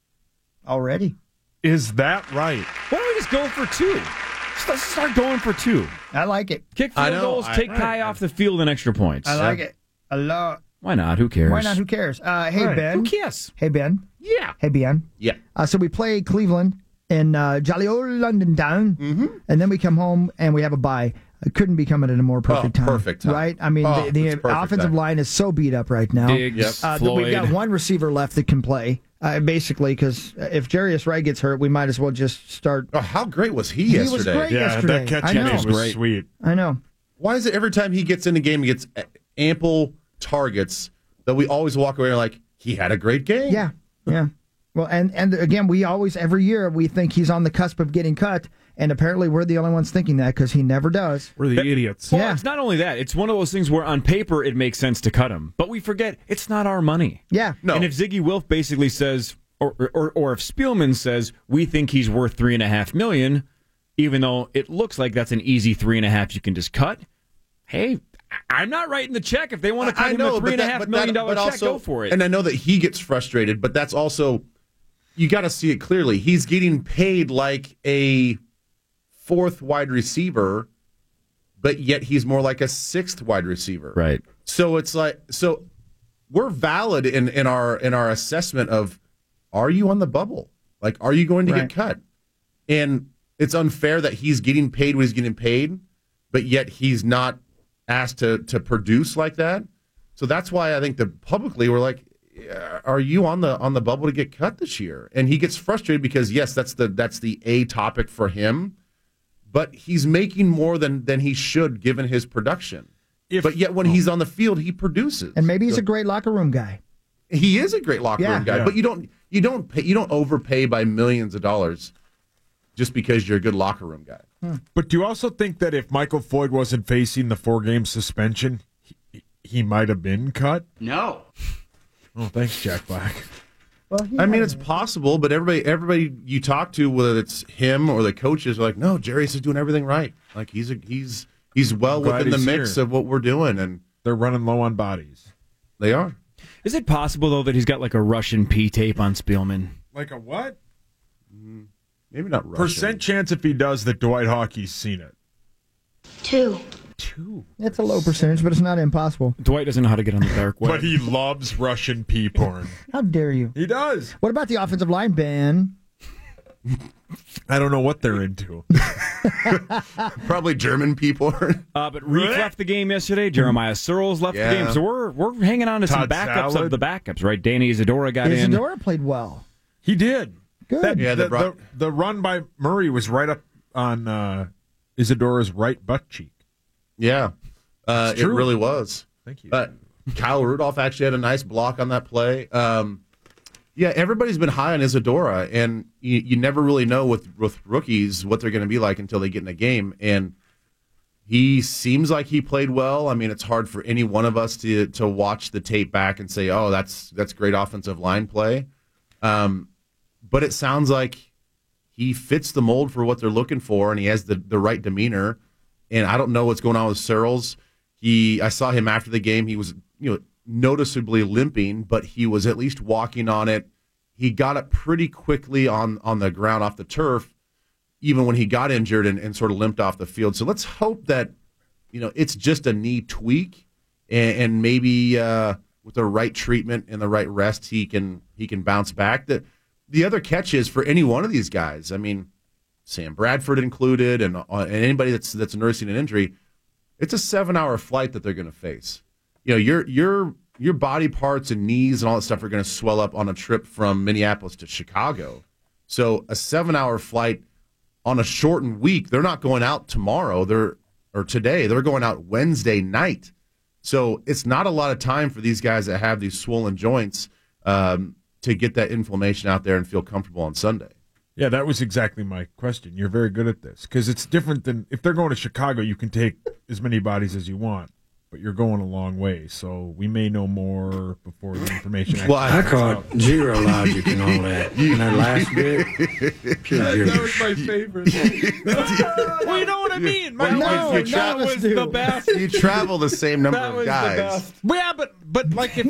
Speaker 13: Already.
Speaker 15: Is that right?
Speaker 14: Why don't we just go for 2? Let's start going for 2.
Speaker 13: I like it.
Speaker 14: Kick field goals, take Kai off the field in extra points.
Speaker 13: I like it a lot.
Speaker 14: Why not? Who cares?
Speaker 13: Why not? Who cares? Hey,
Speaker 14: right.
Speaker 13: Ben.
Speaker 14: Who cares?
Speaker 13: Hey, Ben.
Speaker 14: Yeah.
Speaker 13: Hey, Ben.
Speaker 21: Yeah.
Speaker 13: So we play Cleveland in jolly old London town, and then we come home and we have a bye. It couldn't be coming at a more perfect time.
Speaker 21: Perfect time.
Speaker 13: Right? I mean, the offensive line is so beat up right now.
Speaker 14: Diggs, Floyd.
Speaker 13: We've got one receiver left that can play, basically, because if Jarius Wright gets hurt, we might as well just start.
Speaker 21: Oh, how great was he yesterday?
Speaker 13: He was great
Speaker 15: That
Speaker 13: yesterday.
Speaker 15: catch was
Speaker 21: great.
Speaker 15: Sweet.
Speaker 13: I know.
Speaker 21: Why is it every time he gets in the game, he gets ample targets that we always walk away like, he had a great game?
Speaker 13: Yeah, yeah. Well, and again, we always, every year, we think he's on the cusp of getting cut, and apparently we're the only ones thinking that because he never does.
Speaker 22: We're the idiots.
Speaker 14: Well, it's not only that. It's one of those things where on paper it makes sense to cut him, but we forget it's not our money.
Speaker 13: Yeah.
Speaker 21: No.
Speaker 14: And if Ziggy Wilf basically says, or if Spielman says, we think he's worth $3.5 million, even though it looks like that's an easy $3.5 you can just cut, hey, I'm not writing the check. If they want to cut him a $3.5 million check, go for it.
Speaker 21: And I know that he gets frustrated, but that's also, you got to see it clearly. He's getting paid like a 4th wide receiver, but yet he's more like a 6th wide receiver.
Speaker 14: Right.
Speaker 21: So it's like, so we're valid in our assessment of, are you on the bubble? Like, are you going to get cut? And it's unfair that he's getting paid what he's getting paid, but yet he's not asked to produce like that. So that's why I think that publicly we're like, are you on the bubble to get cut this year? And he gets frustrated because yes, that's the A topic for him, but he's making more than he should given his production. But yet when he's on the field, he produces.
Speaker 13: And maybe he's a great locker room guy.
Speaker 21: He is a great locker room guy, but you don't overpay by millions of dollars just because you're a good locker room guy.
Speaker 15: But do you also think that if Michael Floyd wasn't facing the 4-game suspension, he might have been cut?
Speaker 16: No.
Speaker 15: Oh, thanks, Jack Black.
Speaker 21: Well, I mean, it's possible, but everybody you talk to, whether it's him or the coaches, are like, no, Jarius is doing everything right. Like he's well within the mix of what we're doing, and
Speaker 15: they're running low on bodies.
Speaker 21: They are.
Speaker 14: Is it possible though that he's got like a Russian P tape on Spielman?
Speaker 15: Like a what?
Speaker 21: Maybe not Russian.
Speaker 15: Percent chance if he does that Dwight Hockey's seen it.
Speaker 8: 2.
Speaker 13: It's a low percentage, but it's not impossible.
Speaker 14: Dwight doesn't know how to get on the dark web.
Speaker 15: But he loves Russian pee porn.
Speaker 13: How dare you?
Speaker 15: He does.
Speaker 13: What about the offensive line, Ben?
Speaker 15: I don't know what they're into.
Speaker 21: Probably German pee porn.
Speaker 14: But Reef left the game yesterday. Jeremiah Searles left the game. So we're hanging on to some backups of the backups, right? Danny Isadora got in.
Speaker 13: Isadora played well.
Speaker 15: He did.
Speaker 13: Good.
Speaker 15: The run by Murray was right up on Isadora's right butt cheek.
Speaker 21: Yeah, it really was.
Speaker 15: Thank you.
Speaker 21: Kyle Rudolph actually had a nice block on that play. Yeah, everybody's been high on Isadora, and you never really know with rookies what they're going to be like until they get in a game. And He seems like he played well. I mean, it's hard for any one of us to watch the tape back and say, "Oh, that's great offensive line play." But it sounds like he fits the mold for what they're looking for, and he has the right demeanor. And I don't know what's going on with Searles. I saw him after the game. He was noticeably limping, but he was at least walking on it. He got up pretty quickly on the ground off the turf, even when he got injured and sort of limped off the field. So let's hope that it's just a knee tweak, and maybe with the right treatment and the right rest, he can bounce back. The other catch is for any one of these guys. I mean, Sam Bradford included, and anybody that's nursing an injury, it's a 7-hour flight that they're going to face. Your body parts and knees and all that stuff are going to swell up on a trip from Minneapolis to Chicago. So a 7-hour flight on a shortened week, they're not going out tomorrow or today. They're going out Wednesday night. So it's not a lot of time for these guys that have these swollen joints to get that inflammation out there and feel comfortable on Sunday.
Speaker 15: Yeah, that was exactly my question. You're very good at this because it's different than if they're going to Chicago, you can take as many bodies as you want, but you're going a long way. So we may know more before the information.
Speaker 7: Well, I caught zero logic in all that. And that last bit, pure
Speaker 22: That
Speaker 7: gibberish.
Speaker 22: was my favorite.
Speaker 14: Well, you know what I mean.
Speaker 21: That
Speaker 14: was the best.
Speaker 21: You travel the same number
Speaker 14: That
Speaker 21: of
Speaker 14: was
Speaker 21: guys.
Speaker 14: the best. Yeah, but like if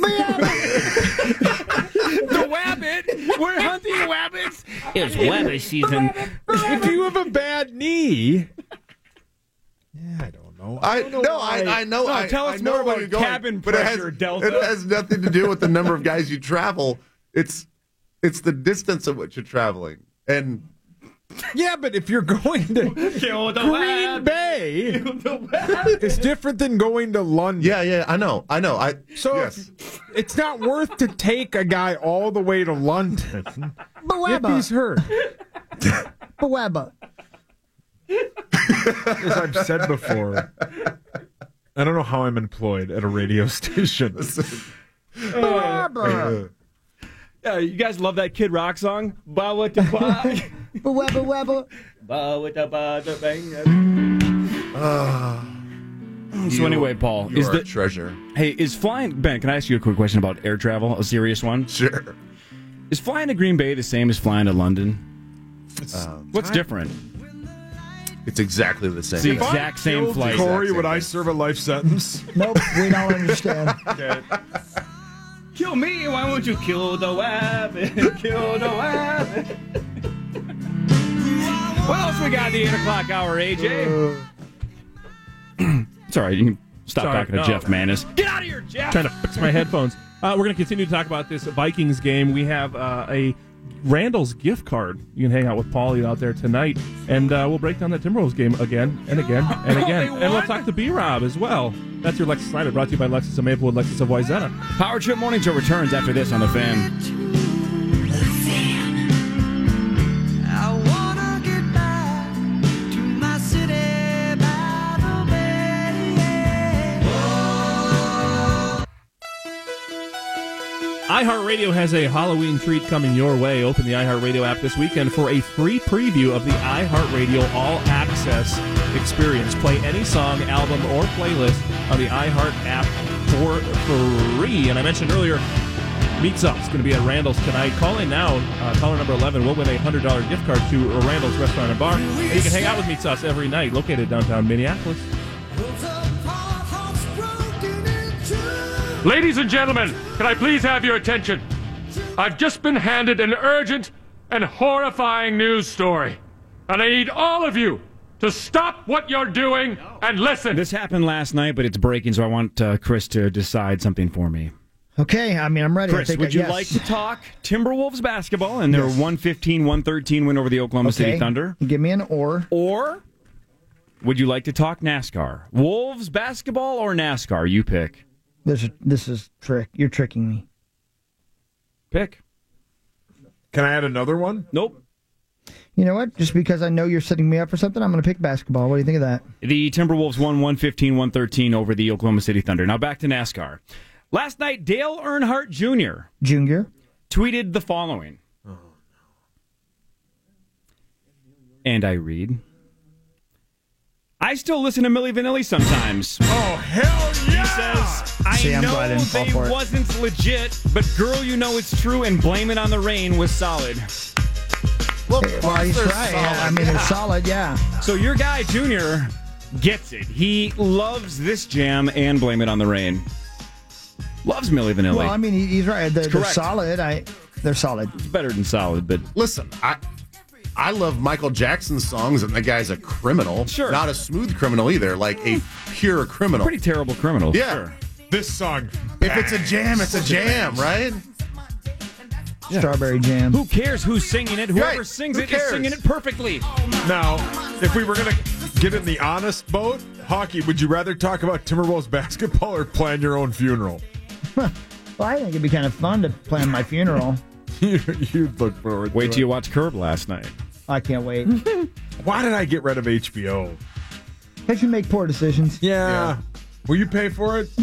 Speaker 14: the wabbit, we're hunting wabbits.
Speaker 11: It's wabbit season.
Speaker 15: If you have a bad knee, I don't know.
Speaker 21: I know.
Speaker 14: No, tell us
Speaker 21: I know
Speaker 14: more
Speaker 21: where
Speaker 14: about
Speaker 21: you're going,
Speaker 14: cabin
Speaker 21: but
Speaker 14: pressure, Delta.
Speaker 21: It has nothing to do with the number of guys you travel. It's the distance of which you're traveling. And
Speaker 15: yeah, but if you're going to Green Bay, it's different than going to London.
Speaker 21: Yeah, I know.
Speaker 15: Yes. It's not worth to take a guy all the way to London if he's hurt.
Speaker 13: Bawabba.
Speaker 15: As I've said before, I don't know how I'm employed at a radio station.
Speaker 13: Bawabba.
Speaker 14: Yeah, you guys love that Kid Rock song? Ba with the ba.
Speaker 13: Bawabba wabba.
Speaker 14: Ba with the ba the bang. So anyway, Paul,
Speaker 21: is the treasure.
Speaker 14: Hey, is flying Ben? Can I ask you a quick question about air travel? A serious one.
Speaker 21: Sure.
Speaker 14: Is flying to Green Bay the same as flying to London? What's different?
Speaker 21: It's exactly the same.
Speaker 14: It's the exact same flight.
Speaker 15: Corey, would I serve a life sentence?
Speaker 13: Nope, we don't understand.
Speaker 15: Okay.
Speaker 14: Kill me, why won't you kill the wabbit? Kill the wabbit. What else we got in the 8 o'clock hour, AJ? It's all right, you can stop talking to Jeff Manis. Get out of here, Jeff!
Speaker 22: Trying to fix my headphones. We're going to continue to talk about this Vikings game. We have a Randall's gift card. You can hang out with Paulie out there tonight, and we'll break down that Timberwolves game again and again and again. And we'll talk to B-Rob as well. That's your Lexus Slider, brought to you by Lexus of Maplewood, Lexus of Wayzata.
Speaker 14: Power Trip Morning Show returns after this on The Fan.
Speaker 22: iHeartRadio has a Halloween treat coming your way. Open the iHeartRadio app this weekend for a free preview of the iHeartRadio All Access experience. Play any song, album, or playlist on the iHeart app for free. And I mentioned earlier, Meets Up is going to be at Randall's tonight. Call in now. Caller number 11 will win a $100 gift card to Randall's Restaurant and Bar. And you can hang out with Meets Us every night, located downtown Minneapolis.
Speaker 2: Ladies and gentlemen, can I please have your attention? I've just been handed an urgent and horrifying news story. And I need all of you to stop what you're doing and listen.
Speaker 14: This happened last night, but it's breaking, so I want Chris to decide something for me.
Speaker 13: Okay, I mean, I'm ready.
Speaker 14: Chris, would you like to talk Timberwolves basketball and their 115-113 win over the Oklahoma City Thunder?
Speaker 13: Give me an or.
Speaker 14: Or would you like to talk NASCAR? Wolves basketball or NASCAR? You pick.
Speaker 13: This is trick. You're tricking me.
Speaker 14: Pick.
Speaker 15: Can I add another one?
Speaker 14: Nope.
Speaker 13: You know what? Just because I know you're setting me up for something, I'm going to pick basketball. What do you think of that?
Speaker 14: The Timberwolves won 115-113 over the Oklahoma City Thunder. Now back to NASCAR. Last night, Dale Earnhardt Jr. tweeted the following. And I read, I still listen to Milli Vanilli sometimes.
Speaker 15: Oh, hell yeah!
Speaker 14: He says, I
Speaker 13: See, I'm
Speaker 14: know
Speaker 13: glad I didn't fall
Speaker 14: they
Speaker 13: for it.
Speaker 14: wasn't legit, but Girl, You Know It's True and Blame It on the Rain was solid.
Speaker 21: Well,
Speaker 13: He's right. I mean, they're solid, yeah.
Speaker 14: So your guy, Junior, gets it. He loves this jam and Blame It on the Rain. Loves Milli Vanilli.
Speaker 13: Well, I mean, he's right. They're
Speaker 14: correct.
Speaker 13: solid. They're solid.
Speaker 14: It's better than solid, but
Speaker 21: listen, I love Michael Jackson's songs, and the guy's a criminal.
Speaker 14: Sure.
Speaker 21: Not a smooth criminal either, like a pure criminal.
Speaker 14: pretty terrible criminal.
Speaker 21: Yeah.
Speaker 14: Sure.
Speaker 15: This song.
Speaker 21: If it's a jam, it's a jam, right?
Speaker 14: Yeah.
Speaker 13: Strawberry jam.
Speaker 14: Who cares who's singing it? Whoever
Speaker 21: Right.
Speaker 14: sings
Speaker 21: Who
Speaker 14: it is
Speaker 21: cares?
Speaker 14: singing it perfectly.
Speaker 15: Now, if we were going to get in the honest boat, hockey, would you rather talk about Timberwolves basketball or plan your own funeral?
Speaker 13: Well, I think it'd be kind of fun to plan my funeral.
Speaker 15: You'd look forward to
Speaker 14: Wait
Speaker 15: it.
Speaker 14: till you watch Curb last night.
Speaker 13: I can't wait.
Speaker 15: Why did I get rid of HBO?
Speaker 13: Because you make poor decisions.
Speaker 15: Yeah. Will you pay for it?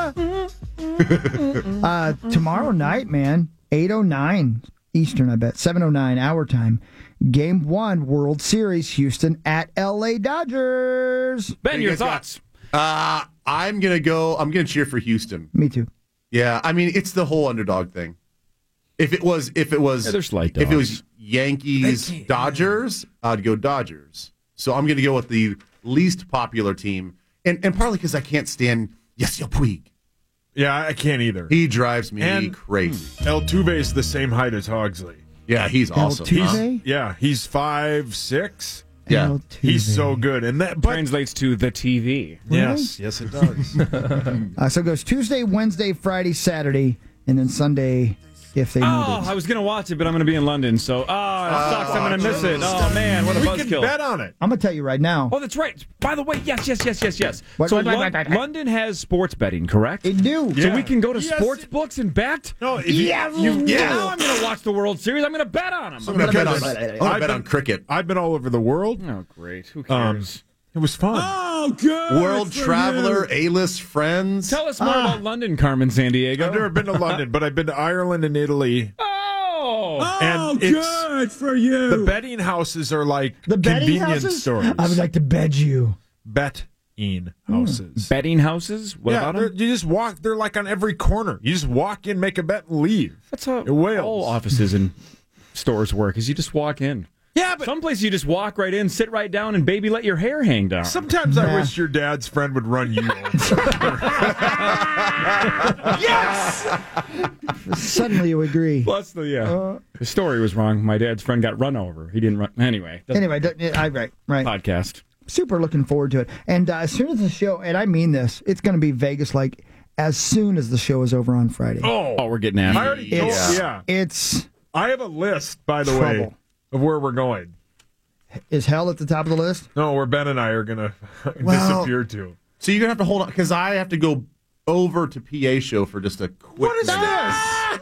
Speaker 13: Tomorrow night, man, 8:09 Eastern, I bet. 7:09 our time. Game 1, World Series, Houston at LA Dodgers.
Speaker 14: Ben, your thoughts?
Speaker 21: I'm gonna cheer for Houston.
Speaker 13: Me too.
Speaker 21: Yeah, I mean it's the whole underdog thing. If it was
Speaker 14: Yeah, they're slight
Speaker 21: if it
Speaker 14: dogs.
Speaker 21: was Yankees Dodgers, I'd go Dodgers. So I'm gonna go with the least popular team, and partly because I can't stand Yasiel Puig.
Speaker 15: Yeah, I can't either.
Speaker 21: He drives me
Speaker 15: And-
Speaker 21: crazy.
Speaker 15: Altuve is the same height as Hogsley.
Speaker 21: Yeah, he's awesome.
Speaker 13: Altuve?
Speaker 15: Yeah, he's 5'6".
Speaker 21: Yeah.
Speaker 13: Altuve.
Speaker 15: He's so good. And that but
Speaker 14: Translates to the TV.
Speaker 15: yes, it does.
Speaker 13: So it goes Tuesday, Wednesday, Friday, Saturday, and then Sunday if they need
Speaker 14: Oh,
Speaker 13: it.
Speaker 14: I was going to watch it, but I'm going to be in London, so it sucks. I'm going to miss it. Oh, man, what a
Speaker 15: we can
Speaker 14: buzzkill.
Speaker 15: bet on it.
Speaker 13: I'm going to tell you right now.
Speaker 14: Oh, that's right. By the way, yes.
Speaker 13: What-
Speaker 14: So
Speaker 13: what-
Speaker 14: London has sports betting, correct?
Speaker 13: They do.
Speaker 14: So we can go to
Speaker 15: Yes.
Speaker 14: sports books and bet?
Speaker 15: No, if
Speaker 13: Yeah.
Speaker 14: Now I'm going to watch the World Series. I'm going to bet on them.
Speaker 21: I'm gonna bet on. I'm
Speaker 15: I've
Speaker 21: gonna bet
Speaker 15: been-
Speaker 21: on cricket.
Speaker 15: I've been all over the world.
Speaker 14: Oh, great. Who cares?
Speaker 15: It was fun.
Speaker 14: Oh, good.
Speaker 21: World traveler, A-list friends.
Speaker 14: Tell us more about London, Carmen Sandiego.
Speaker 15: I've never been to London, but I've been to Ireland and Italy.
Speaker 14: Oh,
Speaker 15: And it's,
Speaker 2: good for you.
Speaker 15: the betting houses are like
Speaker 13: The betting
Speaker 15: convenience
Speaker 13: houses?
Speaker 15: stores.
Speaker 13: I would like to bed you.
Speaker 15: Bet-in houses.
Speaker 14: betting houses? What
Speaker 15: Yeah,
Speaker 14: about them?
Speaker 15: you just walk. They're like on every corner. You just walk in, make a bet, and leave.
Speaker 14: That's how
Speaker 15: In Wales.
Speaker 14: all offices and stores work, is you just walk in.
Speaker 15: Yeah, but
Speaker 14: Some places you just walk right in, sit right down, and baby let your hair hang down.
Speaker 15: sometimes I wish your dad's friend would run you over.
Speaker 13: Suddenly you agree.
Speaker 14: Plus, the story was wrong. My dad's friend got run over. He didn't run. Anyway,
Speaker 13: Anyway, right.
Speaker 14: podcast.
Speaker 13: Super looking forward to it. And as soon as the show, and I mean this, it's going to be Vegas like as soon as the show is over on Friday.
Speaker 15: Oh,
Speaker 14: we're getting
Speaker 15: I
Speaker 14: after
Speaker 15: already
Speaker 14: it.
Speaker 15: told.
Speaker 13: It's,
Speaker 15: Yeah,
Speaker 13: it's
Speaker 15: I have a list, by the way,
Speaker 13: Trouble.
Speaker 15: of where we're going.
Speaker 13: is hell at the top of the list.
Speaker 15: No, where Ben and I are gonna
Speaker 21: Well-
Speaker 15: disappear to.
Speaker 21: So you're gonna have to hold on because I have to go over to PA show for just a quick.
Speaker 15: What is
Speaker 21: minute.
Speaker 15: this?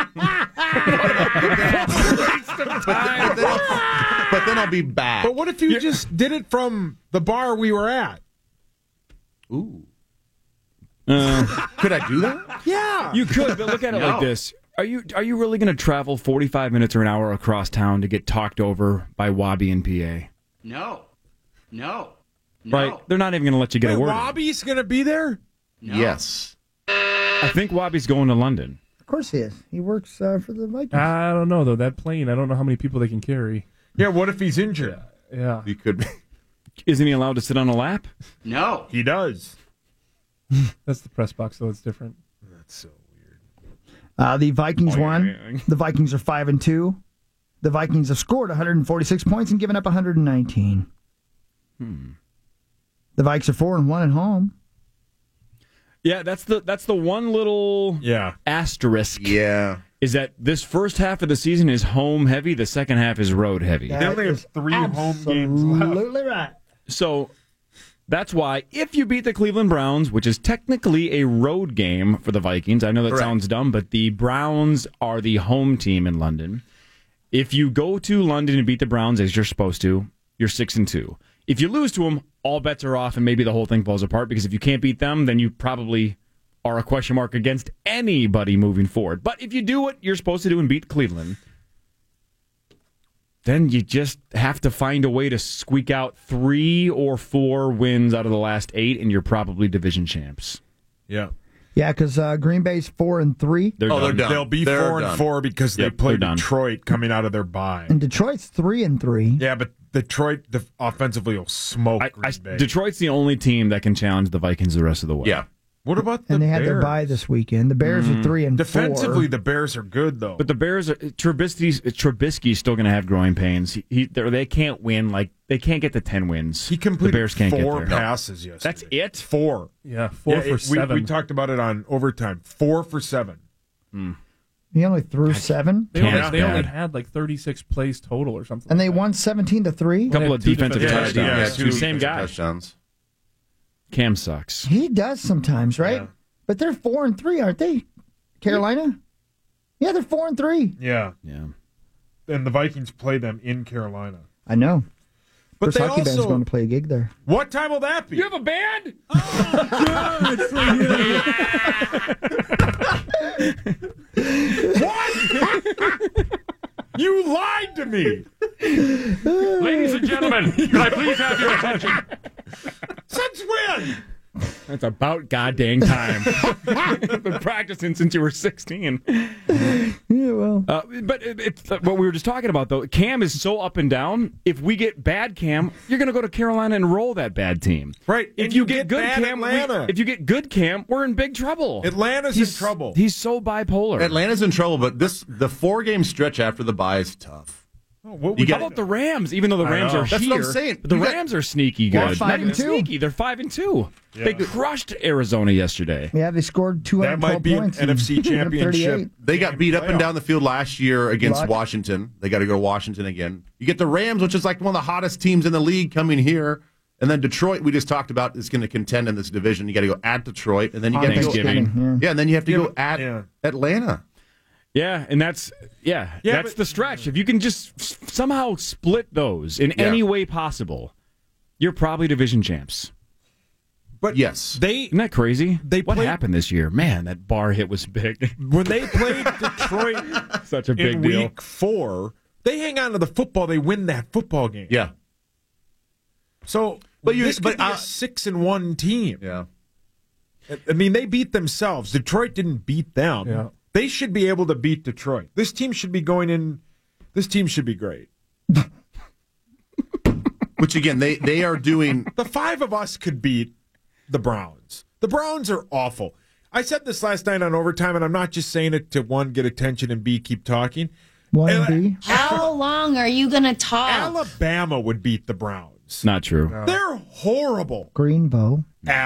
Speaker 21: But then I'll be back.
Speaker 15: But what if you just did it from the bar we were at?
Speaker 21: Ooh. Could I do that?
Speaker 15: Yeah,
Speaker 14: You could, but look at it like this. Are you really going to travel 45 minutes or an hour across town to get talked over by Wabi and PA?
Speaker 16: No.
Speaker 14: Right? They're not even going to let you get a word in.
Speaker 15: Robbie's gonna be there.
Speaker 21: Yes.
Speaker 14: I think Wabi's going to London.
Speaker 13: Of course he is. He works for the Vikings.
Speaker 22: I don't know, though. That plane, I don't know how many people they can carry.
Speaker 15: Yeah, what if he's injured?
Speaker 22: Yeah.
Speaker 21: You could be.
Speaker 14: Isn't he allowed to sit on a lap?
Speaker 16: No.
Speaker 15: He does.
Speaker 22: That's the press box, though. It's different.
Speaker 15: That's so weird.
Speaker 13: The Vikings won. The Vikings are 5-2. The Vikings have scored 146 points and given up 119. The Vikes are 4-1 at home.
Speaker 14: Yeah, that's the one little asterisk.
Speaker 21: Yeah.
Speaker 14: Is that this first half of the season is home heavy, the second half is road heavy.
Speaker 15: They only have 3 home games left.
Speaker 13: Absolutely right.
Speaker 14: So that's why if you beat the Cleveland Browns, which is technically a road game for the Vikings, I know that sounds dumb, but the Browns are the home team in London. If you go to London and beat the Browns as you're supposed to, you're 6-2. If you lose to them, all bets are off and maybe the whole thing falls apart because if you can't beat them, then you probably are a question mark against anybody moving forward. But if you do what you're supposed to do and beat Cleveland, then you just have to find a way to squeak out 3 or 4 wins out of the last 8, and you're probably division champs.
Speaker 15: Yeah.
Speaker 13: Yeah, because Green Bay's 4-3.
Speaker 14: They're done.
Speaker 15: They'll be 4-4 because they play Detroit coming out of their bye.
Speaker 13: And Detroit's 3-3.
Speaker 15: Yeah, but Detroit offensively will smoke Green Bay.
Speaker 14: Detroit's the only team that can challenge the Vikings the rest of the way.
Speaker 21: Yeah.
Speaker 15: What about the
Speaker 13: And they
Speaker 15: Bears?
Speaker 13: had their bye this weekend. The Bears are 3-4.
Speaker 15: Defensively, the Bears are good, though.
Speaker 14: But the Bears, Trubisky's still going to have growing pains. They can't win. They can't get to 10 wins.
Speaker 15: He completed
Speaker 14: the Bears can't
Speaker 15: 4
Speaker 14: get there.
Speaker 15: passes yesterday.
Speaker 14: That's it?
Speaker 15: 4.
Speaker 22: Yeah, 4 for 7.
Speaker 15: We talked about it on overtime. 4 for 7.
Speaker 13: He only threw 7.
Speaker 22: They only had like 36 plays total or something.
Speaker 13: And they won 17-3.
Speaker 14: A couple of defensive touchdowns.
Speaker 21: Yeah,
Speaker 14: Two same guy.
Speaker 21: touchdowns.
Speaker 14: Cam sucks.
Speaker 13: He does sometimes, right?
Speaker 15: Yeah.
Speaker 13: But they're 4-3, aren't they? Carolina? Yeah, they're 4-3.
Speaker 15: Yeah.
Speaker 14: Yeah.
Speaker 15: And the Vikings play them in Carolina.
Speaker 13: I know.
Speaker 15: But
Speaker 13: First
Speaker 15: they
Speaker 13: hockey band's
Speaker 15: also
Speaker 13: going to play a gig there.
Speaker 15: What time will that be?
Speaker 14: You have a band?
Speaker 15: What? You lied to me.
Speaker 2: Ladies and gentlemen, can I please have your attention?
Speaker 15: Since when?
Speaker 14: That's about goddamn time. Been practicing since you were 16.
Speaker 13: Yeah, well.
Speaker 14: But it's what we were just talking about, though. Cam is so up and down. If we get bad Cam, you're going to go to Carolina and roll that bad team.
Speaker 15: Right.
Speaker 14: If
Speaker 15: And
Speaker 14: you
Speaker 15: you
Speaker 14: get
Speaker 15: get
Speaker 14: good
Speaker 15: bad
Speaker 14: Cam,
Speaker 15: Atlanta.
Speaker 14: if you get good Cam, we're in big trouble.
Speaker 15: Atlanta's in trouble.
Speaker 14: He's so bipolar.
Speaker 21: Atlanta's in trouble, but the 4-game stretch after the bye is tough.
Speaker 15: How
Speaker 14: about the Rams? Even though the Rams are
Speaker 21: That's
Speaker 14: here,
Speaker 21: what I'm saying.
Speaker 14: the Rams are sneaky good.
Speaker 13: They're 5-2.
Speaker 14: Not even sneaky. They're 5-2.
Speaker 15: Yeah.
Speaker 14: They crushed Arizona yesterday.
Speaker 13: Yeah, they scored 212
Speaker 15: That might be an
Speaker 13: points.
Speaker 15: NFC
Speaker 13: and
Speaker 15: championship.
Speaker 13: 38.
Speaker 21: They got beat up and down the field last year against
Speaker 13: Luck.
Speaker 21: Washington. They got to go to Washington again. You get the Rams, which is like one of the hottest teams in the league, coming here. And then Detroit, we just talked about, is going to contend in this division. You got to go at Detroit, and then you got to go.
Speaker 14: Thanksgiving.
Speaker 21: Yeah, and then you have to go at Atlanta.
Speaker 14: Yeah, and that's the stretch. If you can just somehow split those in any way possible, you're probably division champs.
Speaker 15: But
Speaker 21: yes,
Speaker 14: isn't that crazy? What
Speaker 15: played-
Speaker 14: happened this year? Man, that bar hit was big.
Speaker 15: When they played Detroit
Speaker 14: Such a big
Speaker 15: in
Speaker 14: deal.
Speaker 15: week 4, they hang on to the football. They win that football game.
Speaker 21: Yeah.
Speaker 15: So,
Speaker 21: But
Speaker 15: this could be a 6-1 team.
Speaker 21: Yeah.
Speaker 15: I mean, they beat themselves. Detroit didn't beat them.
Speaker 22: Yeah.
Speaker 15: They should be able to beat Detroit. This team should be going in. This team should be great.
Speaker 21: Which, again, they are doing.
Speaker 15: The 5 of us could beat the Browns. The Browns are awful. I said this last night on overtime, and I'm not just saying it to, 1, get attention, and B, keep talking.
Speaker 13: 1B.
Speaker 8: How long are you going to talk?
Speaker 15: Alabama would beat the Browns.
Speaker 14: Not true.
Speaker 15: They're horrible.
Speaker 13: Greenbow.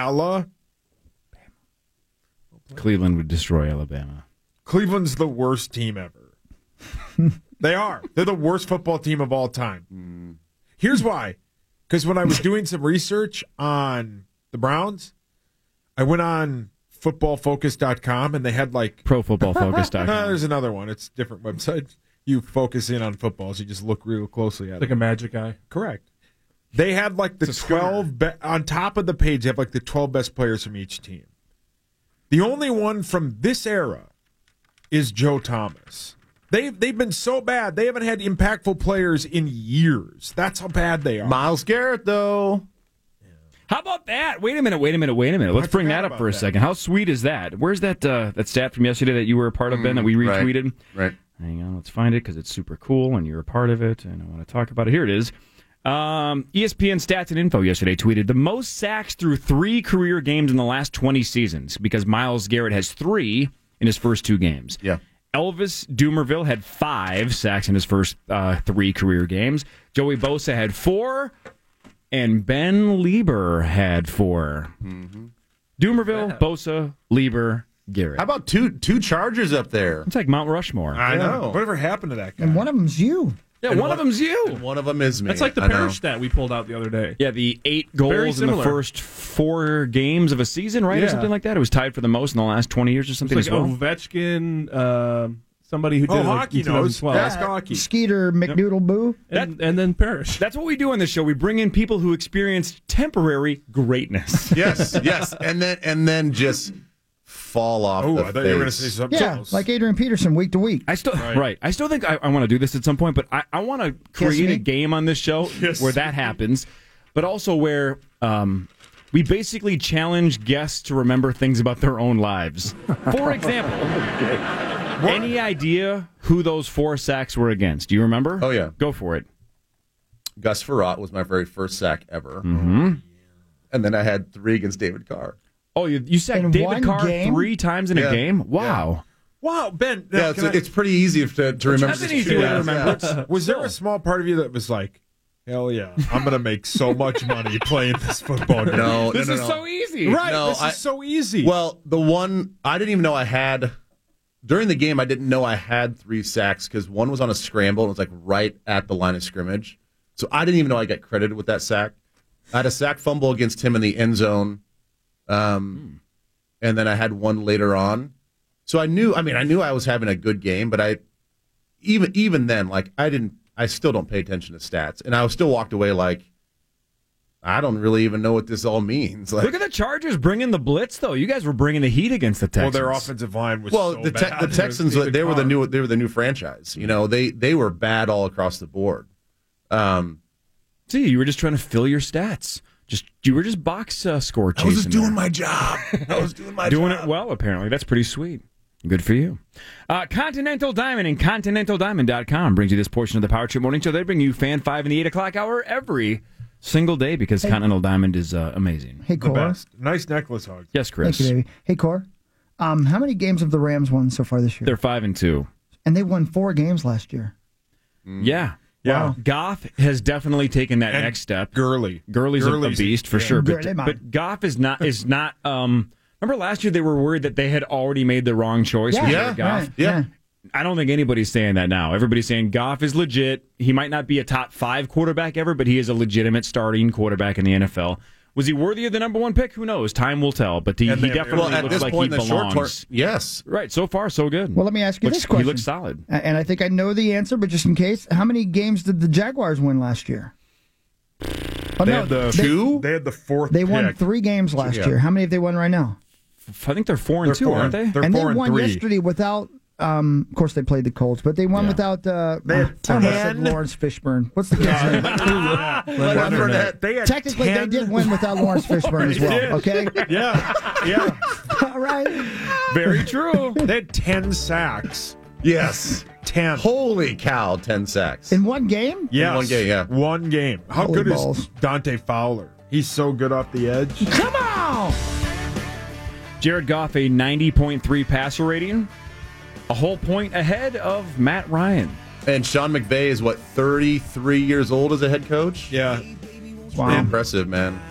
Speaker 14: Cleveland would destroy Alabama.
Speaker 15: Cleveland's the worst team ever. They are. They're the worst football team of all time. Here's why. Because when I was doing some research on the Browns, I went on footballfocus.com and they had like
Speaker 14: ProFootballFocus.com.
Speaker 15: There's another one. It's a different website. You focus in on football, so you just look real closely at
Speaker 22: Like
Speaker 15: it.
Speaker 22: a magic eye.
Speaker 15: Correct. They had like the 12 on top of the page. They have like the 12 best players from each team. The only one from this era is Joe Thomas. They've been so bad. They haven't had impactful players in years. That's how bad they are.
Speaker 21: Myles Garrett, though.
Speaker 14: How about that? Wait a minute. Let's bring that up for a second. How sweet is that? Where's that that stat from yesterday that you were a part of, Ben, that we retweeted?
Speaker 21: Right.
Speaker 14: Hang on, let's find it because it's super cool and you're a part of it, and I want to talk about it. Here it is. ESPN Stats and Info yesterday tweeted the most sacks through 3 career games in the last 20 seasons, because Myles Garrett has 3 in his first 2 games.
Speaker 21: Yeah.
Speaker 14: Elvis Dumervil had 5 sacks in his first 3 career games. Joey Bosa had 4, and Ben Lieber had 4.
Speaker 21: Mm-hmm.
Speaker 14: Dumervil, Bosa, Lieber, Garrett.
Speaker 21: How about two Chargers up there?
Speaker 14: It's like Mount Rushmore.
Speaker 21: I know.
Speaker 15: Whatever happened to that guy?
Speaker 13: And one of them's you.
Speaker 14: Yeah, one of them's you.
Speaker 21: And one of them is me.
Speaker 22: That's like the
Speaker 21: I know.
Speaker 22: Parrish stat we pulled out the other day.
Speaker 14: Yeah, the 8
Speaker 22: Very
Speaker 14: goals in the
Speaker 22: similar.
Speaker 14: first 4 games of a season, right? Or
Speaker 22: Yeah.
Speaker 14: something like that. It was tied for the most in the last 20 years or something
Speaker 22: It's
Speaker 14: as
Speaker 22: like
Speaker 14: well.
Speaker 22: Ovechkin, somebody who did it like
Speaker 15: hockey
Speaker 22: in
Speaker 15: knows.
Speaker 22: 2012.
Speaker 15: Ask hockey.
Speaker 13: Skeeter McDoodle Boo.
Speaker 22: And then Parrish.
Speaker 14: That's what we do on this show. We bring in people who experienced temporary greatness.
Speaker 21: Yes, and then just fall off
Speaker 15: Oh,
Speaker 21: the
Speaker 15: I thought you were going to
Speaker 21: face.
Speaker 15: say something
Speaker 13: Yeah,
Speaker 15: else.
Speaker 13: like Adrian Peterson week to week.
Speaker 14: I still I still think I want to do this at some point, but I want to create a game on this show where that happens, but also where we basically challenge guests to remember things about their own lives. For example, any idea who those 4 sacks were against? Do you remember?
Speaker 21: Oh, yeah.
Speaker 14: Go for it.
Speaker 21: Gus Frerotte was my very first sack ever.
Speaker 14: Mm-hmm.
Speaker 21: And then I had 3 against David Carr.
Speaker 14: Oh, you sacked
Speaker 13: In
Speaker 14: David
Speaker 13: one
Speaker 14: Carr
Speaker 13: game?
Speaker 14: 3 times in a game? Wow.
Speaker 15: Wow, Ben.
Speaker 21: Yeah, it's pretty easy to remember.
Speaker 14: That's an easy way to remember it.
Speaker 15: Was there a small part of you that was like, hell yeah, I'm going to make so much money playing this football game?
Speaker 21: No,
Speaker 14: This
Speaker 21: no,
Speaker 14: is
Speaker 21: no.
Speaker 14: so easy.
Speaker 15: Right,
Speaker 21: No,
Speaker 15: this is so easy.
Speaker 21: Well, the one I didn't even know I had during the game. I didn't know I had 3 sacks because one was on a scramble and it was like right at the line of scrimmage. So I didn't even know I got credited with that sack. I had a sack fumble against him in the end zone, and then I had one later on. So I knew I was having a good game, but I even then, like I still don't pay attention to stats, and I still walked away like, I don't really even know what this all means. Like,
Speaker 14: Look at the Chargers bringing the blitz, though. You guys were bringing the heat against the Texans.
Speaker 15: Well, their offensive line was so
Speaker 21: the
Speaker 15: bad.
Speaker 21: Texans they were the new franchise. You know, they were bad all across the board.
Speaker 14: See, you were just trying to fill your stats. You were just box score chasing.
Speaker 21: I was just doing
Speaker 14: there.
Speaker 21: my job. I was doing my
Speaker 14: doing
Speaker 21: job.
Speaker 14: it well, apparently. That's pretty sweet. Good for you. Continental Diamond and ContinentalDiamond.com brings you this portion of the Power Trip Morning Show. They bring you Fan 5 in the 8 o'clock hour every single day because Continental Diamond is amazing.
Speaker 13: Hey,
Speaker 15: The
Speaker 13: Cor.
Speaker 15: best. Nice necklace hog.
Speaker 14: Yes, Chris.
Speaker 13: Thank you, baby. Hey, Cor. How many games have the Rams won so far this year?
Speaker 14: They're 5-2.
Speaker 13: And they won 4 games last year.
Speaker 14: Yeah.
Speaker 15: Yeah.
Speaker 13: Wow.
Speaker 14: Goff has definitely taken that
Speaker 15: And
Speaker 14: next step.
Speaker 15: Gurley's
Speaker 14: a beast for sure.
Speaker 13: Gurley,
Speaker 14: But Goff is not. Remember last year they were worried that they had already made the wrong choice with Jared Goff?
Speaker 13: Right. Yeah.
Speaker 14: I don't think anybody's saying that now. Everybody's saying Goff is legit. He might not be a top 5 quarterback ever, but he is a legitimate starting quarterback in the NFL. Was he worthy of the number 1 pick? Who knows? Time will tell. But he definitely
Speaker 21: at
Speaker 14: looks
Speaker 21: this
Speaker 14: like
Speaker 21: point
Speaker 14: he
Speaker 21: in the short
Speaker 14: belongs.
Speaker 21: term, yes.
Speaker 14: Right. So far, so good.
Speaker 13: Well, let me ask you this question.
Speaker 14: He looks solid.
Speaker 13: And I think I know the answer, but just in case, how many games did the Jaguars win last year? Oh,
Speaker 15: They had the
Speaker 21: 2?
Speaker 15: They had the 4th
Speaker 13: They won
Speaker 15: pick.
Speaker 13: 3 games last year. How many have they won right now?
Speaker 14: I think they're 4-2, aren't they?
Speaker 15: They're
Speaker 13: And they
Speaker 15: 4-3.
Speaker 13: won yesterday without. Of course, they played the Colts, but they won without. I almost said Lawrence Fishburne. What's the guy's name?
Speaker 21: Leonard Fournette.
Speaker 15: They had
Speaker 13: Technically,
Speaker 15: 10.
Speaker 13: they did win without Lawrence Fishburne as well. Okay.
Speaker 15: Yeah.
Speaker 13: All right.
Speaker 14: Very true.
Speaker 15: They had 10 sacks.
Speaker 21: Yes.
Speaker 15: 10.
Speaker 21: Holy cow, 10 sacks.
Speaker 13: In one game?
Speaker 15: Yes.
Speaker 21: one game, yeah.
Speaker 15: One game. How
Speaker 13: Holy
Speaker 15: good
Speaker 13: balls.
Speaker 15: is Dante Fowler? He's so good off the edge.
Speaker 13: Come on.
Speaker 14: Jared Goff, a 90.3 passer rating, a whole point ahead of Matt Ryan.
Speaker 21: And Sean McVay is, 33 years old as a head coach?
Speaker 15: Yeah.
Speaker 21: Wow. Pretty impressive, man.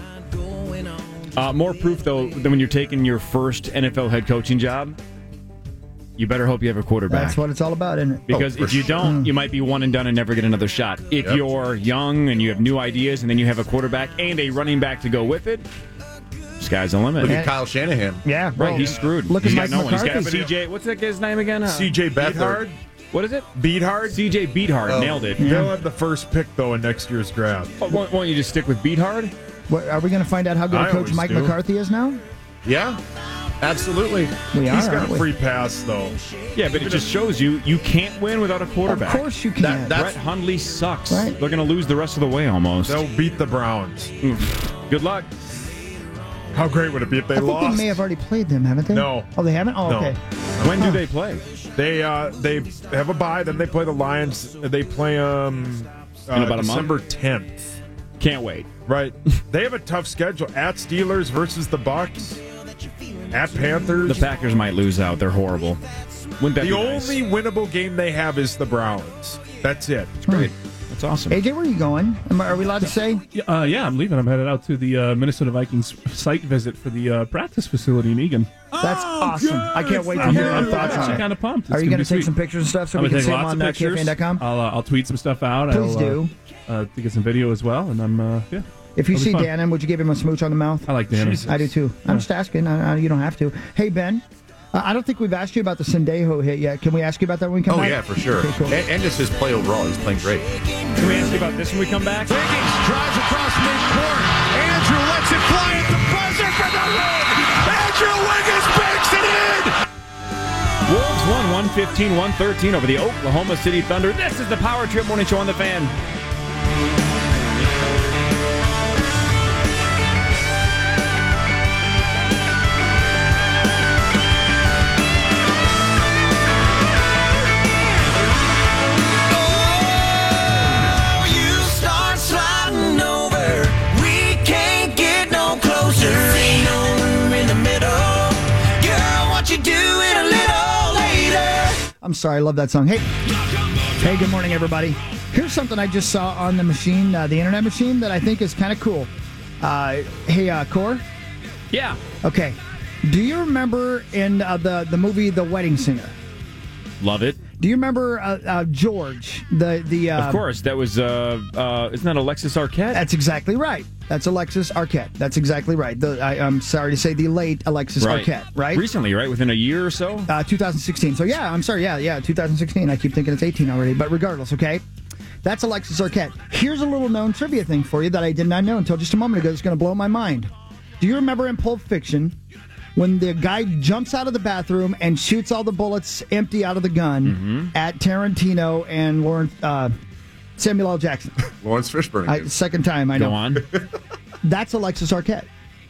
Speaker 14: More proof, though, than when you're taking your first NFL head coaching job, you better hope you have a quarterback.
Speaker 13: That's what it's all about, isn't it?
Speaker 14: Because if you don't, you might be one and done and never get another shot. If you're young and you have new ideas and then you have a quarterback and a running back to go with it, sky's the limit.
Speaker 21: Look at Kyle Shanahan.
Speaker 13: Yeah.
Speaker 14: Right,
Speaker 13: well,
Speaker 14: he's screwed.
Speaker 13: Look
Speaker 14: He's
Speaker 13: at
Speaker 14: got
Speaker 13: Mike
Speaker 14: no one. He's got
Speaker 13: McCarthy.
Speaker 14: CJ. What's that guy's name again?
Speaker 15: CJ Beathard.
Speaker 14: What is it?
Speaker 15: Beathard.
Speaker 14: CJ Beathard.
Speaker 21: Oh.
Speaker 14: Nailed it.
Speaker 15: They'll have the first pick, though, in next year's draft.
Speaker 14: Won't you just stick with Beathard?
Speaker 13: What, are we going to find out how good a
Speaker 15: I
Speaker 13: coach
Speaker 15: always
Speaker 13: Mike
Speaker 15: do.
Speaker 13: McCarthy is now?
Speaker 21: Yeah, absolutely.
Speaker 13: We are.
Speaker 15: He's got
Speaker 13: aren't
Speaker 15: a
Speaker 13: we?
Speaker 15: free pass, though.
Speaker 14: Yeah, but it just shows you can't win without a quarterback.
Speaker 13: Of course you can't.
Speaker 14: Brett Hundley sucks.
Speaker 13: Right.
Speaker 14: They're going to lose the rest of the way almost.
Speaker 15: They'll beat the Browns.
Speaker 14: Good luck.
Speaker 15: How great would it be if they
Speaker 13: I think
Speaker 15: lost?
Speaker 13: they may have already played them, haven't they?
Speaker 15: No.
Speaker 13: Oh, they haven't? Oh,
Speaker 15: No.
Speaker 13: okay.
Speaker 14: When do they play?
Speaker 15: They have a bye, then they play the Lions. They play
Speaker 14: In about a month?
Speaker 15: December 10th.
Speaker 14: Can't wait.
Speaker 15: Right. They have a tough schedule. At Steelers versus the Bucks. At Panthers.
Speaker 14: The Packers might lose out. They're horrible. Wouldn't that
Speaker 15: The
Speaker 14: be nice?
Speaker 15: only winnable game they have is the Browns. That's it.
Speaker 14: Great. That's awesome.
Speaker 13: AJ, where are you going? Are we allowed to say?
Speaker 22: Yeah, I'm leaving. I'm headed out to the Minnesota Vikings site visit for the practice facility in Egan.
Speaker 13: That's awesome. I can't wait to hear your thoughts on
Speaker 22: I'm
Speaker 13: it.
Speaker 22: kind of pumped.
Speaker 13: Are you
Speaker 22: going
Speaker 13: to take some pictures and stuff so we can see them on KFAN.com?
Speaker 22: I'll tweet some stuff out.
Speaker 13: Please
Speaker 22: I'll,
Speaker 13: do.
Speaker 22: To get some video as well, and I'm yeah.
Speaker 13: If you
Speaker 22: It'll
Speaker 13: see
Speaker 22: be fun.
Speaker 13: Dannon, would you give him a smooch on the mouth?
Speaker 22: I like Dannon.
Speaker 13: I do too. I'm just asking. You don't have to. Hey, Ben, I don't think we've asked you about the Sendejo hit yet. Can we ask you about that when we come
Speaker 21: Oh,
Speaker 13: back?
Speaker 21: yeah, for sure.
Speaker 13: Okay, cool.
Speaker 21: And just his play overall. He's playing great.
Speaker 14: Can we ask you about this when we come back?
Speaker 17: Higgins drives across midcourt. Andrew lets it fly at the buzzer for the win. Andrew Wiggins makes it
Speaker 14: won 115-113 over the Oklahoma City Thunder. This is the Power Trip Morning Show on the Fan.
Speaker 13: I'm sorry, I love that song. Hey, good morning, everybody. Here's something I just saw on the machine, the internet machine, that I think is kind of cool. Hey, Core?
Speaker 14: Yeah.
Speaker 13: Okay. Do you remember in the movie The Wedding Singer?
Speaker 14: Love it.
Speaker 13: Do you remember George?
Speaker 14: Of course, that was, isn't that Alexis Arquette?
Speaker 13: That's exactly right. That's Alexis Arquette. That's exactly right. I'm sorry to say the late Alexis Arquette, right?
Speaker 14: Recently, right? Within a year or so?
Speaker 13: 2016. So, yeah, I'm sorry. Yeah, 2016. I keep thinking it's 18 already. But regardless, okay? That's Alexis Arquette. Here's a little known trivia thing for you that I did not know until just a moment ago. It's going to blow my mind. Do you remember in Pulp Fiction when the guy jumps out of the bathroom and shoots all the bullets empty out of the gun at Tarantino and Samuel L. Jackson?
Speaker 21: Lawrence Fishburne.
Speaker 13: Second time, I know.
Speaker 14: Go on.
Speaker 13: That's Alexis Arquette.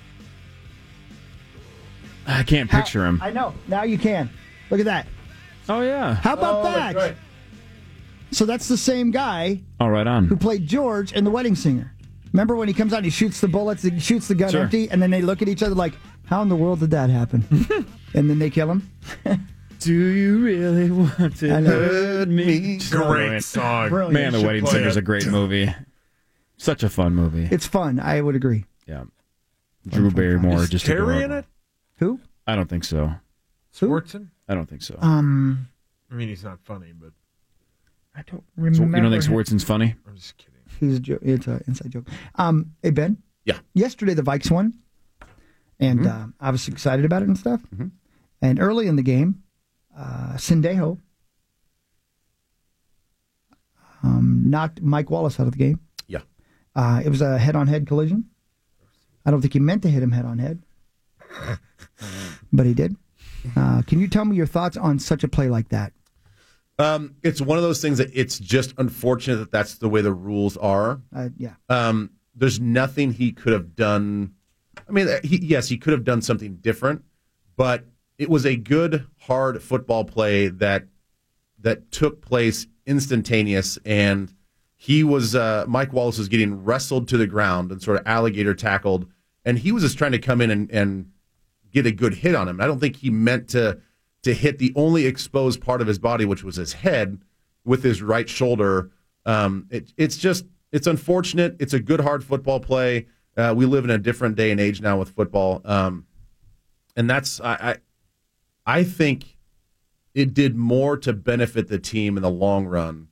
Speaker 14: I can't picture him.
Speaker 13: I know. Now you can. Look at that.
Speaker 14: Oh, yeah.
Speaker 13: How about that?
Speaker 21: Right.
Speaker 13: So that's the same guy
Speaker 14: Oh, right on.
Speaker 13: who played George in The Wedding Singer. Remember when he comes out and he shoots the bullets, he shoots the gun empty, and then they look at each other like, how in the world did that happen? And then they kill him.
Speaker 14: Do you really want to hurt me?
Speaker 15: Great song.
Speaker 13: Brilliant.
Speaker 14: Man, The Wedding Singer is a great movie. Such a fun movie.
Speaker 13: It's fun. I would agree.
Speaker 14: Yeah. Drew Barrymore.
Speaker 15: Is
Speaker 14: just
Speaker 15: Terry
Speaker 14: adorable.
Speaker 15: in it?
Speaker 13: Who?
Speaker 14: I don't think so.
Speaker 15: Swartzen?
Speaker 14: I don't think so.
Speaker 15: I mean, he's not funny, but
Speaker 13: I don't
Speaker 14: So
Speaker 13: remember.
Speaker 14: you don't think Swartzen's funny?
Speaker 15: I'm just kidding.
Speaker 13: It's an inside joke. Hey, Ben?
Speaker 21: Yeah.
Speaker 13: Yesterday, the Vikes won, and I was excited about it and stuff. And early in the game, Sendejo knocked Mike Wallace out of the game.
Speaker 21: Yeah.
Speaker 13: It was a head-on-head collision. I don't think he meant to hit him head-on-head, but he did. Can you tell me your thoughts on such a play like that?
Speaker 21: It's one of those things that it's just unfortunate that that's the way the rules are.
Speaker 13: Yeah.
Speaker 21: There's nothing he could have done. I mean, he could have done something different, but it was a good, hard football play that took place instantaneous, and he was Mike Wallace was getting wrestled to the ground and sort of alligator tackled, and he was just trying to come in and get a good hit on him. I don't think he meant to hit the only exposed part of his body, which was his head, with his right shoulder. It's unfortunate. It's a good, hard football play. We live in a different day and age now with football, and that's I think it did more to benefit the team in the long run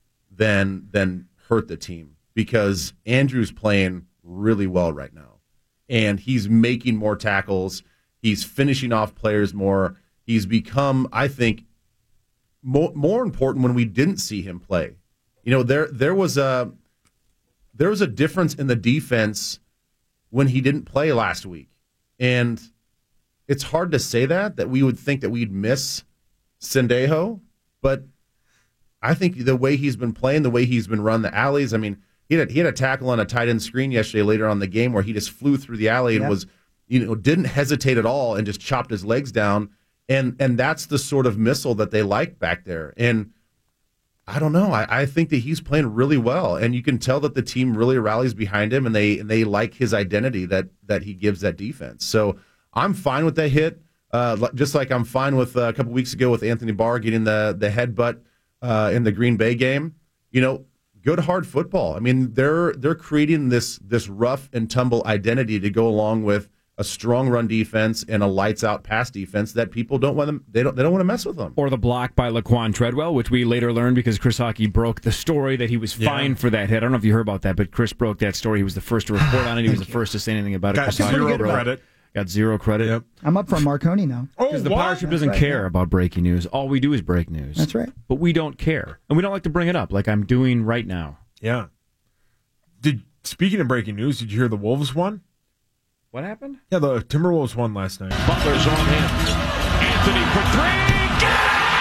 Speaker 21: than hurt the team, because Andrew's playing really well right now, and he's making more tackles. He's finishing off players more. He's become, I think, more important when we didn't see him play. You know, there was a difference in the defense when he didn't play last week, and it's hard to say that we would think that we'd miss Sendejo, but I think the way he's been playing, the way he's been run the alleys. I mean, he had a tackle on a tight end screen yesterday later on in the game where he just flew through the alley and was, didn't hesitate at all and just chopped his legs down. And that's the sort of missile that they like back there. And I don't know. I think that he's playing really well, and you can tell that the team really rallies behind him, and they like his identity that he gives that defense. So I'm fine with that hit, just like I'm fine with a couple weeks ago with Anthony Barr getting the headbutt in the Green Bay game. Good hard football. I mean, they're creating this rough and tumble identity to go along with a strong run defense and a lights out pass defense that people don't want them. They don't want to mess with them.
Speaker 14: Or the block by Laquan Treadwell, which we later learned because Chris Hockey broke the story that he was fined for that hit. I don't know if you heard about that, but Chris broke that story. He was the first to report on it. He was the first to say anything about it.
Speaker 15: Got zero credit.
Speaker 14: Got zero credit. Yep.
Speaker 13: I'm up for Marconi now.
Speaker 14: Because the Power Trip doesn't care about breaking news. All we do is break news.
Speaker 13: That's right.
Speaker 14: But we don't care. And we don't like to bring it up like I'm doing right now.
Speaker 15: Yeah. Speaking of breaking news, did you hear the Wolves won?
Speaker 14: What happened?
Speaker 15: Yeah, the Timberwolves won last night.
Speaker 17: Butler's on him. Anthony for three. Got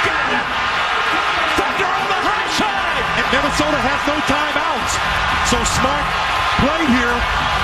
Speaker 17: Got it! Thunder on the high side! And Minnesota has no timeouts. So smart play here.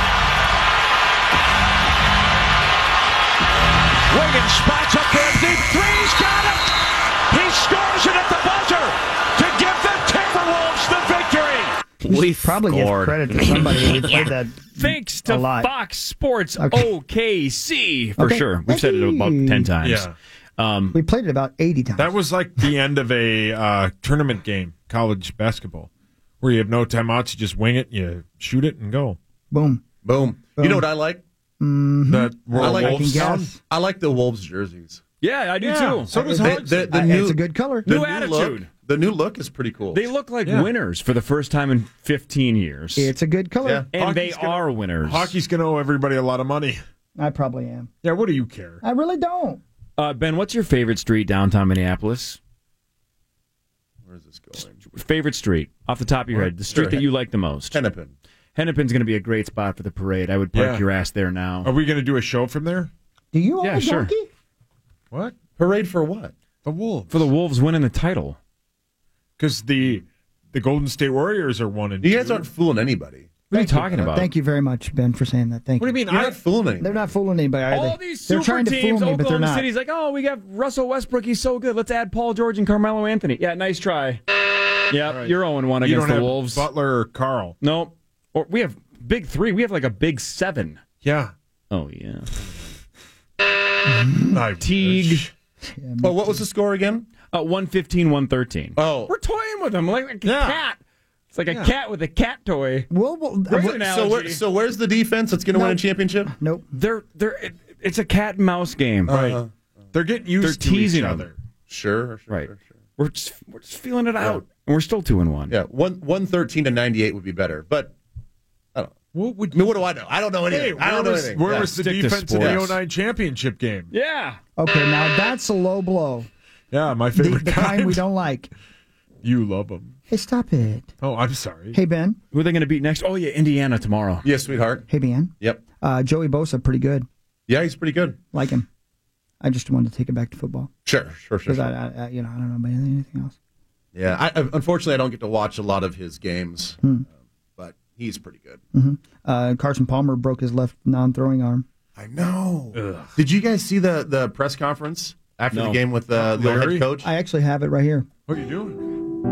Speaker 17: Wiggins spots up there deep. Three's got it! He scores it at the buzzer to give the Timberwolves the victory.
Speaker 13: We probably give credit to somebody who played that.
Speaker 14: Thanks
Speaker 13: a
Speaker 14: to
Speaker 13: lot.
Speaker 14: Fox Sports
Speaker 13: Okay.
Speaker 14: OKC for
Speaker 13: Okay.
Speaker 14: sure. We've said it about 10 times.
Speaker 15: Yeah.
Speaker 13: We played it about 80 times.
Speaker 15: That was like the end of a tournament game, college basketball, where you have no timeouts. You just wing it, you shoot it, and go.
Speaker 13: Boom.
Speaker 21: Boom. You know what I like?
Speaker 15: That
Speaker 21: I like
Speaker 15: Wolves sound?
Speaker 13: guess.
Speaker 21: I like the Wolves jerseys.
Speaker 14: Yeah, I do too.
Speaker 15: So does
Speaker 21: They-
Speaker 15: Hugs.
Speaker 21: the new-
Speaker 13: It's a good color.
Speaker 21: The
Speaker 14: New
Speaker 21: attitude. Look, the new look is pretty cool.
Speaker 14: They look like
Speaker 15: Yeah.
Speaker 14: winners for the first time in 15 years.
Speaker 13: It's a good color.
Speaker 21: Yeah.
Speaker 14: And
Speaker 15: Hockey's
Speaker 14: they are winners.
Speaker 15: Hockey's going to owe everybody a lot of money.
Speaker 13: I probably am.
Speaker 15: Yeah, what do you care?
Speaker 13: I really don't.
Speaker 14: Ben, what's your favorite street downtown Minneapolis?
Speaker 21: Where's this going?
Speaker 14: Favorite street, off the top of your head, the street
Speaker 21: Sure.
Speaker 14: that you like the most.
Speaker 21: Hennepin.
Speaker 14: Hennepin's going to be a great spot for the parade. I would park
Speaker 15: Yeah.
Speaker 14: your ass there now.
Speaker 15: Are we going to do a show from there?
Speaker 13: Do you own
Speaker 14: Yeah,
Speaker 13: a
Speaker 14: sure.
Speaker 13: donkey?
Speaker 15: What?
Speaker 21: Parade for what?
Speaker 15: The Wolves.
Speaker 14: For the Wolves winning the title.
Speaker 15: Because the Golden State Warriors are 1-2.
Speaker 21: You guys aren't fooling anybody.
Speaker 14: What are you talking about?
Speaker 13: Thank you very much, Ben, for saying that. Thank
Speaker 15: What
Speaker 13: you.
Speaker 15: do you mean?
Speaker 21: You're not fooling anybody.
Speaker 13: They're not fooling anybody, are
Speaker 14: All
Speaker 13: they?
Speaker 14: these
Speaker 13: They're
Speaker 14: super
Speaker 13: trying to
Speaker 14: teams,
Speaker 13: fool me, but they're
Speaker 14: Oklahoma
Speaker 13: not.
Speaker 14: City's like, oh, we got Russell Westbrook. He's so good. Let's add Paul George and Carmelo Anthony. Yeah, nice try. Yeah,
Speaker 15: right.
Speaker 14: you're 0-1
Speaker 15: You
Speaker 14: against
Speaker 15: don't
Speaker 14: the
Speaker 15: have
Speaker 14: Wolves.
Speaker 15: Butler or Carl.
Speaker 14: No. Or we have big 3. We have like a big 7.
Speaker 15: Yeah.
Speaker 14: Oh, yeah.
Speaker 15: Teague.
Speaker 14: Teague.
Speaker 21: Well, what was the score again?
Speaker 14: 115, 113.
Speaker 21: Oh.
Speaker 14: We're toying with them like a
Speaker 15: Yeah.
Speaker 14: cat. It's like a cat with a cat toy.
Speaker 13: Well,
Speaker 14: Great analogy.
Speaker 21: So where's the defense that's going to win a championship?
Speaker 13: Nope.
Speaker 14: It's a cat and mouse game.
Speaker 15: Right. They're getting used
Speaker 14: They're
Speaker 15: to
Speaker 14: teasing
Speaker 15: each
Speaker 14: them.
Speaker 15: other.
Speaker 21: Sure.
Speaker 14: Right. We're just feeling it out. And we're still 2-1.
Speaker 21: Yeah, 113 to 98 would be better, but I don't.
Speaker 15: What
Speaker 21: I mean, what do I know? I don't know anything. I don't know anything.
Speaker 15: Where
Speaker 21: Yeah.
Speaker 15: was the
Speaker 14: Stick to
Speaker 15: defense in the
Speaker 14: sports.
Speaker 15: 09 championship game?
Speaker 14: Yeah.
Speaker 13: Okay, now that's a low blow.
Speaker 15: Yeah, my
Speaker 13: The,
Speaker 15: favorite
Speaker 13: the kind we don't like.
Speaker 15: You love them.
Speaker 13: Hey, stop it.
Speaker 15: Oh, I'm sorry.
Speaker 13: Hey, Ben.
Speaker 14: Who are they going to beat next? Oh, yeah, Indiana tomorrow.
Speaker 21: Yes, sweetheart.
Speaker 13: Hey, Ben.
Speaker 21: Yep.
Speaker 13: Joey Bosa, pretty good.
Speaker 21: Yeah, he's pretty good.
Speaker 13: Like him. I just wanted to take it back to football.
Speaker 21: Sure.
Speaker 13: Because I don't know about anything else.
Speaker 21: Yeah, unfortunately, I don't get to watch a lot of his games, but he's pretty good.
Speaker 13: Mm-hmm. Carson Palmer broke his left non-throwing arm.
Speaker 21: I know. Did you guys see the press conference after the game with the head coach?
Speaker 13: I actually have it right here.
Speaker 15: What are you doing?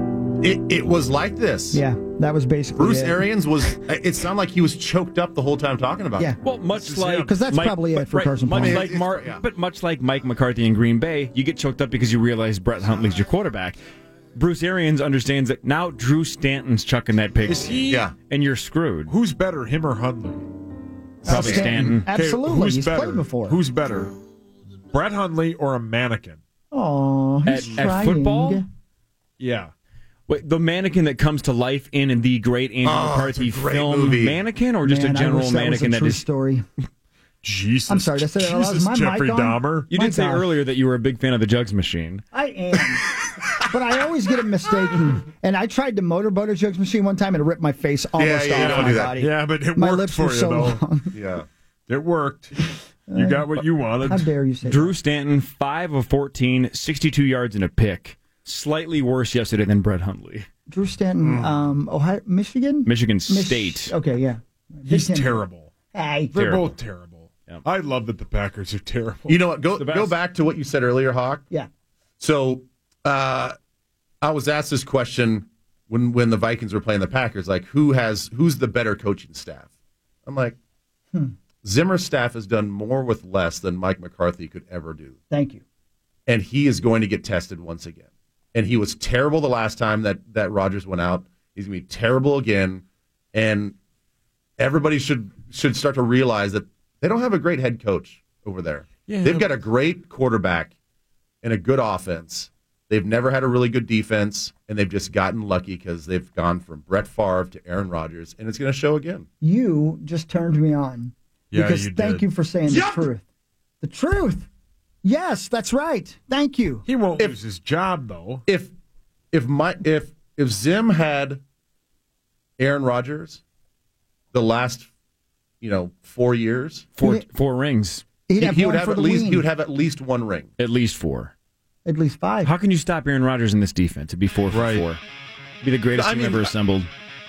Speaker 21: It was like this.
Speaker 13: Yeah, that was basically
Speaker 21: Bruce
Speaker 13: it.
Speaker 21: Arians was. It sounded like he was choked up the whole time talking about
Speaker 13: Yeah.
Speaker 21: it.
Speaker 14: Well, much like
Speaker 13: because that's
Speaker 14: Mike-
Speaker 13: probably it for
Speaker 14: right,
Speaker 13: Carson
Speaker 14: much
Speaker 13: Palmer.
Speaker 14: like but much like Mike McCarthy in Green Bay, you get choked up because you realize Brett Huntley's your quarterback. Bruce Arians understands that now Drew Stanton's chucking that pig.
Speaker 15: Is he?
Speaker 21: Yeah.
Speaker 14: And you're screwed.
Speaker 15: Who's better, him or Hundley?
Speaker 14: Probably Stanton.
Speaker 13: Absolutely.
Speaker 15: Who's
Speaker 13: He's
Speaker 15: better?
Speaker 13: played before.
Speaker 15: Who's better, Brett Hundley or a mannequin?
Speaker 13: Oh, he's
Speaker 14: At
Speaker 13: trying.
Speaker 14: football?
Speaker 15: Yeah.
Speaker 14: Wait, the mannequin that comes to life in the great Andy McCarthy
Speaker 21: it's a great
Speaker 14: film
Speaker 21: movie.
Speaker 14: Mannequin, or just
Speaker 13: Man,
Speaker 14: a
Speaker 13: I
Speaker 14: general
Speaker 13: wish
Speaker 14: mannequin
Speaker 13: that
Speaker 14: that
Speaker 13: was a
Speaker 14: is.
Speaker 13: true story.
Speaker 15: Jesus.
Speaker 13: I'm sorry, did I say that out loud? Is
Speaker 15: Jesus,
Speaker 13: my
Speaker 15: Jeffrey
Speaker 13: mic on?
Speaker 15: Dahmer.
Speaker 14: You
Speaker 13: My
Speaker 14: did say
Speaker 13: gosh.
Speaker 14: earlier that you were a big fan of the Jugs machine.
Speaker 13: I am. But I always get it mistaken. And I tried to motorboat a Jugs machine one time and it ripped my face almost
Speaker 21: Yeah,
Speaker 13: off
Speaker 21: don't
Speaker 13: my
Speaker 21: do that.
Speaker 13: body.
Speaker 15: Yeah, but it
Speaker 13: My
Speaker 15: worked
Speaker 13: lips
Speaker 15: for
Speaker 13: were
Speaker 15: you,
Speaker 13: so
Speaker 15: though.
Speaker 13: long.
Speaker 21: Yeah.
Speaker 15: It worked. You got what you wanted.
Speaker 13: How dare you say
Speaker 14: Drew Stanton, 5 of 14, 62 yards and a pick. Slightly worse yesterday than Brett Huntley.
Speaker 13: that? Drew Stanton, Ohio, Michigan?
Speaker 14: Michigan State.
Speaker 13: Okay, yeah.
Speaker 15: He's
Speaker 13: Big Ten.
Speaker 15: terrible.
Speaker 13: Hey.
Speaker 15: They're
Speaker 14: Terrible.
Speaker 15: both terrible.
Speaker 14: Yep.
Speaker 15: I love that the Packers are terrible.
Speaker 21: You know what? Go
Speaker 14: the best.
Speaker 21: back to what you said earlier, Hawk.
Speaker 13: Yeah.
Speaker 21: So I was asked this question when the Vikings were playing the Packers, like who's the better coaching staff? I'm like, Zimmer's staff has done more with less than Mike McCarthy could ever do.
Speaker 13: Thank you.
Speaker 21: And he is going to get tested once again. And he was terrible the last time that Rodgers went out. He's going to be terrible again. And everybody should start to realize that they don't have a great head coach over there.
Speaker 15: Yeah,
Speaker 21: They've got a great quarterback and a good offense. They've never had a really good defense, and they've just gotten lucky because they've gone from Brett Favre to Aaron Rodgers, and it's going to show again.
Speaker 13: You just turned me on.
Speaker 15: Yeah,
Speaker 13: because
Speaker 15: you
Speaker 13: thank
Speaker 15: did.
Speaker 13: you for saying the truth. The truth. Yes, that's right. Thank you.
Speaker 15: He won't lose his job, though.
Speaker 21: If Zim had Aaron Rodgers the last 4 years,
Speaker 14: Four rings.
Speaker 13: He'd have
Speaker 21: he
Speaker 13: one
Speaker 21: would have
Speaker 13: for
Speaker 21: at
Speaker 13: the
Speaker 21: least
Speaker 13: wing.
Speaker 21: he would have at least one ring.
Speaker 14: At least 4.
Speaker 13: At least 5.
Speaker 14: How can you stop Aaron Rodgers in this defense? It'd be 4 for 4. It'd be the greatest team ever assembled.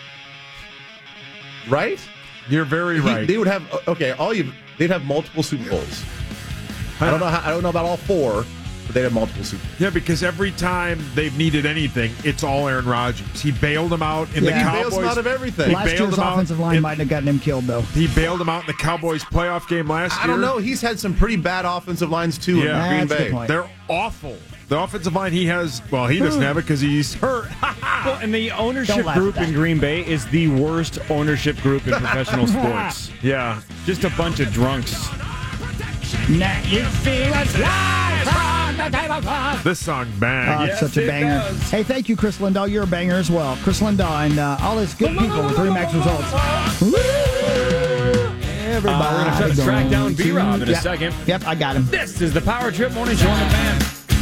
Speaker 21: Right?
Speaker 15: You're very right.
Speaker 21: They would have they'd have multiple Super Bowls. I don't know about all 4, but they'd have multiple Super Bowls.
Speaker 15: Yeah, because every time they've needed anything, it's all Aaron Rodgers. He bailed them out in the Cowboys.
Speaker 21: He bails them out of everything.
Speaker 13: Last year's offensive line might have gotten him killed, though.
Speaker 15: He bailed them out in the Cowboys playoff game last year.
Speaker 21: I don't know. He's had some pretty bad offensive lines, too, in Green Bay.
Speaker 15: They're awful. The offensive line he has, well, he doesn't have it because he's hurt.
Speaker 14: Well, and the ownership group in Green Bay is the worst ownership group in professional sports.
Speaker 15: Yeah.
Speaker 14: Just a bunch of drunks.
Speaker 9: Now you feel us live from the tablecloth.
Speaker 15: This song bangs.
Speaker 13: It's such a banger. Hey, thank you, Chris Lindahl. You're a banger as well. Chris Lindahl and all his good people with Remax results. Woo! Everybody.
Speaker 14: We're going to track down B-Rob in a second.
Speaker 13: Yep, I got him.
Speaker 14: This is the Power Trip Morning Show on the Fan.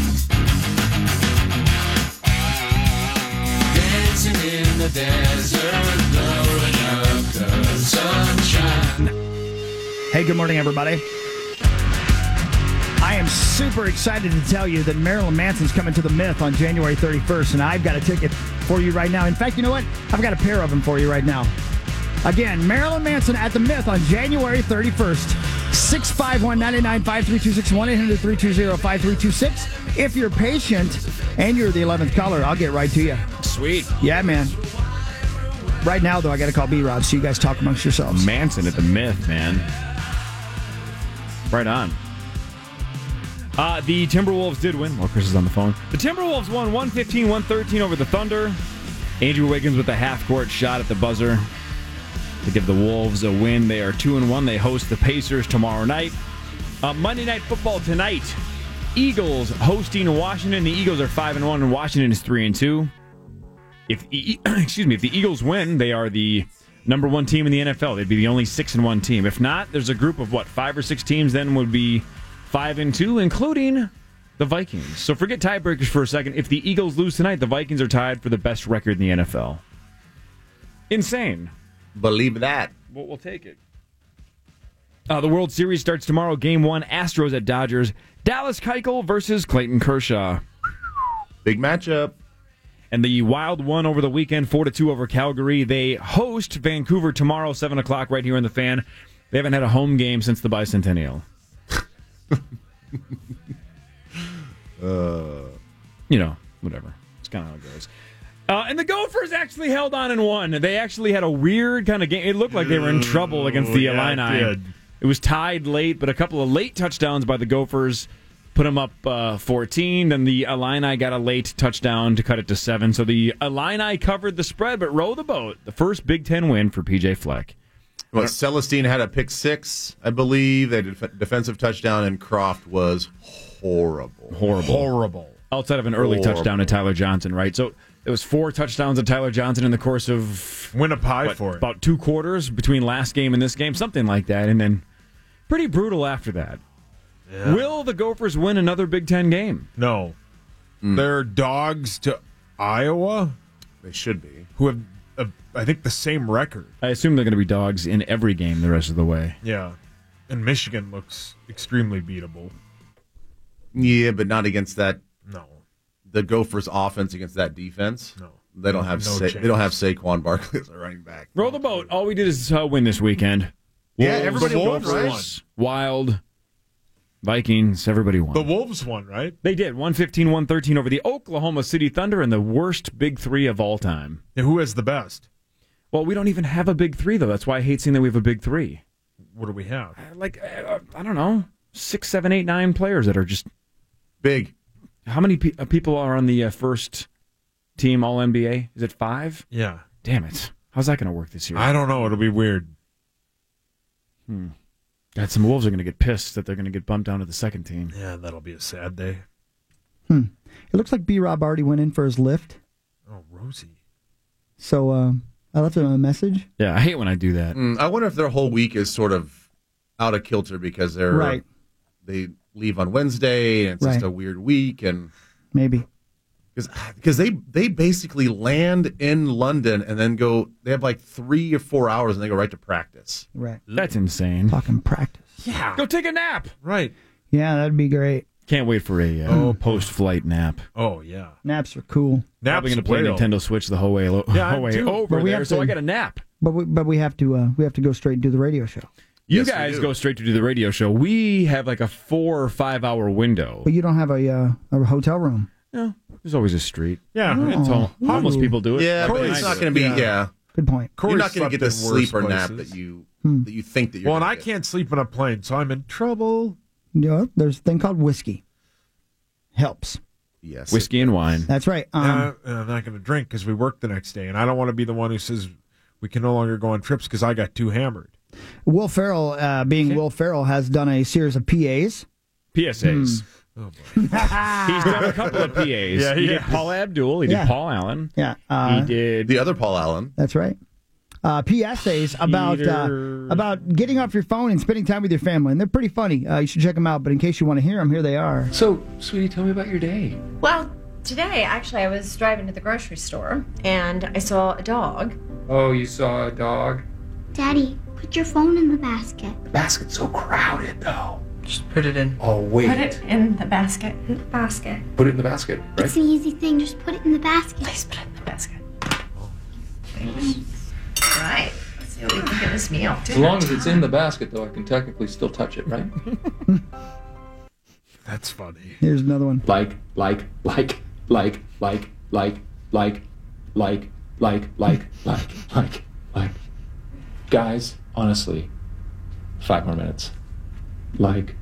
Speaker 18: Dancing in the desert, blowing up the sunshine.
Speaker 13: Hey, good morning, everybody. I am super excited to tell you that Marilyn Manson's coming to the Myth on January 31st, and I've got a ticket for you right now. In fact, you know what? I've got a pair of them for you right now. Again, Marilyn Manson at the Myth on January 31st. 651-99-5326, 1-800-320-5326. If you're patient and you're the 11th caller, I'll get right to you.
Speaker 14: Sweet.
Speaker 13: Yeah, man. Right now, though, I got to call B-Rob, so you guys talk amongst yourselves.
Speaker 14: Manson at the Myth, man. Right on. The Timberwolves did win. Well, Chris is on the phone. The Timberwolves won 115-113 over the Thunder. Andrew Wiggins with a half-court shot at the buzzer to give the Wolves a win. They are 2-1. They host the Pacers tomorrow night. Monday Night Football tonight. Eagles hosting Washington. The Eagles are 5-1, and Washington is 3-2. If the Eagles win, they are the number 1 team in the NFL. They'd be the only 6-1 team. If not, there's a group of 5 or 6 teams then would be 5-2, including the Vikings. So forget tiebreakers for a second. If the Eagles lose tonight, the Vikings are tied for the best record in the NFL. Insane.
Speaker 21: Believe that.
Speaker 14: Well, we'll take it. The World Series starts tomorrow. Game 1, Astros at Dodgers. Dallas Keuchel versus Clayton Kershaw.
Speaker 21: Big matchup.
Speaker 14: And the Wild won over the weekend, 4-2 over Calgary. They host Vancouver tomorrow, 7 o'clock, right here in the Fan. They haven't had a home game since the bicentennial. Whatever. It's kind of how it goes. And the Gophers actually held on and won. They actually had a weird kind of game. It looked like they were in trouble against the Illini. It was tied late, but a couple of late touchdowns by the Gophers put them up 14. Then the Illini got a late touchdown to cut it to 7. So the Illini covered the spread, but row the boat. The first Big Ten win for P.J. Fleck.
Speaker 21: Well, Celestine had a pick 6, I believe. They had a defensive touchdown, and Croft was horrible.
Speaker 14: Outside of an early touchdown to Tyler Johnson, right? So it was 4 touchdowns to Tyler Johnson in the course of
Speaker 15: win a pie for it.
Speaker 14: About 2 quarters between last game and this game, something like that, and then pretty brutal after that. Yeah. Will the Gophers win another Big Ten game?
Speaker 15: No. They're dogs to Iowa.
Speaker 21: They should be.
Speaker 15: Who have, I think, the same record.
Speaker 14: I assume they're going to be dogs in every game the rest of the way.
Speaker 15: Yeah. And Michigan looks extremely beatable.
Speaker 21: Yeah, but not against that.
Speaker 15: No.
Speaker 21: The Gophers' offense against that defense.
Speaker 15: No.
Speaker 21: They don't have they don't have Saquon Barkley as a running back.
Speaker 14: Roll the boat. All we did is win this weekend.
Speaker 21: Yeah, everybody
Speaker 14: won,
Speaker 21: right?
Speaker 14: Wild, Vikings, everybody won.
Speaker 15: The Wolves won, right?
Speaker 14: They did. 115-113 over the Oklahoma City Thunder and the worst Big Three of all time.
Speaker 15: Yeah, who has the best?
Speaker 14: Well, we don't even have a Big Three, though. That's why I hate seeing that we have a Big Three.
Speaker 15: What do we have?
Speaker 14: I don't know, 6, 7, 8, 9 players that are just
Speaker 21: big.
Speaker 14: How many people are on the first team All-NBA? Is it 5?
Speaker 15: Yeah.
Speaker 14: Damn it. How's that going to work this year?
Speaker 15: I don't know. It'll be weird.
Speaker 14: God, some Wolves are going to get pissed that they're going to get bumped down to the second team.
Speaker 15: Yeah, that'll be a sad day.
Speaker 13: It looks like B-Rob already went in for his lift.
Speaker 15: Oh, Rosie.
Speaker 13: So I left him a message.
Speaker 14: Yeah, I hate when I do that.
Speaker 21: I wonder if their whole week is sort of out of kilter because they leave on Wednesday and it's just a weird week, and
Speaker 13: maybe
Speaker 21: because they basically land in London and then go. They have like 3 or 4 hours and they go right to practice.
Speaker 13: Right,
Speaker 14: that's insane.
Speaker 13: Fucking practice.
Speaker 21: Yeah,
Speaker 14: go take a nap.
Speaker 15: Right.
Speaker 13: Yeah, that'd be great.
Speaker 14: Can't wait for a post-flight nap.
Speaker 15: Oh, yeah.
Speaker 13: Naps are cool.
Speaker 14: Probably going to play Nintendo Switch the whole way, over there, so I got a nap.
Speaker 13: But we have to go straight and do the radio show.
Speaker 14: You guys go straight to do the radio show. We have like a 4 or 5 hour window.
Speaker 13: But you don't have a hotel room.
Speaker 14: No, there's always a street.
Speaker 15: Yeah,
Speaker 14: homeless people do it.
Speaker 21: Yeah, but it's not going to be.
Speaker 13: Good point.
Speaker 21: You're not going to get the
Speaker 15: Corey's
Speaker 21: sleeper
Speaker 15: slept in
Speaker 21: nap
Speaker 15: worse
Speaker 21: that you think that you're.
Speaker 15: Well, and
Speaker 21: gonna
Speaker 15: I
Speaker 21: get.
Speaker 15: can't sleep on a plane, so I'm in trouble.
Speaker 13: Yeah, there's a thing called whiskey. Helps.
Speaker 21: Yes,
Speaker 14: whiskey and wine.
Speaker 13: That's right.
Speaker 15: And I'm not going to drink because we work the next day, and I don't want to be the one who says we can no longer go on trips because I got too hammered.
Speaker 13: Will Ferrell, Will Ferrell, has done a series of PAs.
Speaker 14: PSAs.
Speaker 15: Oh, boy.
Speaker 14: He's done a couple of PAs.
Speaker 15: Yeah,
Speaker 14: he did Paul Abdul. He did Paul Allen.
Speaker 13: Yeah.
Speaker 14: He did
Speaker 21: the other Paul Allen.
Speaker 13: That's right. PSAs about getting off your phone and spending time with your family, and they're pretty funny. You should check them out. But in case you want to hear them, here they are.
Speaker 5: So, sweetie, tell me about your day.
Speaker 10: Well, today actually I was driving to the grocery store and I saw a dog.
Speaker 5: Oh, you saw a dog?
Speaker 23: Daddy, put your phone in the basket.
Speaker 5: The basket's so crowded, though.
Speaker 6: Just put it in.
Speaker 5: Oh, wait.
Speaker 10: Put it in the basket. In the basket.
Speaker 5: Put it in the basket, right?
Speaker 23: It's an easy thing. Just put it in the basket.
Speaker 10: Please put it in the basket. Thanks. All right. Let's see what we can get this meal.
Speaker 5: As long as it's in the basket, though, I can technically still touch it, right?
Speaker 15: That's funny.
Speaker 13: Here's another one.
Speaker 5: Like. Guys, honestly, 5 more minutes. Like.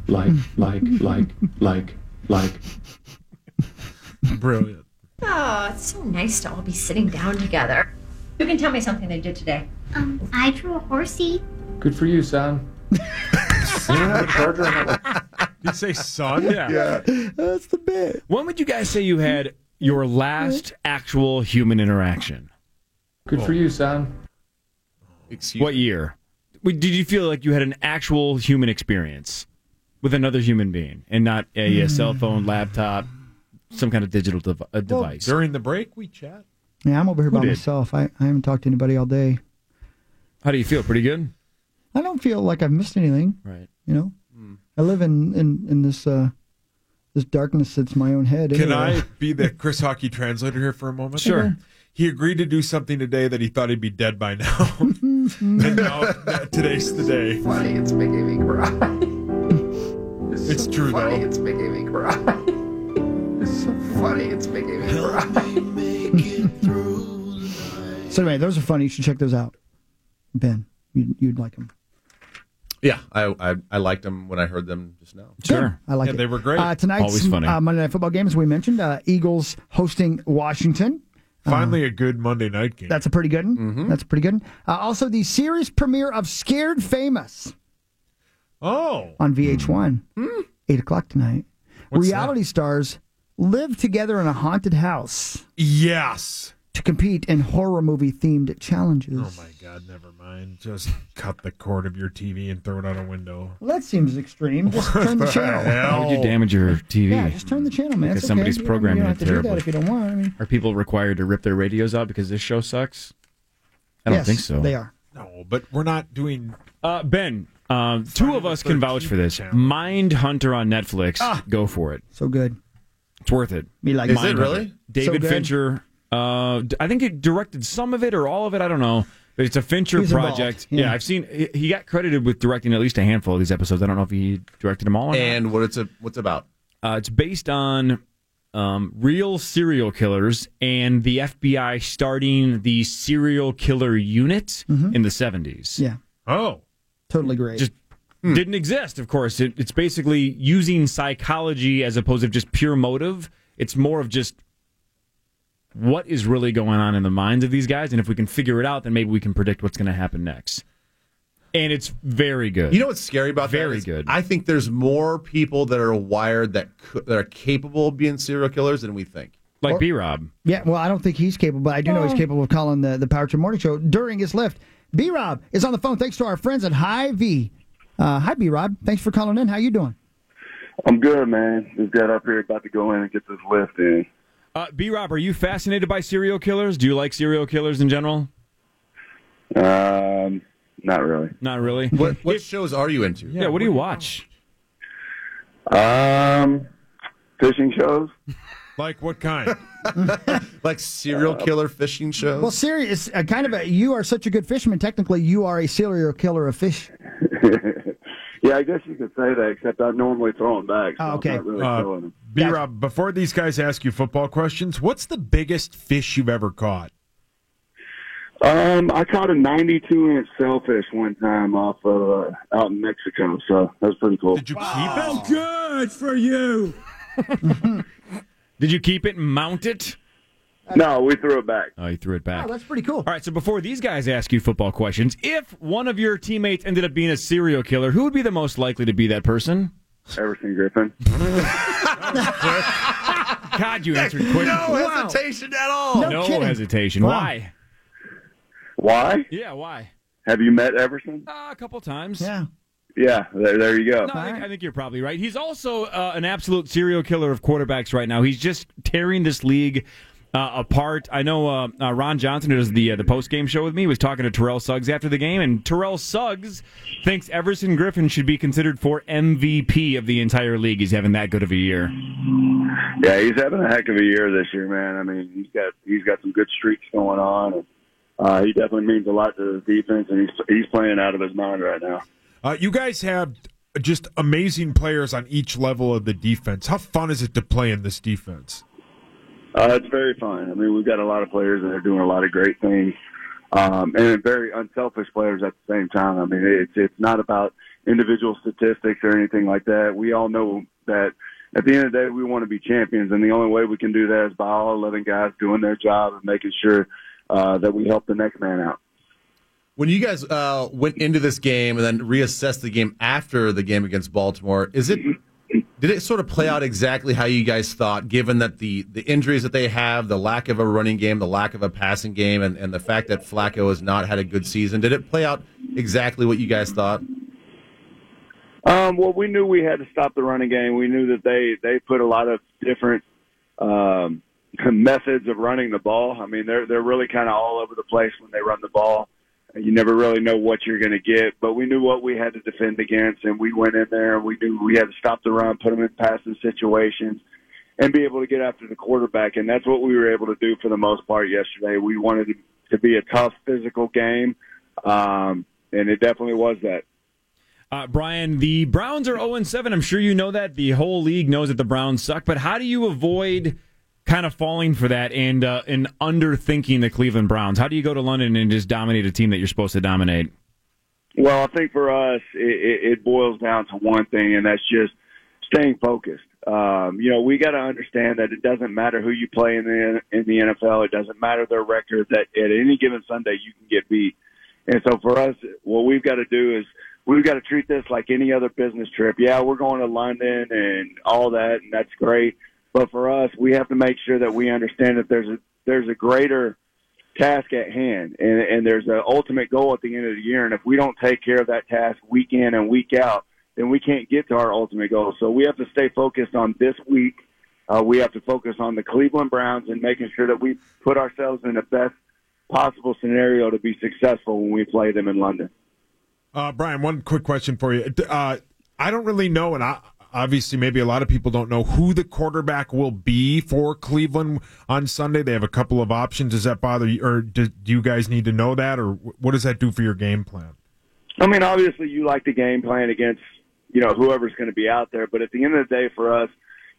Speaker 15: Brilliant.
Speaker 10: Oh, it's so nice to all be sitting down together. You can tell me something they did today.
Speaker 23: I drew a horsey.
Speaker 5: Good for you, son. You have a charger?
Speaker 15: Did you say son?
Speaker 14: Yeah.
Speaker 13: That's the bit.
Speaker 14: When would you guys say you had your last actual human interaction?
Speaker 5: Good for you, son.
Speaker 14: What year? Did you feel like you had an actual human experience with another human being and not a cell phone, laptop, some kind of digital device?
Speaker 15: During the break, we chat.
Speaker 13: Yeah, I'm over here by
Speaker 14: did?
Speaker 13: myself. I haven't talked to anybody all day.
Speaker 14: How do you feel? Pretty good?
Speaker 13: I don't feel like I've missed anything.
Speaker 14: Right.
Speaker 13: You know? I live in this this darkness that's my own head.
Speaker 15: Can
Speaker 13: anyway.
Speaker 15: I be the Chris Hockey translator here for a moment?
Speaker 14: Sure.
Speaker 15: He agreed to do something today that he thought he'd be dead by now. And now, today's the day.
Speaker 5: Funny, it's making me cry.
Speaker 15: It's so true,
Speaker 5: funny,
Speaker 15: though.
Speaker 5: It's making me cry. It's so funny, it's making me cry.
Speaker 13: So anyway, those are funny. You should check those out. Ben, you'd like them.
Speaker 21: Yeah, I liked them when I heard them just now.
Speaker 14: Sure.
Speaker 13: I like
Speaker 15: Yeah,
Speaker 13: it.
Speaker 15: they were great.
Speaker 13: Tonight's
Speaker 14: Always funny.
Speaker 13: Monday Night Football game, as we mentioned, Eagles hosting Washington.
Speaker 15: Finally, a good Monday night game.
Speaker 13: That's a pretty good one. That's a pretty good one. Also, the series premiere of Scared Famous
Speaker 15: Oh.
Speaker 13: on VH1, 8 o'clock tonight.
Speaker 15: What's
Speaker 13: Reality stars live together in a haunted house
Speaker 15: Yes.
Speaker 13: to compete in horror movie themed challenges.
Speaker 15: Oh, my God, never mind. Just cut the cord of your TV and throw it out a window.
Speaker 13: Well, that seems extreme. Just turn the channel.
Speaker 14: How would you damage your TV?
Speaker 13: Yeah, just turn the channel, man.
Speaker 14: Because
Speaker 13: It's
Speaker 14: somebody's
Speaker 13: okay.
Speaker 14: programming
Speaker 13: you don't
Speaker 14: it
Speaker 13: have to do that
Speaker 14: terribly.
Speaker 13: if you don't want. I mean,
Speaker 14: Are people required to rip their radios out because this show sucks? I don't
Speaker 13: yes,
Speaker 14: think so.
Speaker 13: They are.
Speaker 15: No, but we're not doing...
Speaker 14: Ben, two of us can vouch for this. Mindhunter on Netflix. Go for it.
Speaker 13: So good.
Speaker 14: It's worth it.
Speaker 13: Me like
Speaker 21: Is
Speaker 13: it.
Speaker 21: it really?
Speaker 14: David
Speaker 13: So good.
Speaker 14: Fincher. I think he directed some of it or all of it. I don't know. But it's a Fincher
Speaker 13: He's involved,
Speaker 14: project.
Speaker 13: yeah.
Speaker 14: Yeah, I've seen. He got credited with directing at least a handful of these episodes. I don't know if he directed them all or not.
Speaker 21: And what's it about?
Speaker 14: It's based on real serial killers and the FBI starting the serial killer unit in the 70s.
Speaker 13: Yeah.
Speaker 15: Oh.
Speaker 13: Totally great.
Speaker 14: Just didn't exist, of course. It's basically using psychology as opposed to just pure motive. It's more of just what is really going on in the minds of these guys, and if we can figure it out, then maybe we can predict what's going to happen next. And it's very good.
Speaker 21: You know what's scary about that?
Speaker 14: Very
Speaker 21: is
Speaker 14: good.
Speaker 21: I think there's more people that are wired that are capable of being serial killers than we think.
Speaker 14: Like B-Rob.
Speaker 13: Yeah, well, I don't think he's capable, but I do know he's capable of calling the Power Trip Morning Show during his lift. B-Rob is on the phone thanks to our friends at Hy-Vee. Hi, B-Rob. Thanks for calling in. How you doing?
Speaker 24: I'm good, man. Just got up here, about to go in and get this lift in.
Speaker 14: B-Rob, are you fascinated by serial killers? Do you like serial killers in general?
Speaker 24: Not really.
Speaker 14: Not really?
Speaker 21: What shows are you into?
Speaker 14: Yeah, what do you watch?
Speaker 24: I Fishing shows?
Speaker 15: Like what kind?
Speaker 21: Like serial killer fishing shows?
Speaker 13: Well, serious, you are such a good fisherman. Technically, you are a serial killer of fish.
Speaker 24: Yeah, I guess you could say that, except I normally throw them back. So
Speaker 13: okay.
Speaker 24: I'm not really killing them.
Speaker 15: B-Rob, before these guys ask you football questions, what's the biggest fish you've ever caught?
Speaker 24: I caught a 92-inch sailfish one time off out in Mexico, so that was pretty cool.
Speaker 15: Did you keep it?
Speaker 22: Good for you.
Speaker 14: Did you keep it and mount it?
Speaker 24: No, we threw it back.
Speaker 14: Oh, you threw it back.
Speaker 13: Oh, that's pretty cool.
Speaker 14: All right, so before these guys ask you football questions, if one of your teammates ended up being a serial killer, who would be the most likely to be that person?
Speaker 24: Everson Griffin.
Speaker 14: God, you answered quick.
Speaker 21: No hesitation at all.
Speaker 14: No hesitation.
Speaker 24: Wow.
Speaker 14: Why?
Speaker 24: Why?
Speaker 14: Yeah, why?
Speaker 24: Have you met Everson?
Speaker 14: A couple times.
Speaker 13: Yeah.
Speaker 24: Yeah, there you go.
Speaker 14: No, I think you're probably right. He's also an absolute serial killer of quarterbacks right now. He's just tearing this league apart. I know Ron Johnson, who does the post-game show with me, was talking to Terrell Suggs after the game, and Terrell Suggs thinks Everson Griffin should be considered for MVP of the entire league. He's having that good of a year.
Speaker 24: Yeah, he's having a heck of a year this year, man. I mean, he's got some good streaks going on, and he definitely means a lot to the defense, and he's playing out of his mind right now.
Speaker 15: You guys have just amazing players on each level of the defense. How fun is it to play in this defense?
Speaker 24: It's very fun. I mean, we've got a lot of players that are doing a lot of great things, and very unselfish players at the same time. I mean, it's not about individual statistics or anything like that. We all know that at the end of the day, we want to be champions, and the only way we can do that is by all 11 guys doing their job and making sure that we help the next man out.
Speaker 21: When you guys went into this game and then reassessed the game after the game against Baltimore, did it sort of play out exactly how you guys thought, given that the injuries that they have, the lack of a running game, the lack of a passing game, and the fact that Flacco has not had a good season? Did it play out exactly what you guys thought?
Speaker 24: Well, we knew we had to stop the running game. We knew that they put a lot of different methods of running the ball. I mean, they're really kind of all over the place when they run the ball. You never really know what you're going to get, but we knew what we had to defend against, and we went in there and we knew we had to stop the run, put them in passing situations, and be able to get after the quarterback, and that's what we were able to do for the most part yesterday. We wanted it to be a tough physical game, and it definitely was that.
Speaker 14: Brian, the Browns are 0-7. I'm sure you know that. The whole league knows that the Browns suck, but how do you avoid kind of falling for that and underthinking the Cleveland Browns? How do you go to London and just dominate a team that you're supposed to dominate?
Speaker 24: Well, I think for us, it boils down to one thing, and that's just staying focused. We got to understand that it doesn't matter who you play in the NFL. It doesn't matter their record. That at any given Sunday you can get beat. And so for us, what we've got to do is we've got to treat this like any other business trip. Yeah, we're going to London and all that, and that's great. But for us, we have to make sure that we understand that there's a greater task at hand, and there's an ultimate goal at the end of the year. And if we don't take care of that task week in and week out, then we can't get to our ultimate goal. So we have to stay focused on this week. We have to focus on the Cleveland Browns and making sure that we put ourselves in the best possible scenario to be successful when we play them in London.
Speaker 15: Brian, one quick question for you. I don't really know, and obviously maybe a lot of people don't know who the quarterback will be for Cleveland on Sunday. They have a couple of options. Does that bother you, or do you guys need to know that, or what does that do for your game plan?
Speaker 24: I mean, obviously you like the game plan against, whoever's going to be out there. But at the end of the day for us,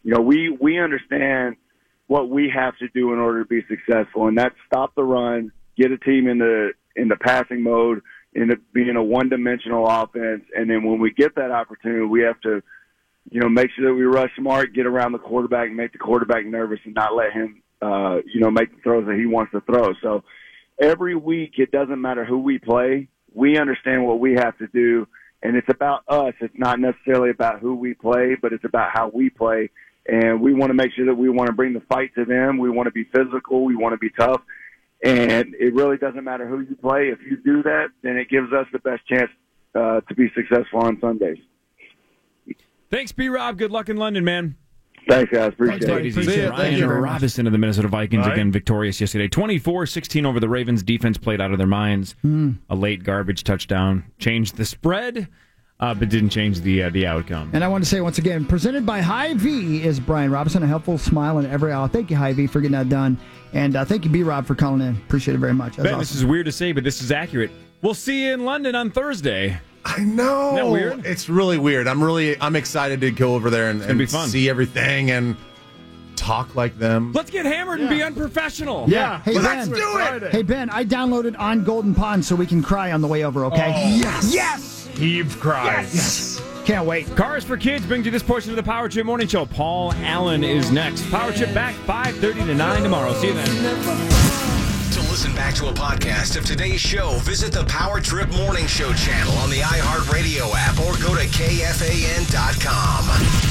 Speaker 24: we understand what we have to do in order to be successful, and that's stop the run, get a team in the passing mode, into being a one-dimensional offense. And then when we get that opportunity, we have to make sure that we rush smart, get around the quarterback, and make the quarterback nervous and not let him, make the throws that he wants to throw. So every week, it doesn't matter who we play. We understand what we have to do, and it's about us. It's not necessarily about who we play, but it's about how we play. And we want to make sure that we want to bring the fight to them. We want to be physical. We want to be tough. And it really doesn't matter who you play. If you do that, then it gives us the best chance to be successful on Sundays.
Speaker 14: Thanks, B-Rob. Good luck in London, man.
Speaker 24: Thanks, guys. Appreciate it.
Speaker 14: Ryan Robinson of the Minnesota Vikings, again, victorious yesterday. 24-16 over the Ravens. Defense played out of their minds. A late garbage touchdown changed the spread. but didn't change the outcome.
Speaker 13: And I want to say once again, presented by Hy-Vee is Brian Robinson, a helpful smile in every hour. Thank you, Hy-Vee, for getting that done. And thank you, B-Rob, for calling in. Appreciate it very much.
Speaker 14: Ben, awesome. This is weird to say, but this is accurate. We'll see you in London on Thursday.
Speaker 21: I know.
Speaker 14: Isn't that weird?
Speaker 21: It's really weird. I'm excited to go over there and
Speaker 14: be fun.
Speaker 21: See everything and talk like them.
Speaker 14: Let's get hammered and be unprofessional.
Speaker 13: Yeah. Hey,
Speaker 21: let's
Speaker 13: Ben.
Speaker 21: do it.
Speaker 13: Hey, Ben, I downloaded On Golden Pond so we can cry on the way over, okay?
Speaker 21: Oh. Yes.
Speaker 13: Yes.
Speaker 15: Heave cries.
Speaker 13: Yes. Can't wait.
Speaker 14: Cars for Kids brings you this portion of the Power Trip Morning Show. Paul Allen is next. Power Trip back 5:30 to 9 tomorrow. See you then.
Speaker 1: To listen back to a podcast of today's show, visit the Power Trip Morning Show channel on the iHeartRadio app or go to KFAN.com.